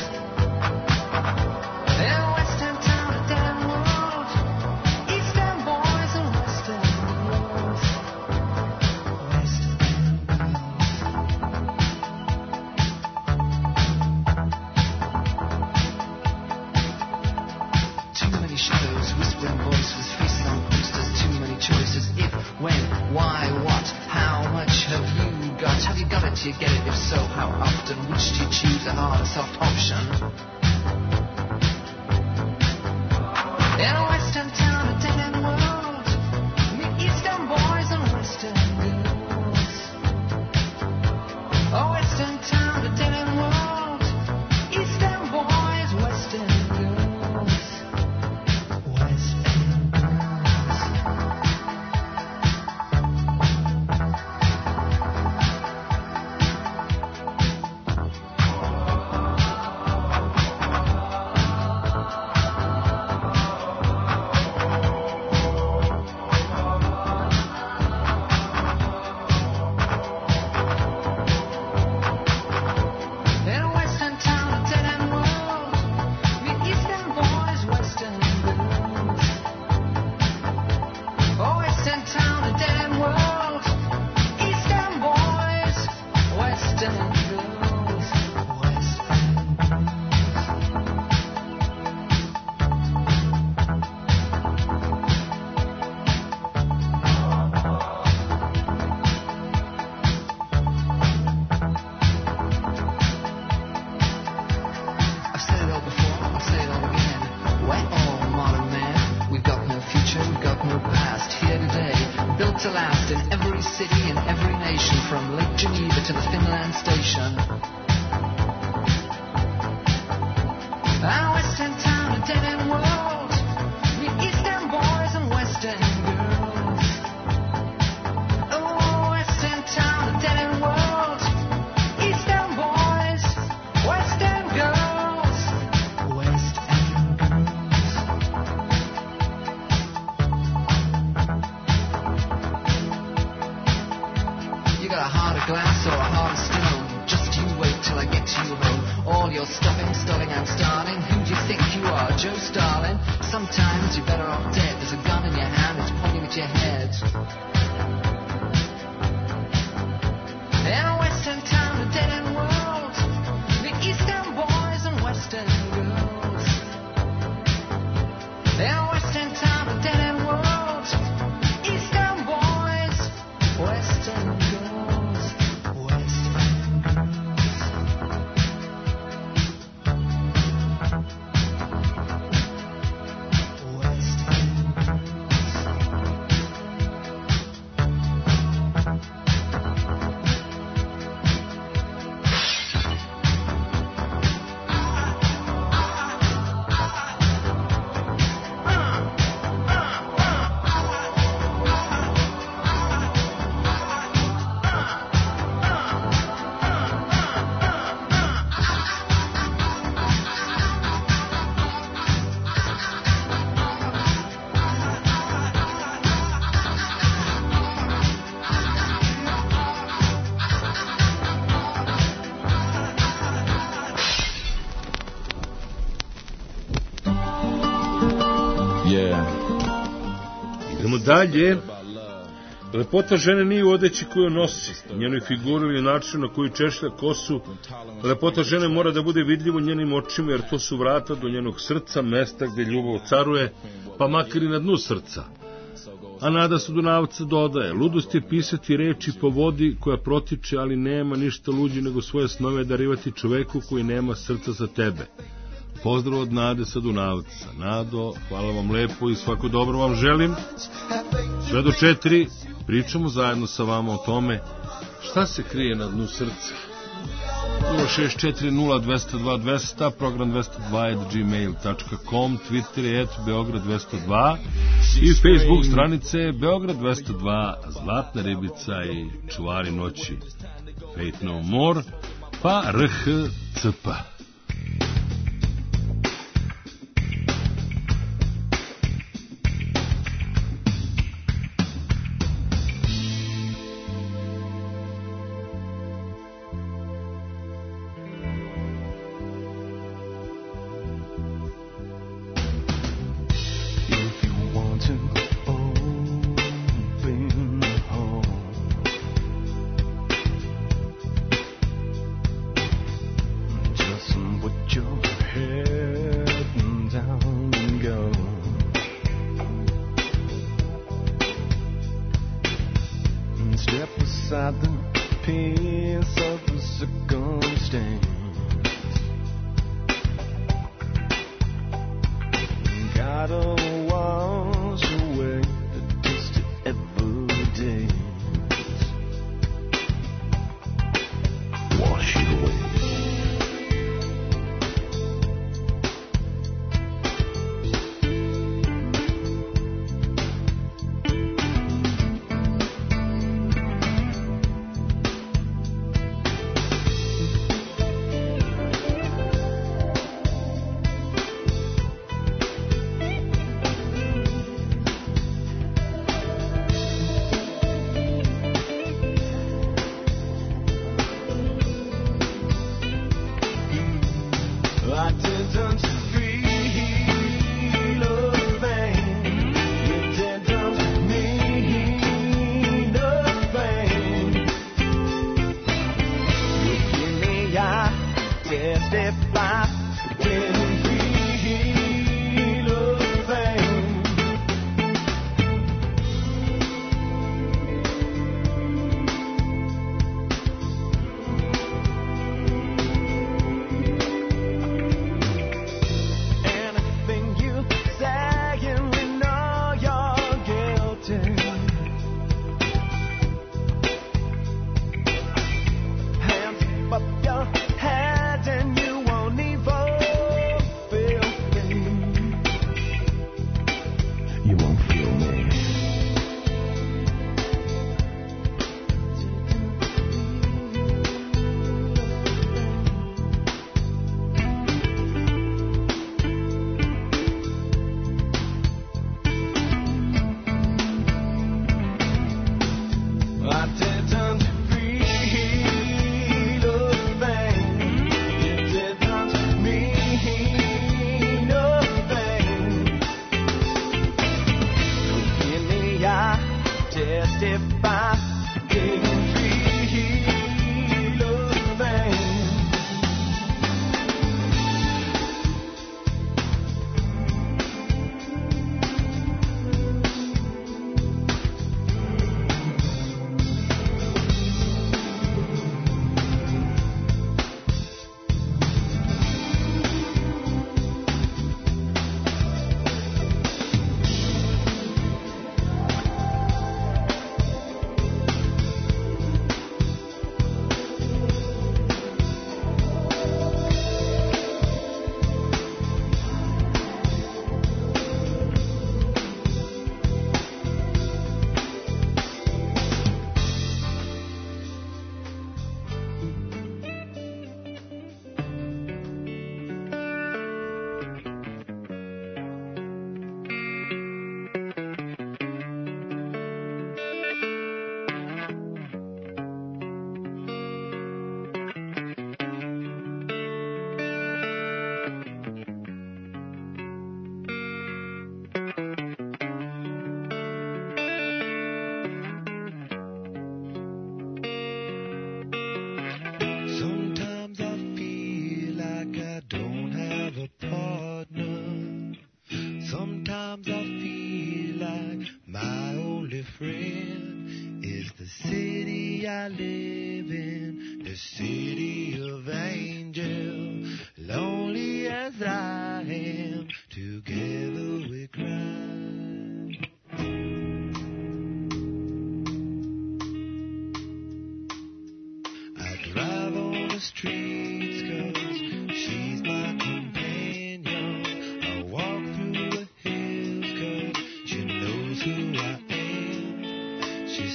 In a West End town, a dead end world. Eastern boys and Western girls. West End girls. Too many shadows, whispering voices, faces on posters, too many choices. If, when, why, what, how much have you got? Have you got it? Do you get it? If so, how often? Which do you choose, a hard or soft option? In a Western town, a dead end world. Meet Eastern boys and Western girls. A Western town, a dead end world. Eastern boys, Western girls. Western girls. In a Western town, a dead end world. Meet Eastern boys, Western girls. A Western town, a dead end world. Eastern boys, Western girls. Western I've said it all before, I'll say it all again. We're all modern men. We've got no future, we've got no past. Here today, built to last in every city, in every nation, from Lake Geneva to the Finland station. A Western town, a dead end world. Meet Eastern boys and Western girls. Oh, Western town, a dead end world. Eastern boys, Western girls. Western girls. You got a heart of glass or a heart of stone. Just you wait till I get to you home. All your stuffing, stalling and starting. Who do you think you are, Joe Starling? Sometimes you're better off dead. There's a gun in your hand, it's pointing at your head. In a Western town, a dead end world. The Eastern boys and Western girls. In a Western town, a dead end world. Eastern boys, Western girls. Western girls. Idemo dalje. Lepota žene nije u odeći koju nosi, njenoj figuri ili načinu na koju češlja kosu. Lepota žene mora da bude vidljiva u njenim očima, jer to su vrata do njenog srca, mesta gdje ljubav caruje, pa makar i na dnu srca. A Nada Sudunavca dodaje, ludost je pisati reči po vodi koja protiče, ali nema ništa luđi nego svoje snove darivati čoveku koji nema srca za tebe. Pozdrav od Nade Sadunavca. Nado, hvala vam lepo i svako dobro vam želim. Sve do 4 pričamo zajedno sa vama o tome šta se krije na dnu srca. 064020200, program 202@gmail.com, Twitter je Beograd 202 i Facebook stranice Beograd 202, Zlatna ribica i Čuvari noći, Fate No More, pa RHCP. street.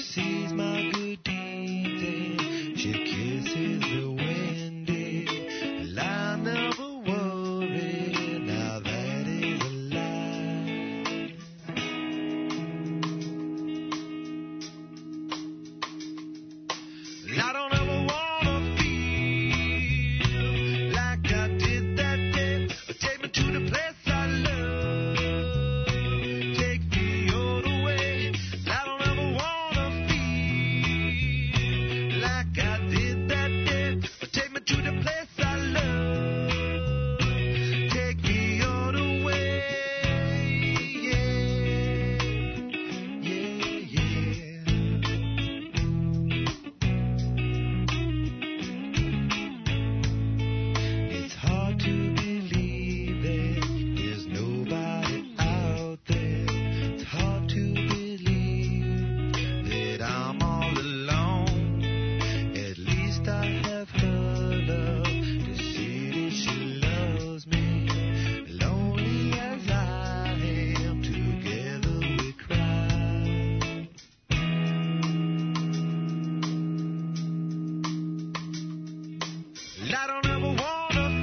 sees my good deeds and she kisses the windy. And I never worry, now that is a lie. I don't ever wanna feel like I did that day. Take me to the place I love. Take me all the way. I don't ever wanna feel like I did that day. Take me to the place I love. Take me all the way. Yeah, yeah, yeah. It's hard to believe that there's nobody out there. It's hard to believe that I'm all alone. At least I have her love to see that she loves me. Lonely as I am, together we cry. I don't ever wanna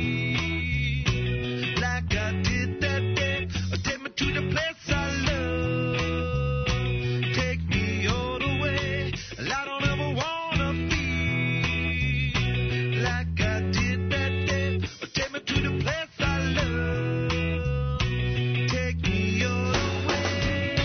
feel like I did that day. Take me to the place I love. Take me all the way. I don't ever wanna feel like I did that day. Take me to the place I love. Take me all the way.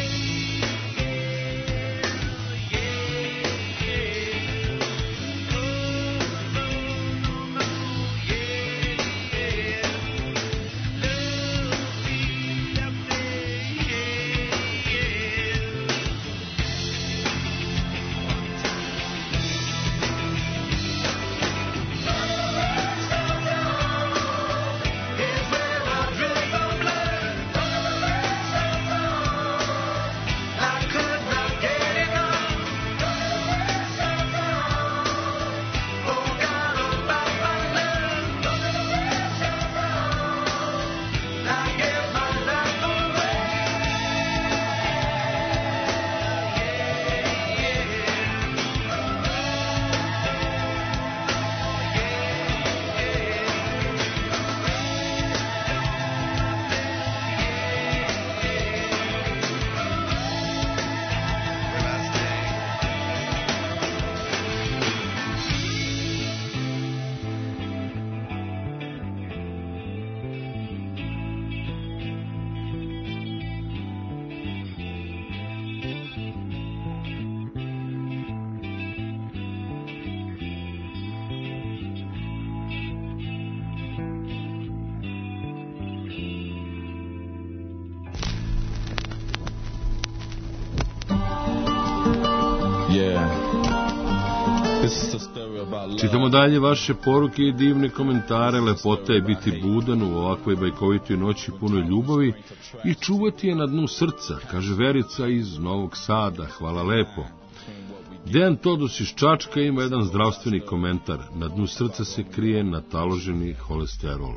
Čitamo dalje vaše poruke i divne komentare. Lepota je biti budan u ovakvoj bajkovitoj noći punoj ljubavi i čuvati je na dnu srca, kaže Verica iz Novog Sada. Hvala lepo. Dejan Todos iz Čačka ima jedan zdravstveni komentar. Na dnu srca se krije nataloženi holesterol.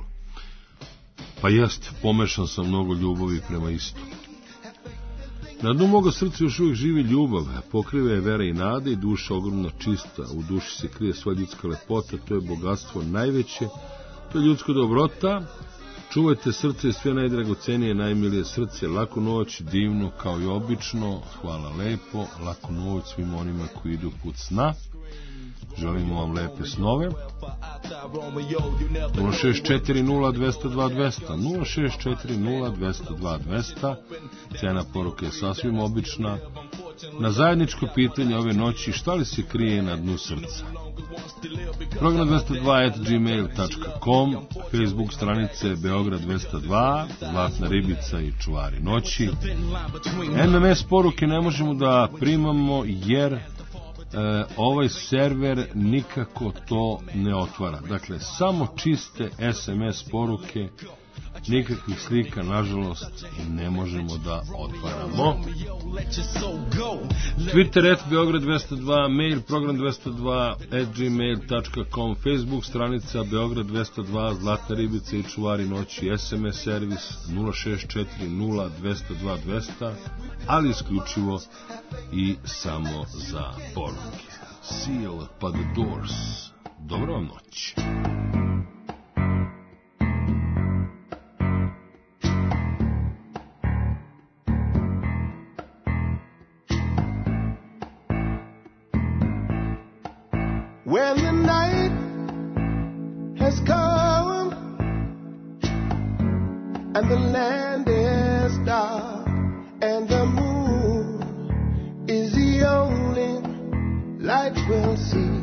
Pa jest, pomešan sam mnogo ljubavi prema istu. Na dnu moga srca još uvijek živi ljubav, pokriva je vera i nada i duša ogromna čista. U duši se krije sva ljudska lepota, to je bogatstvo najveće, to je ljudska dobrota. Čuvajte srce i sve najdragocenije, najmilije srce. Laku noć, divno kao i obično. Hvala lepo, laku noć svim onima koji idu put sna. Želimo vam lepe snove. 0640202 0640202. Cena poruke je sasvim obična. Na zajedničko pitanje ove noći, šta li se krije na dnu srca? Program 202@gmail.com, Facebook stranice Beograd 202, Zlatna ribica i Čuvari noći. MMS poruke ne možemo da primamo jer ovaj server nikako to ne otvara. Dakle, samo čiste SMS poruke Nikakvih slika, nažalost, ne možemo da otvaramo. Twitter @Beograd 202, mail program 202 @gmail.com, Facebook stranica Beograd 202, Zlatna ribica i čuvari noći, SMS servis 064 0202 200, ali isključivo i samo za poruke. Seal pa The Doors. Dobro vam noć. When the night has come and the land is dark and the moon is the only light we'll see.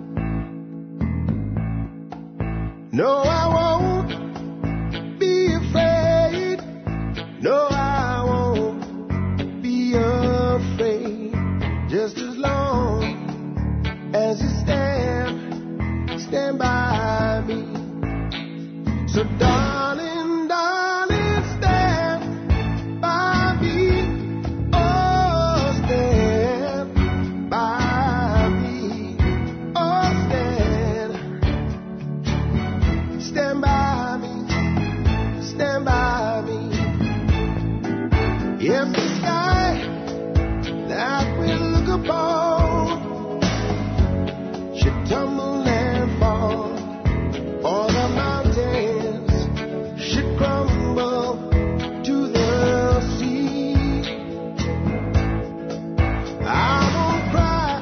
No, I won't be afraid. No, I won't be afraid. Just as long as you stand by me. So darling, darling, stand by me. Oh, stand by me. Oh, stand by me. Stand by me. If the sky that we look upon should tumble and fall, or the mountains should crumble to the sea, I won't cry,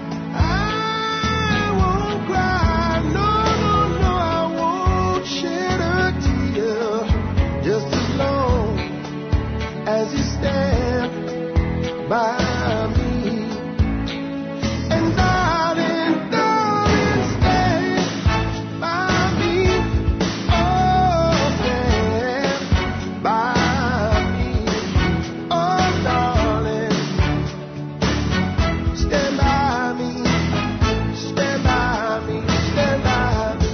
no, no, no, I won't shed a tear, just as long as you stand by me. And darling, darling, stand by me. Oh, stand by me. Oh, darling, stand by me. Stand by me. Stand by me.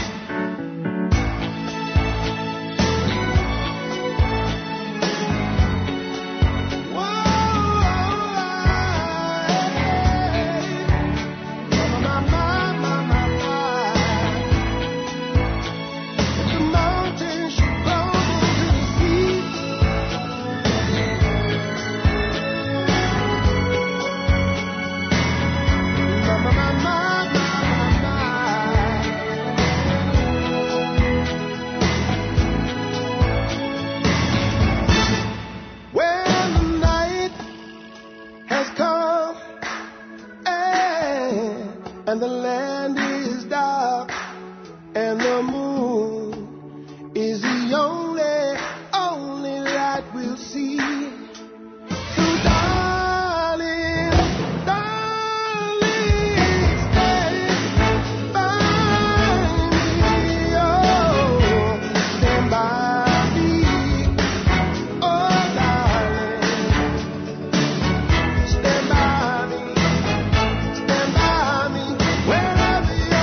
When the night has come and the land is dark and the moon is the only light we'll see. So darling, darling, stand by me. Oh, stand by me. Oh, darling, stand by me. Stand by me wherever you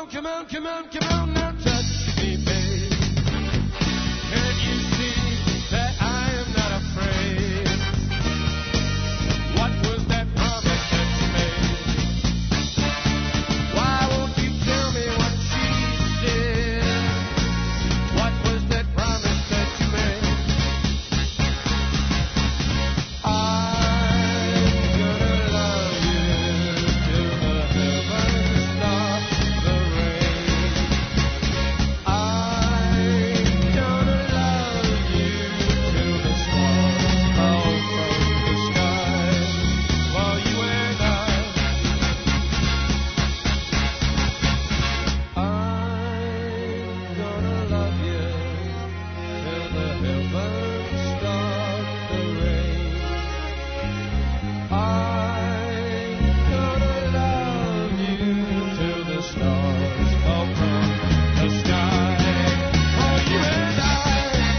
on, come on, come on, come on, now touch me, babe. Can't you see that I am not afraid? What was that promise that you made? Why won't you tell me what she said? What was that promise that you made? I'm gonna love you till the heavens stop the rain. I'm gonna love you till the stars fall from the sky for you and I. I'm gonna love you till the heavens stop the rain. I'm gonna love you till the stars fall from the sky for you and I.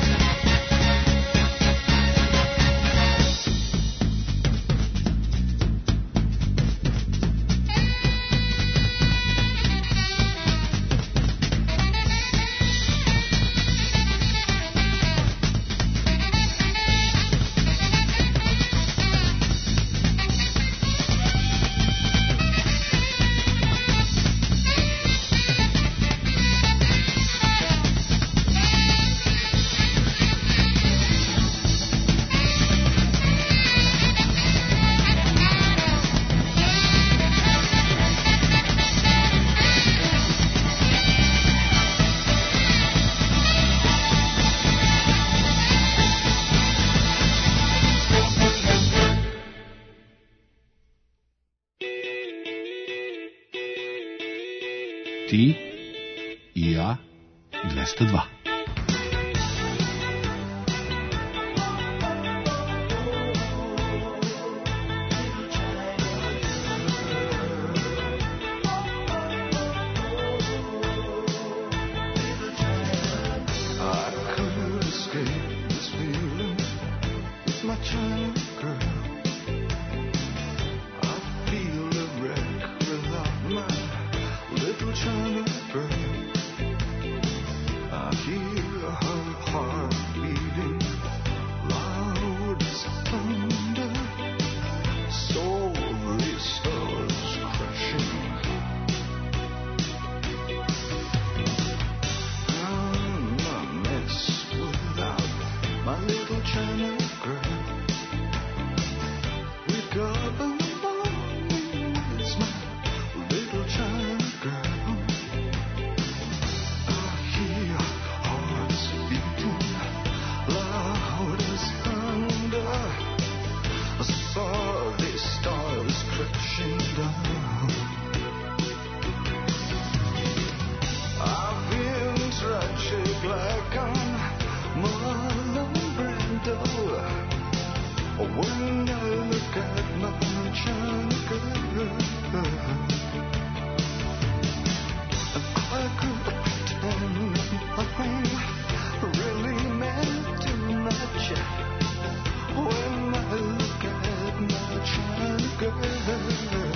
Ti i ja i 202. I could escape this feeling with my China girl. I feel a wreck without my little China girl. I hear her heart beating loud as thunder. Slowly stars crashing. I'm a mess without my little China girl. Wake up in the morning, it's my little China girl. I hear hearts beating loud as thunder. I saw the stars crashing down. I've been tragic like on Marlon Brando. When I look at my China girl, I could pretend nothing really meant too much. When I look at my China girl.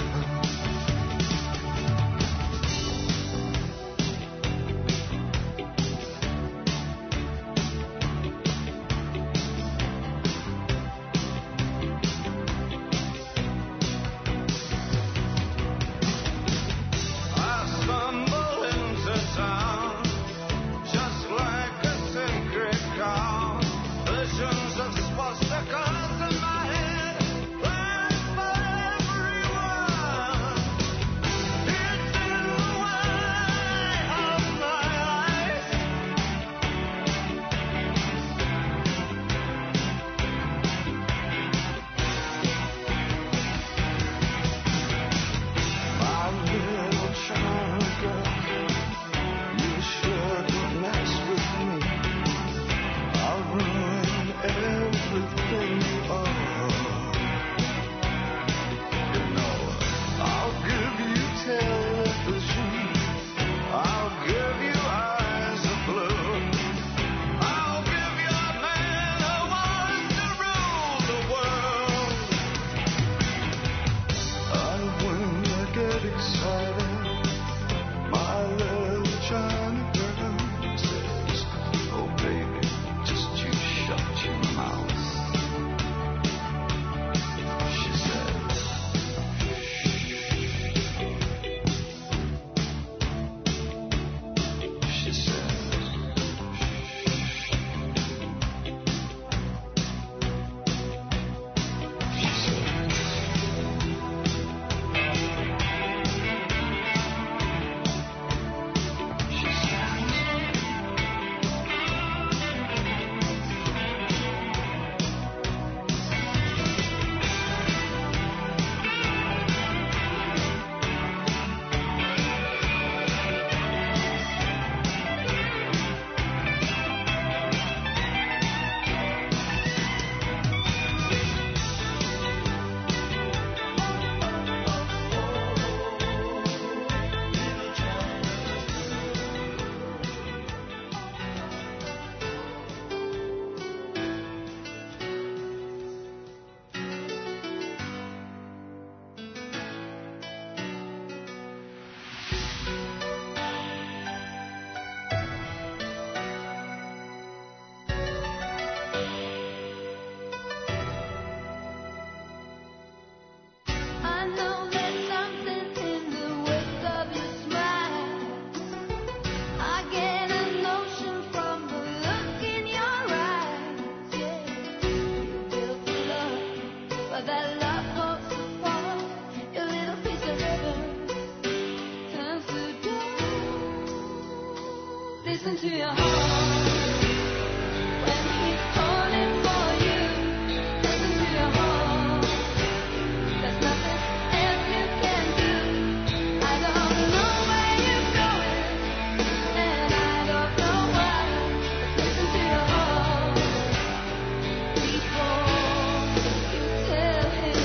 Listen to your heart when he's calling for you. Listen to your heart. There's nothing else you can do. I don't know where you're going, and I don't know why. But listen to your heart before you tell him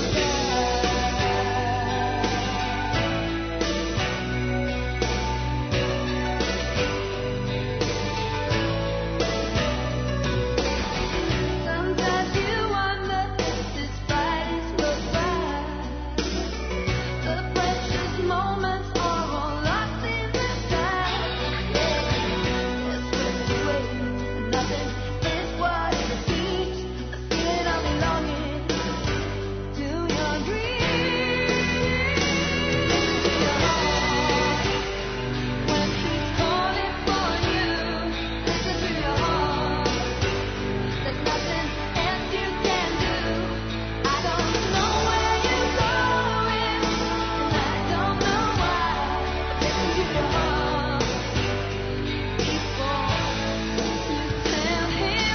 sometimes you wonder if this fight is worthwhile. The precious moments are all lost in the sky. They're swept away, and nothing is what it seems. A feeling of belonging to your dreams. Listen to your heart when he's calling for you. Listen to your heart. There's nothing else you can do. I don't know where you're going, and I don't know why. But listen to your heart before you tell him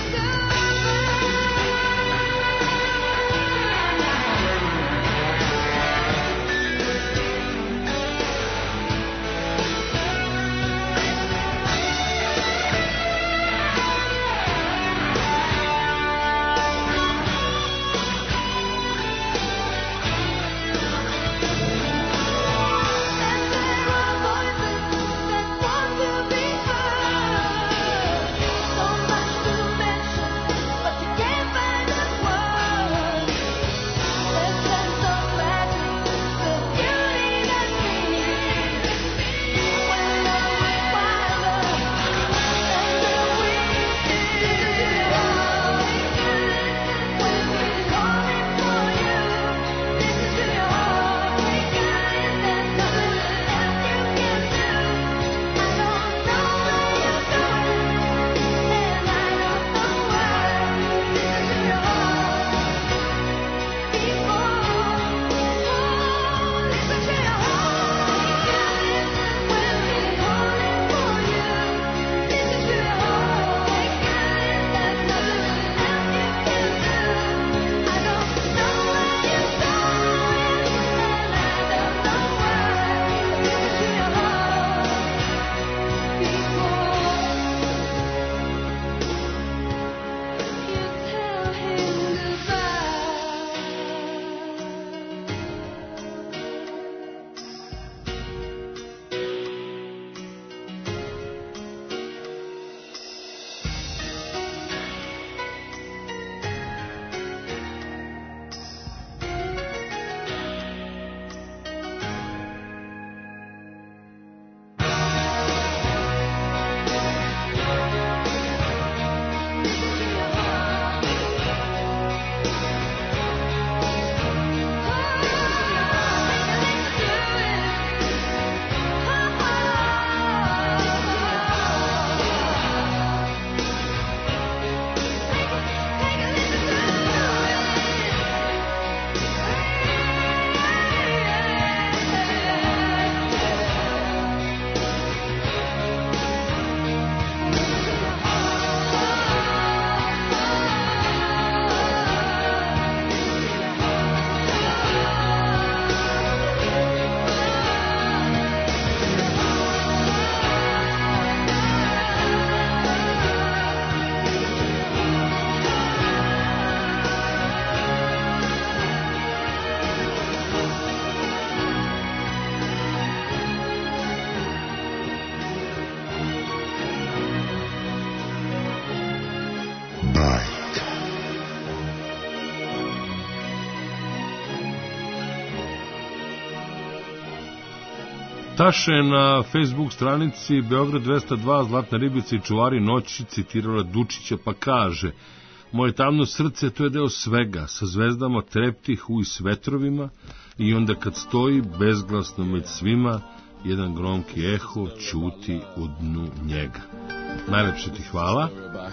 Taše na Facebook stranici Beograd 202 Zlatna ribica i čuvari noći citirala Dučića pa kaže: moje tamno srce to je deo svega, sa zvezdama treptihu i s vetrovima, i onda kad stoji bezglasno med svima, jedan gromki eho ćuti u dnu njega. Najlepše ti hvala.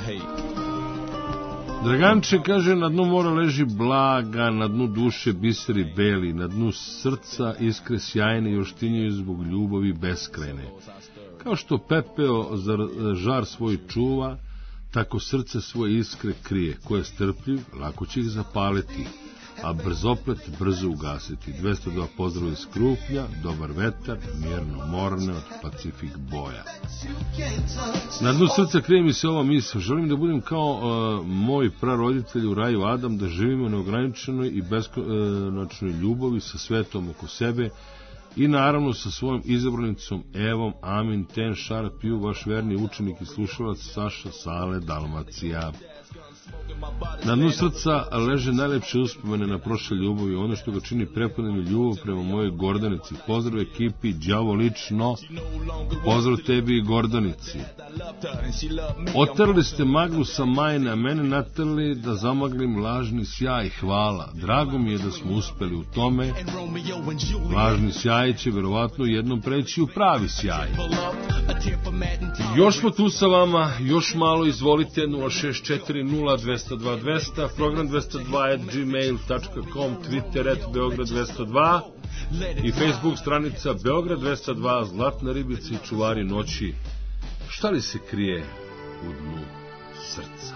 Draganče kaže: na dnu mora leži blaga, na dnu duše biseri beli, na dnu srca iskre sjajne još tinjaju zbog ljubavi beskrajne. Kao što pepeo žar svoj čuva, tako srce svoje iskre krije. Ko je strpljiv, lako će ih zapaliti, a brzoplet brzo ugasiti. 202 pozdrav iz Krupnja, dobar vetar, mirno morne od Pacifik boja. Na dnu srca krije mi se ova misla, želim da budem kao moj praroditelj u raju Adam, da živimo neograničenoj i beskonačnoj ljubavi sa svetom oko sebe i naravno sa svojom izabranicom Evom. Amin, ten šara piju, vaš verni učenik i slušalac Saša Sale, Dalmacija. Na dnu srca leže najlepše uspomene na prošle ljubavi, ono što ga čini prepunim je ljubav prema mojoj Gordanici. Pozdrav ekipi, đavo lično, pozdrav tebi i Gordanici. Otrli ste maglu sa majne, a mene natrli da zamaglim lažni sjaj. Hvala, drago mi je da smo uspeli u tome. Lažni sjaj će verovatno jednom preći u pravi sjaj. Još smo tu sa vama, još malo, izvolite. 0640222, program 202@gmail.com, Twitter @Beograd202 i Facebook stranica Beograd 202, Zlatna ribica i čuvari noći. Šta li se krije u dnu srca?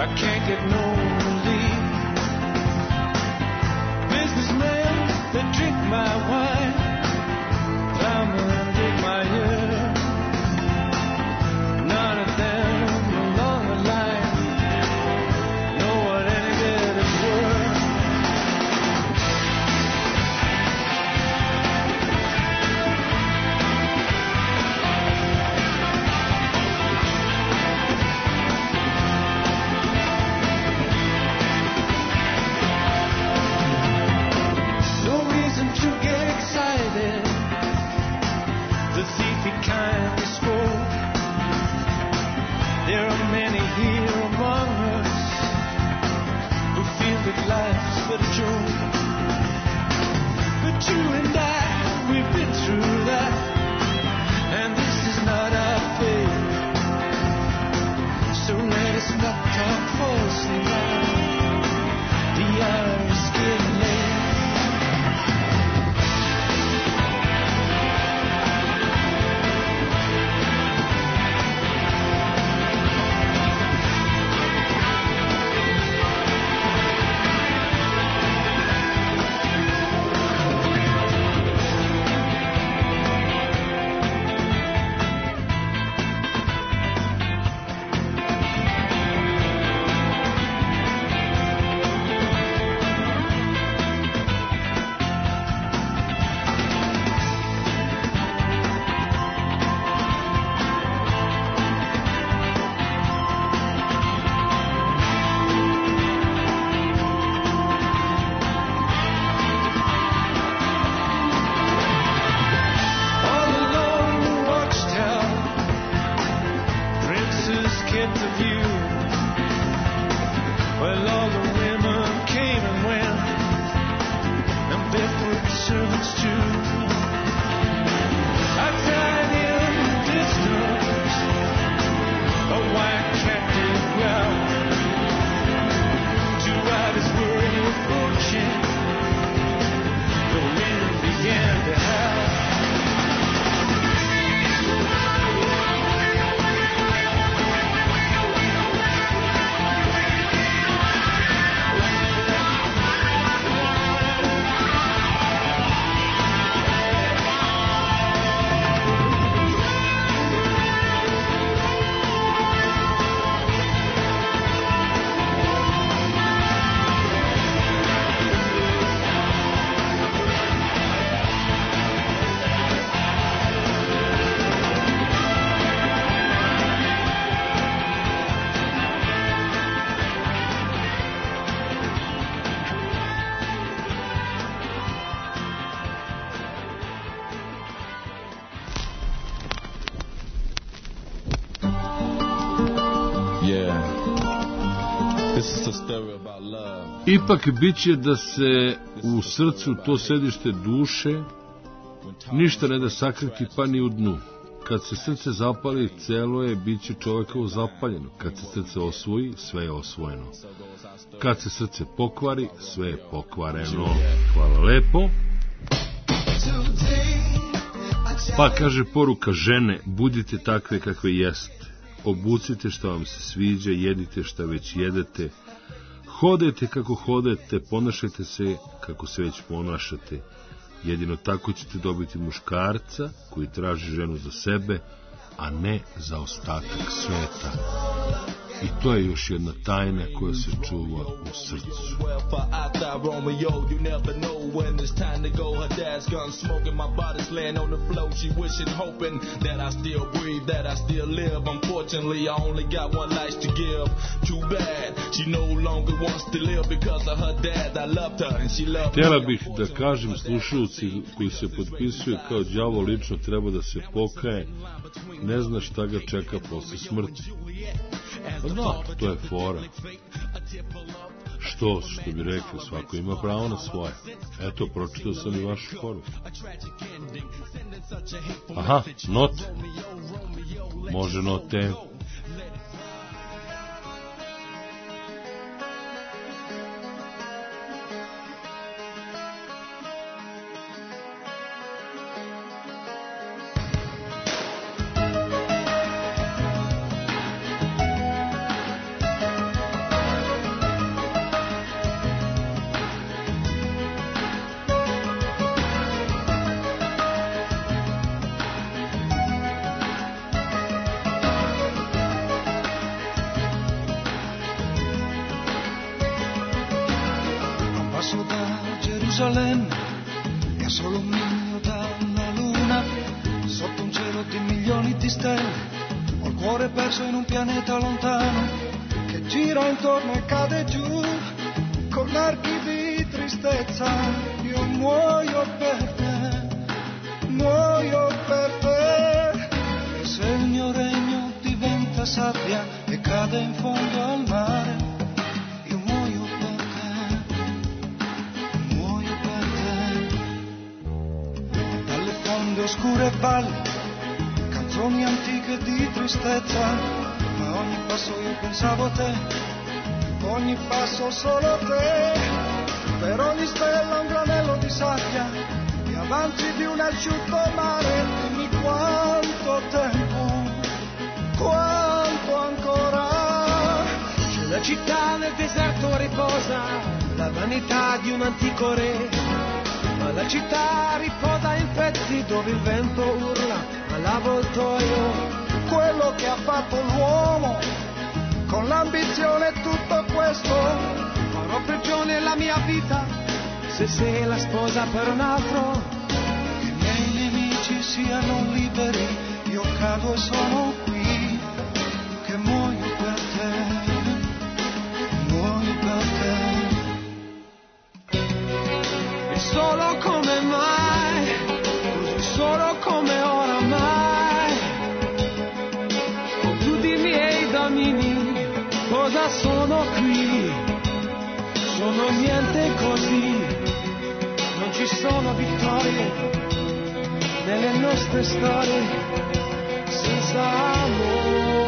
I can't get no relief. Businessmen that drink my wine, plowmen dig my ear. None of them along the line know what any bit is worth. No reason to get excited. The thief he kindly spoke. There are many here among us who feel that life's but a joke. But you and I, we've been through that, and this is not our fate. So let us not talk falsely now. The hour is getting late. All along the watchtower, princes kept the view. Well, all the women came and went, and barefoot servants too. Outside in the distance, a white captive growl. Two riders were approaching. The wind began to howl. Yeah. This is a story about love. Ipak biće da se u srcu to sedište duše ništa ne da sakriti pa ni u dnu. Kad se srce zapali, celo je biće čovekovo zapaljeno. Kad se srce osvoji, sve je osvojeno. Kad se srce pokvari, sve je pokvareno. Hvala lepo. Pa kaže poruka žene, budite takve kakve jeste. Obucite što vam se sviđa, jedite što već jedete. Hodajte kako hodate, ponašajte se kako se već ponašate. Jedino tako ćete dobiti muškarca koji traži ženu za sebe, a ne za ostatak sveta. I to je još jedna tajna koja se čuva u srcu. Htjela bih da kažem slušalci koji se potpisuju kao đavo lično treba da se pokaje, ne zna šta ga čeka posle smrti. Pa da, to je fora. Što bi rekli, svako ima pravo na svoje. Eto, pročitao sam i vašu foru. Aha, note. Može note. Passo da Gerusalemme e a solo un miglio dalla luna, sotto un cielo di milioni di stelle, ho il cuore perso in un pianeta lontano che gira intorno e cade giù con archi di tristezza. Io muoio per te, muoio per te. E se il mio regno diventa sabbia e cade in fondo al mare, io muoio per te, muoio per te. E dalle fonde oscure balle canzoni antiche di tristezza, ma ogni passo io pensavo a te, ogni passo solo te. Per ogni stella un granello di sabbia, e avanti di un asciutto mare. Dimmi quanto tempo, quanto ancora. C'è una città nel deserto riposa, la vanità di un antico re, ma la città riposa in pezzi dove il vento urla all'avvoltoio. Quello che ha fatto l'uomo con l'ambizione e tutto questo. Farò prigione la mia vita se sei la sposa per un altro. Che i miei nemici siano liberi, io cado e sono qui, che muoio per te, muoio per te. E solo come mai, così solo come oramai, con tutti i miei domini, cosa sono qui? Sono niente così, non ci sono vittorie nelle nostre storie senza amore.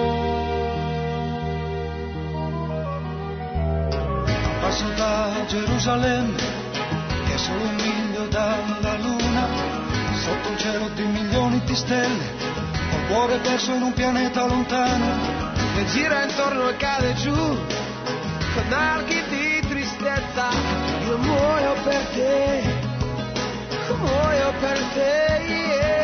Passo da Gerusalemme, che è solo un miglio dalla luna, sotto un cielo di milioni di stelle, ho il cuore perso in un pianeta lontano che gira intorno e cade giù con archi di tristezza. Io muoio per te, muoio per te, yeah.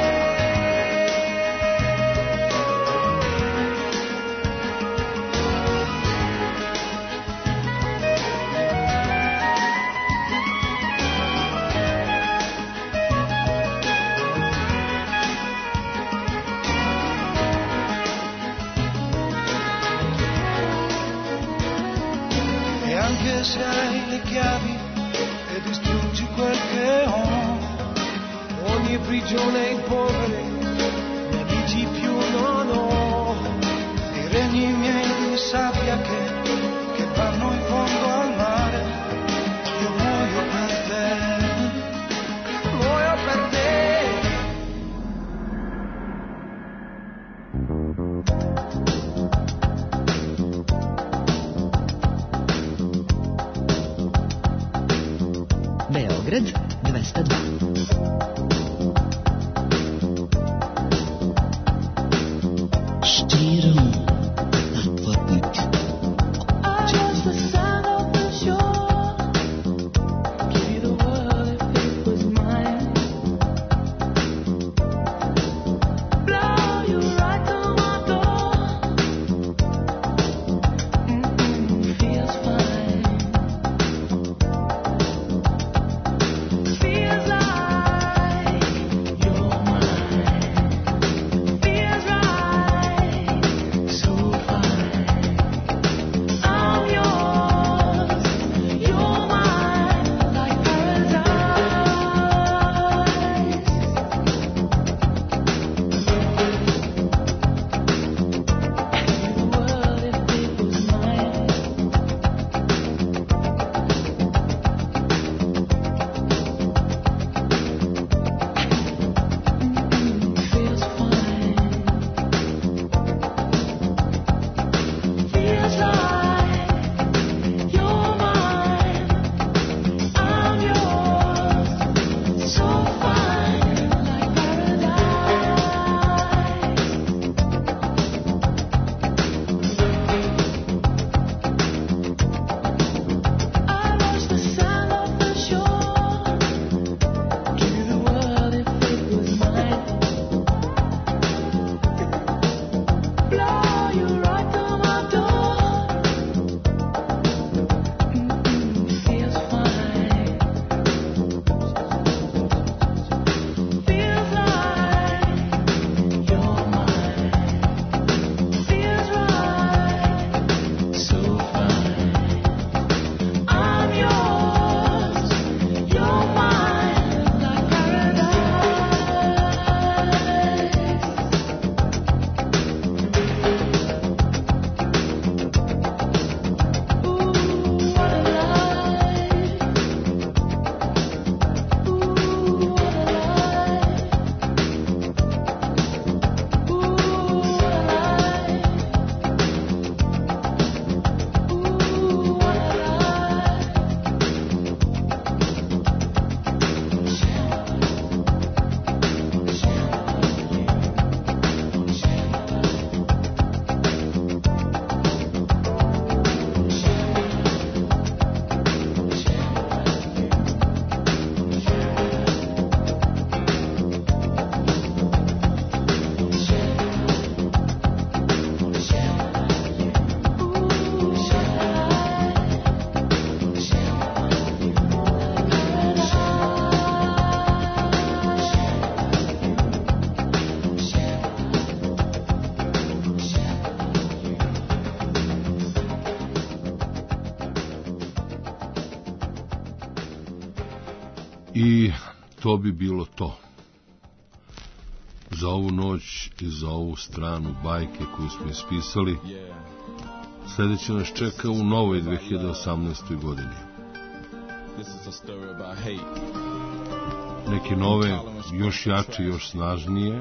Anche se hai le chiavi e distruggi quel che ho, ogni prigione in polvere, nemici più non ho. I regni miei di sabbia che vanno in fondo al mare, io muoio per te, muoio per te. Beograd 202. Štirom atvornik. I to bi bilo to. Za ovu noć i za ovu stranu bajke koju smo ispisali. Sljedeće nas čeka u novoj 2018. godini. Neke nove, još jače, još snažnije.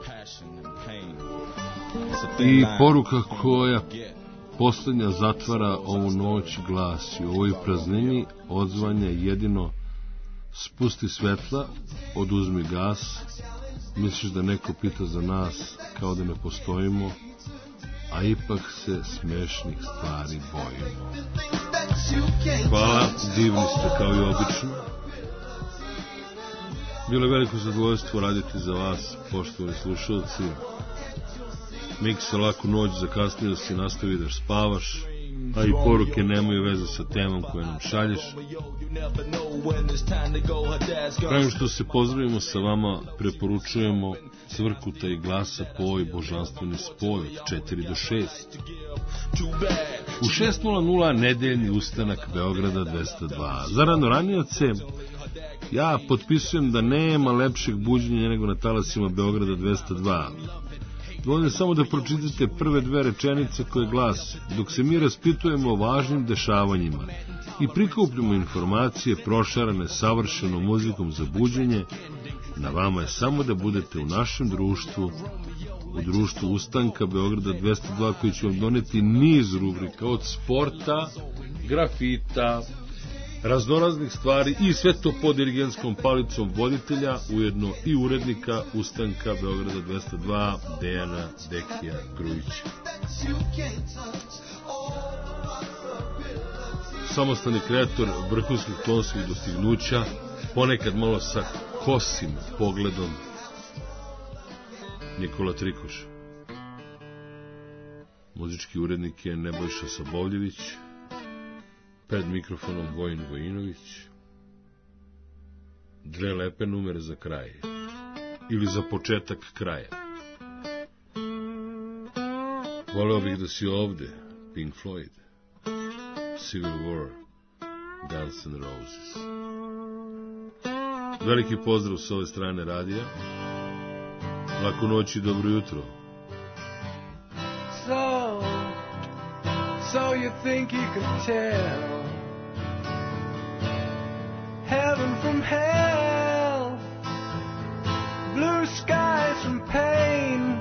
I poruka koja posljednja zatvara ovu noć glasi: u ovoj praznini odzvanja jedino spusti svetla, oduzmi gas, misliš da neko pita za nas kao da ne postojimo, a ipak se smešnih stvari bojimo. Hvala, divni ste kao i obično. Bilo je veliko zadovoljstvo raditi za vas, poštovani slušalci. Miksa, laku noć, zakasnio si, nastavi da spavaš, a i poruke nemaju veze sa temom koju nam šalješ. Pravim što se pozdravimo sa vama, preporučujemo Cvrkuta i Glasa po ovoj božanstveni spoj od 4 do 6. U 6:00 nedeljni ustanak Beograda 202. Za ranoranioce ja potpisujem da nema lepšeg buđenja nego na talasima Beograda 202. Dovoljno samo da pročitate prve dve rečenice koje glase: dok se mi raspitujemo o važnim dešavanjima i prikupljamo informacije prošarane savršenom muzikom za buđenje, na vama je samo da budete u našem društvu, u društvu ustanka Beograda 202, koji će vam doneti niz rubrika od sporta, grafita, raznoraznih stvari i sve to pod dirigentskom palicom voditelja, ujedno i urednika ustanka Beograda 202, Dejana Dekija Grujića. Samostalni kreator vrhunskih tonskih dostignuća, ponekad malo sa kosim pogledom, Nikola Trikoš. Muzički urednik je Nebojša Sabovljević, pred mikrofonom Vojin Vojinović. Dve lepe numere za kraj, ili za početak kraja. Voleo bih da si ovde, Pink Floyd, Civil War, Guns N' Roses. Veliki pozdrav s ove strane radija. Laku noć i dobro jutro. So you think you can tell heaven from hell, blue skies from pain?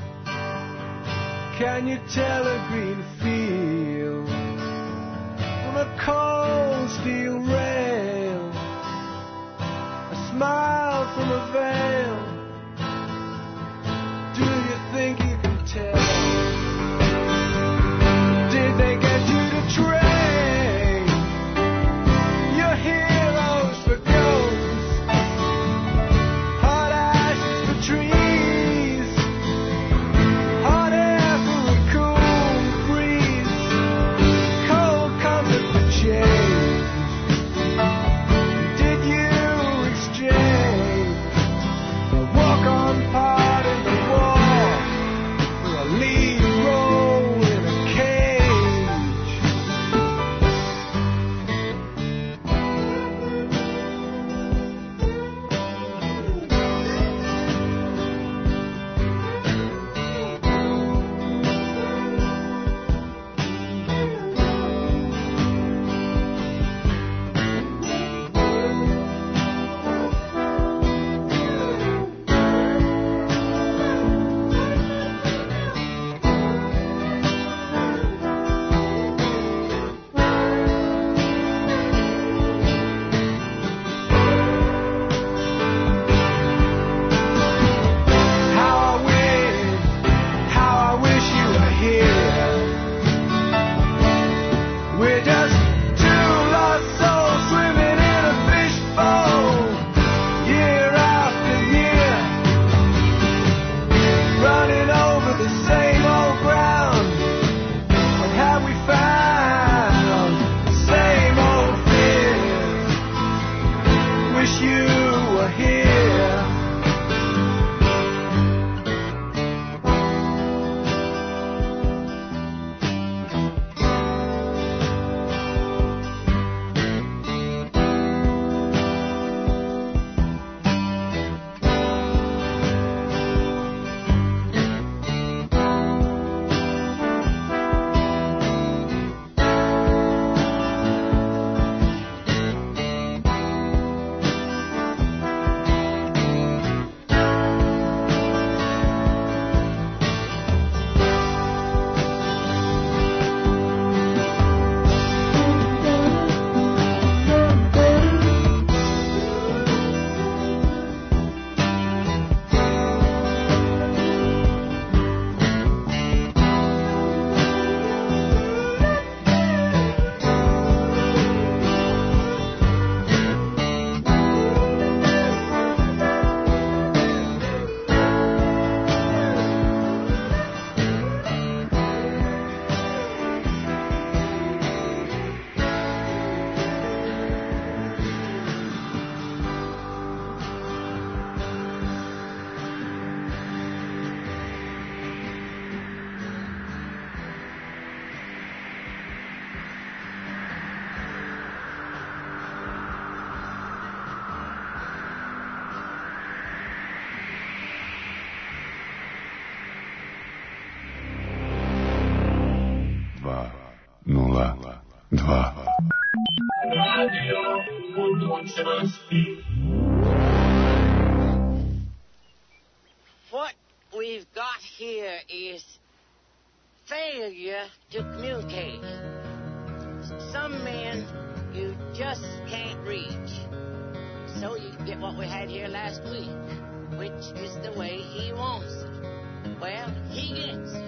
Can you tell a green field from a cold steel rail, a smile from a veil? Do you think you can tell? Did they get you to trade your heroes for ghosts, hot ashes for trees, hot air for a cool breeze? Radio budućnosti. What we've got here is failure to communicate. Some men you just can't reach. So you get what we had here last week, which is the way he wants it. Well, he gets it.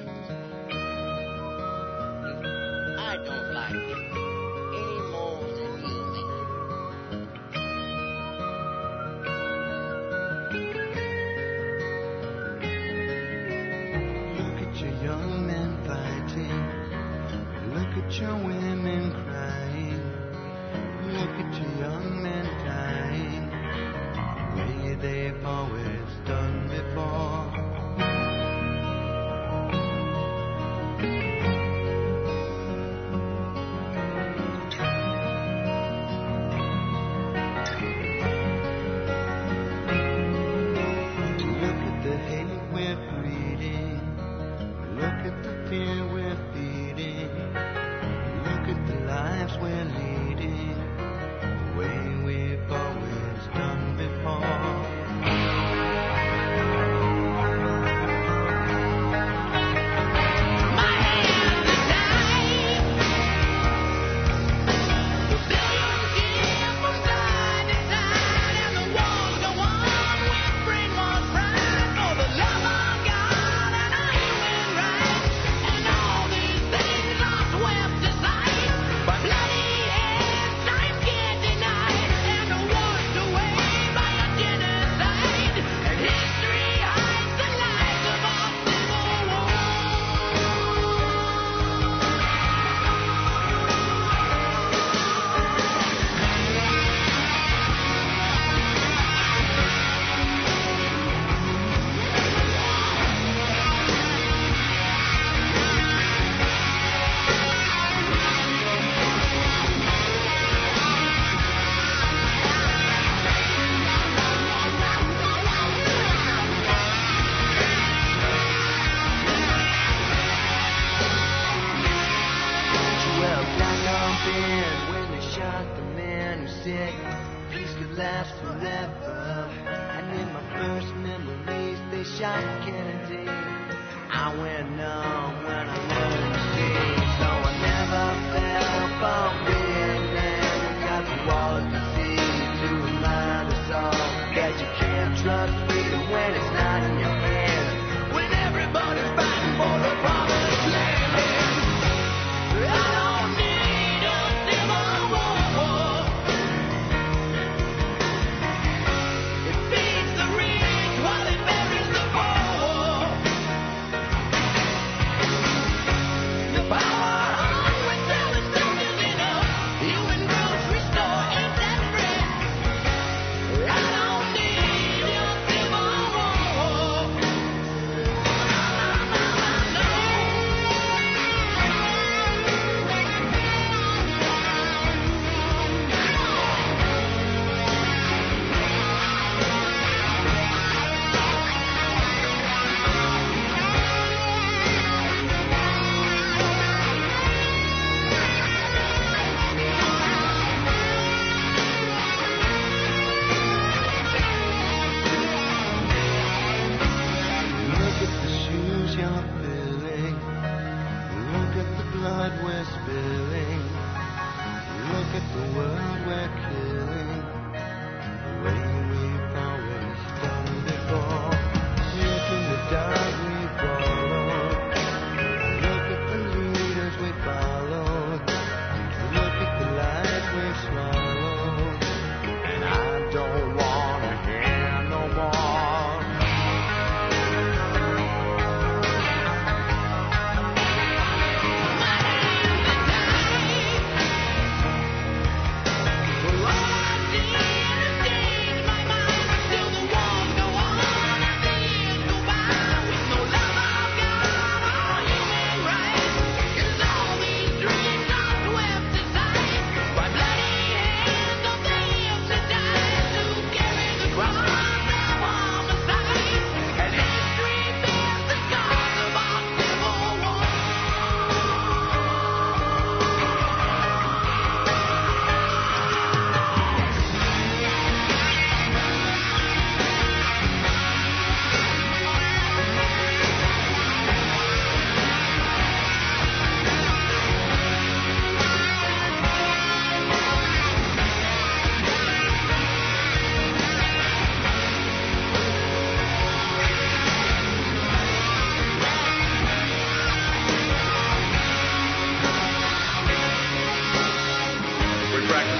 I don't like it any more than you do. Look at your young men fighting. Look at your women crying. Look at your young men dying. The way they've always done before.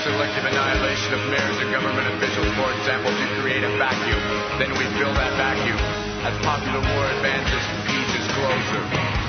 selective annihilation of mayors and government officials, for example, to create a vacuum. Then we fill that vacuum. As popular war advances, peace is closer.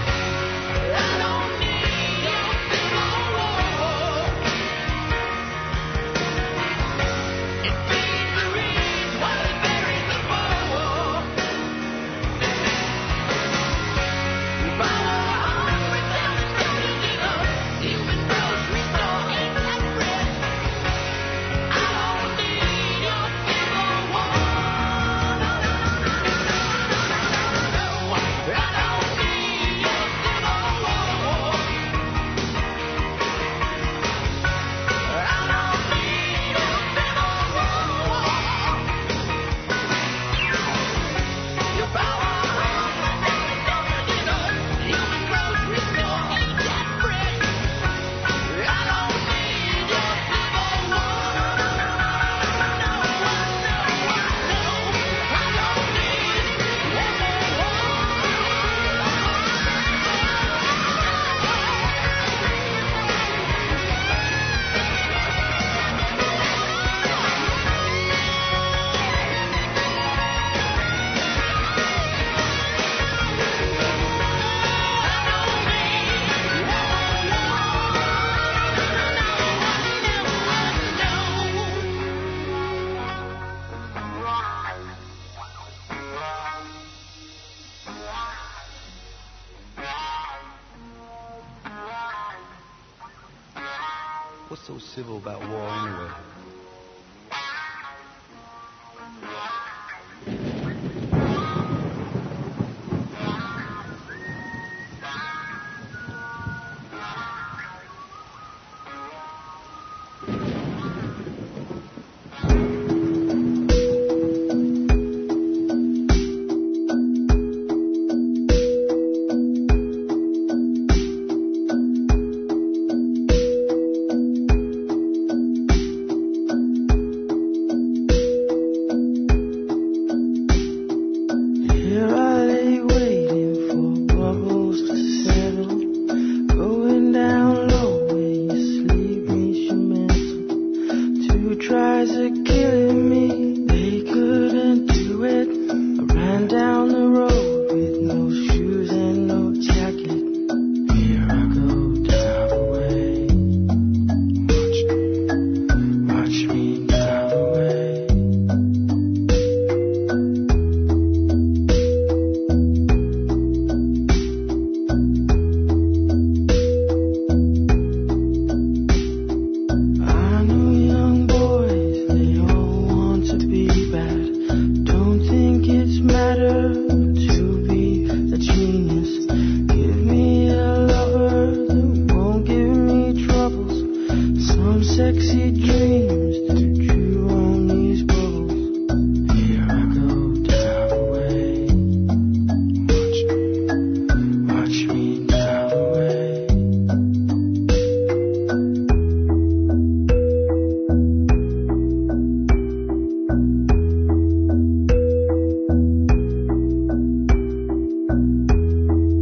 What's so civil about war anyway?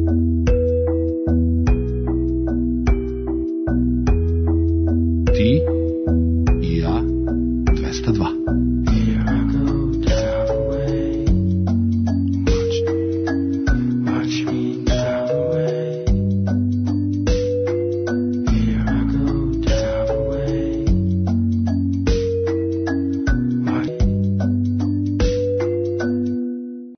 Ti